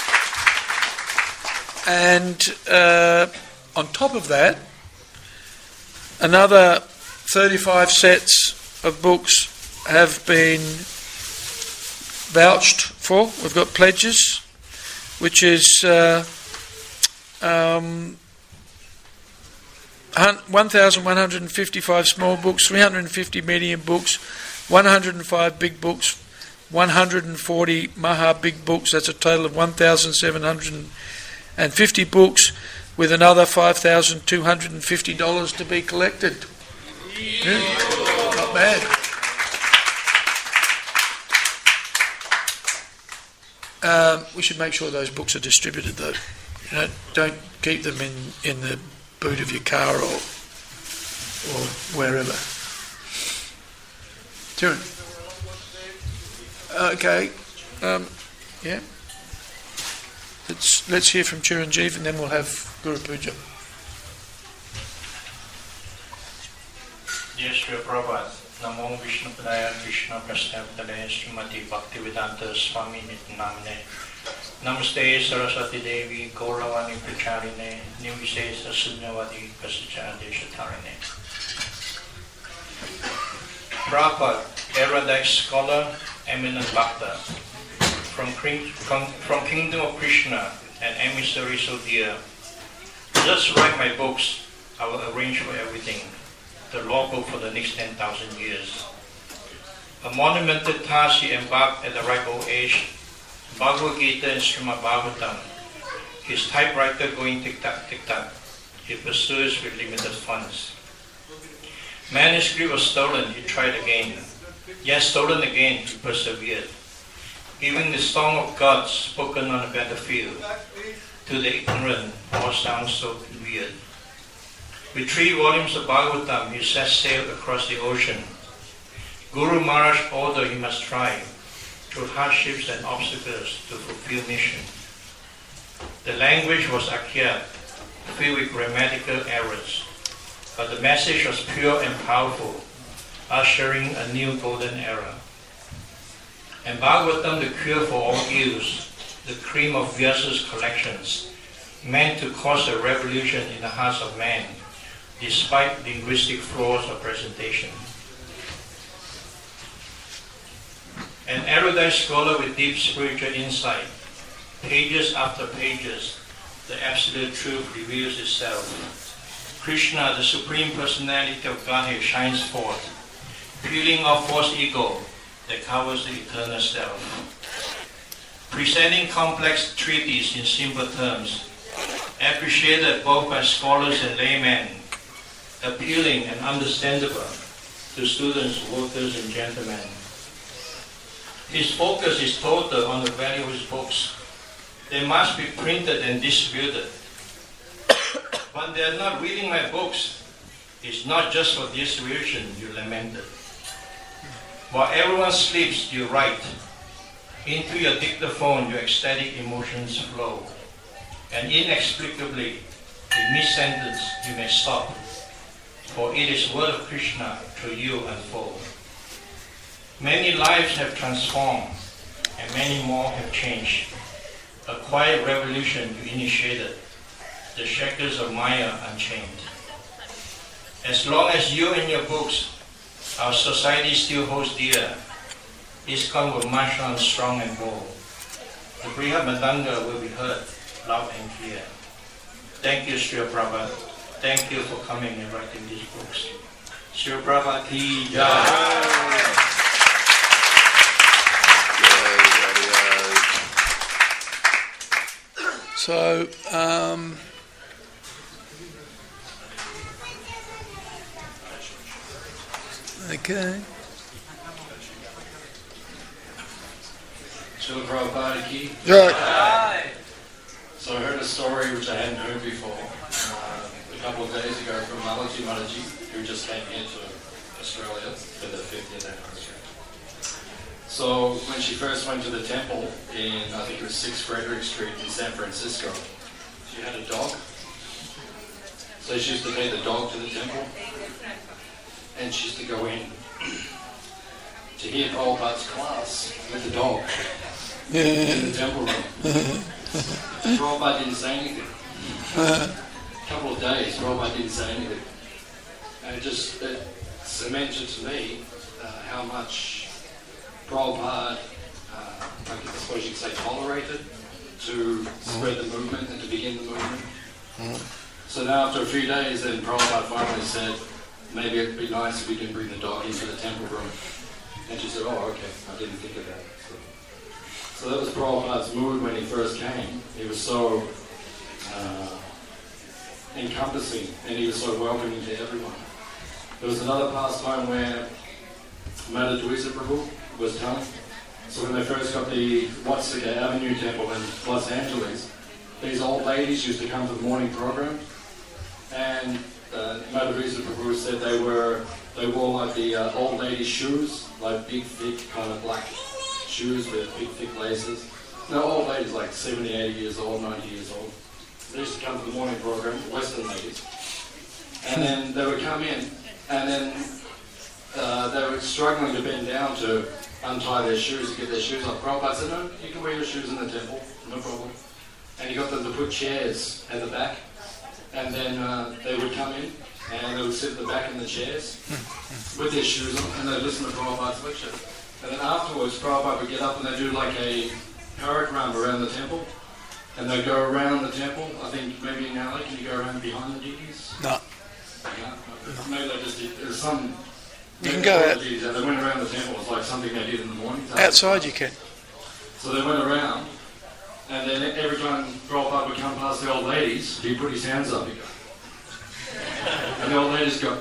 And uh, on top of that, another thirty-five sets of books have been vouched for. We've got pledges, which is uh, um, one thousand one hundred fifty-five small books, three hundred fifty medium books, one hundred five big books, one hundred forty Maha big books. That's a total of one thousand seven hundred fifty books, with another five thousand two hundred fifty dollars to be collected. Yeah, not bad. Um, we should make sure those books are distributed, though. You know, don't keep them in, in the boot of your car or or wherever. Tyrone. Okay. Um, yeah. Let's let's hear from Chiranjeev, and then we'll have Guru Puja. Jai Shri Prabhupada. Namo Vishnu Padaya Krishna Prasthaptale Srimati Bhaktivedanta Swami Nityanamane. Namaste Saraswati Devi Gauravani Pracharine Nivise Sunyavadi Prasacha Deshatarine. Prabhupada, erudite scholar, eminent bhakta, from, from, from Kingdom of Krishna, an emissary so dear. Just write my books, I will arrange for everything. The law book for the next ten thousand years. A monumental task he embarked at the ripe old age, Bhagavad Gita and Srimad Bhagavatam. His typewriter going tick-tack, tick-tack. He pursues with limited funds. Manuscript was stolen, he tried again. Yet stolen again, he persevered. Even the song of God spoken on the battlefield, to the ignorant, all sounds so weird. With three volumes of Bhagavatam, he set sail across the ocean. Guru Maharaj ordered he must try, through hardships and obstacles, to fulfill mission. The language was archaic, filled with grammatical errors, but the message was pure and powerful, ushering a new golden era. And Bhagavatam, the cure for all ills, the cream of Vyasa's collections, meant to cause a revolution in the hearts of man, despite linguistic flaws of presentation. An erudite scholar with deep spiritual insight, pages after pages, the absolute truth reveals itself. Krishna, the Supreme Personality of Godhead, shines forth, peeling off false ego that covers the eternal self. Presenting complex treatises in simple terms, appreciated both by scholars and laymen, appealing and understandable to students, workers, and gentlemen. His focus is total on the value of his books. They must be printed and distributed. When they are not reading my books, it's not just for distribution, you lamented. While everyone sleeps, you write. Into your dictaphone, your ecstatic emotions flow. And inexplicably, in mid-sentence, you may stop. For it is word of Krishna through you unfold. Many lives have transformed, and many more have changed. A quiet revolution you initiated, the shackles of Maya unchained. As long as you and your books, our society still holds dear, ISKCON will march on strong and bold. The Brihad Madanga will be heard loud and clear. Thank you, Sri Prabhupada. thank you for coming and writing these books. Srila Prabhupada ki jai. So, um, okay. Srila Prabhupada ki Right. So I heard a story which I hadn't heard before uh, a couple of days ago from Malaji Mataji, who just came here to Australia for the fiftieth anniversary. So when she first went to the temple in, I think it was six Frederick Street in San Francisco, she had a dog. So she used to take the dog to the temple, and she used to go in to hear Prabhupada's class with the dog in the temple room. Prabhupada didn't say anything. A couple of days, Prabhupada didn't say anything. And it just it cemented to me uh, how much Prabhupada, uh, I suppose you could say, tolerated to spread the movement and to begin the movement. So now after a few days, then Prabhupada finally said, maybe it'd be nice if we can bring the dog into the temple room. And she said, oh, okay, I didn't think of that. So, so that was Prabhupada's mood when he first came. He was so uh, encompassing, and he was so welcoming to everyone. There was another pastime where Madhudvisa Prabhu was telling. So when they first got the Watsika Avenue Temple in Los Angeles, these old ladies used to come to the morning program, and uh, Madhudvisa Prabhu said they were they wore like the uh, old lady shoes, like big, thick, kind of black shoes with big, thick laces. No, old ladies like seventy, eighty years old, ninety years old. They used to come to the morning program, Western ladies, and then they would come in, and then uh, they were struggling to bend down to untie their shoes, to get their shoes off. Prabhupada said, no, you can wear your shoes in the temple, no problem. And he got them to put chairs at the back, and then uh, they would come in, and they would sit at the back in the chairs with their shoes on, and they'd listen to Prabhupada's lecture. And then afterwards, Prabhupada would get up and they'd do like a parikrama around the temple, and they'd go around the temple. I think maybe in Nally, can you go around behind the deities? No. No? Maybe they just did, there's some... You can go out. They went around the temple. It's like something they did in the morning. Outside you can. So they went around, and then every time Prabhupada would come past the old ladies, he'd put his hands up. He'd go. And the old ladies go.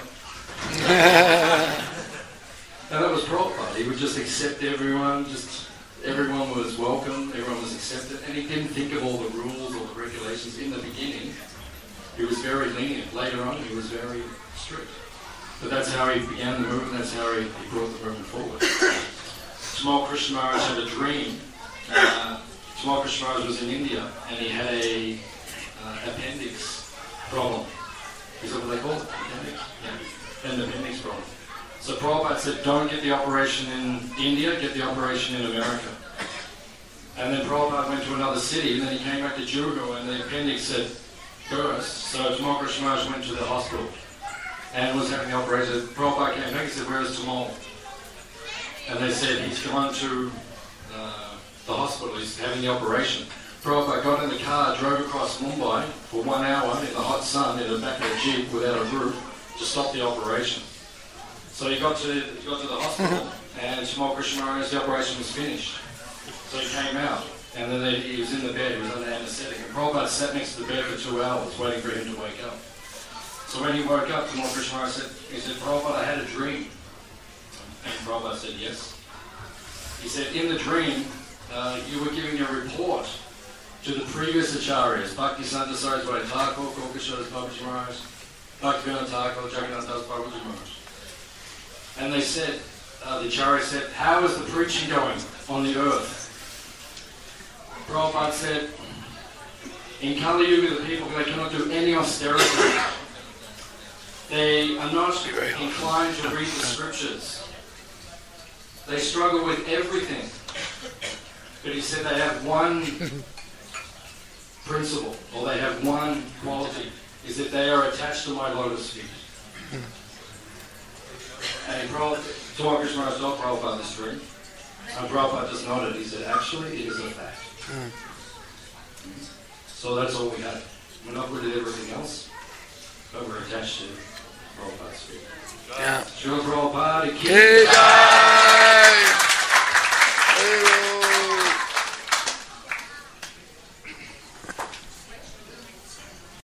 And that was Prabhupada. He would just accept everyone. Just everyone was welcome. Everyone was accepted. And he didn't think of all the rules or the regulations. In the beginning, he was very lenient. Later on, he was very strict. But that's how he began the movement, that's how he, he brought the movement forward. Tamal Krishna Maharaj had a dream. Uh, Tamal Krishna Maharaj was in India, and he had a uh, appendix problem. Is that what they call it? Appendix? Yeah. An appendix problem. So Prabhupada said, don't get the operation in India, get the operation in America. And then Prabhupada went to another city, and then he came back to Jurugu, and the appendix said, burst. So Tamal Krishna Maharaj went to the hospital and was having the operation. Prabhupada came back and said, where is Tamal? And they said, he's gone to uh, the hospital, he's having the operation. Prabhupada got in the car, drove across Mumbai for one hour in the hot sun in the back of a jeep without a roof to stop the operation. So he got to, he got to the hospital, and Tamal Krishna Maharaj, the operation was finished. So he came out, and then they, he was in the bed, he was under anesthetic. And Prabhupada sat next to the bed for two hours waiting for him to wake up. So when he woke up, Tamal Krishna Maharaj said, he said, Prabhupada, I had a dream. And Prabhupada said, yes. He said, in the dream, uh, you were giving a report to the previous acharyas, Bhakti Santa Saraswati Thakur, Kokashas Babaji Maharaj, Bhakti Vinod Thakur, Jagannath Das Babaji Maharaj. And they said, uh, the acharya said, how is the preaching going on the earth? Prabhupada said, in Kali Yuga, the people, they cannot do any austerity. They are not inclined to read the scriptures. They struggle with everything. But he said they have one principle, or they have one quality, is that they are attached to my lotus feet. And Tamal Krishna Maharaj told Prabhupada this dream. And Prabhupada just nodded. He said, actually, it is a fact. So that's all we had. We're not good at everything else. but we're attached to Prabhupada's feet. Yeah. Srila Prabhupada ki Jai.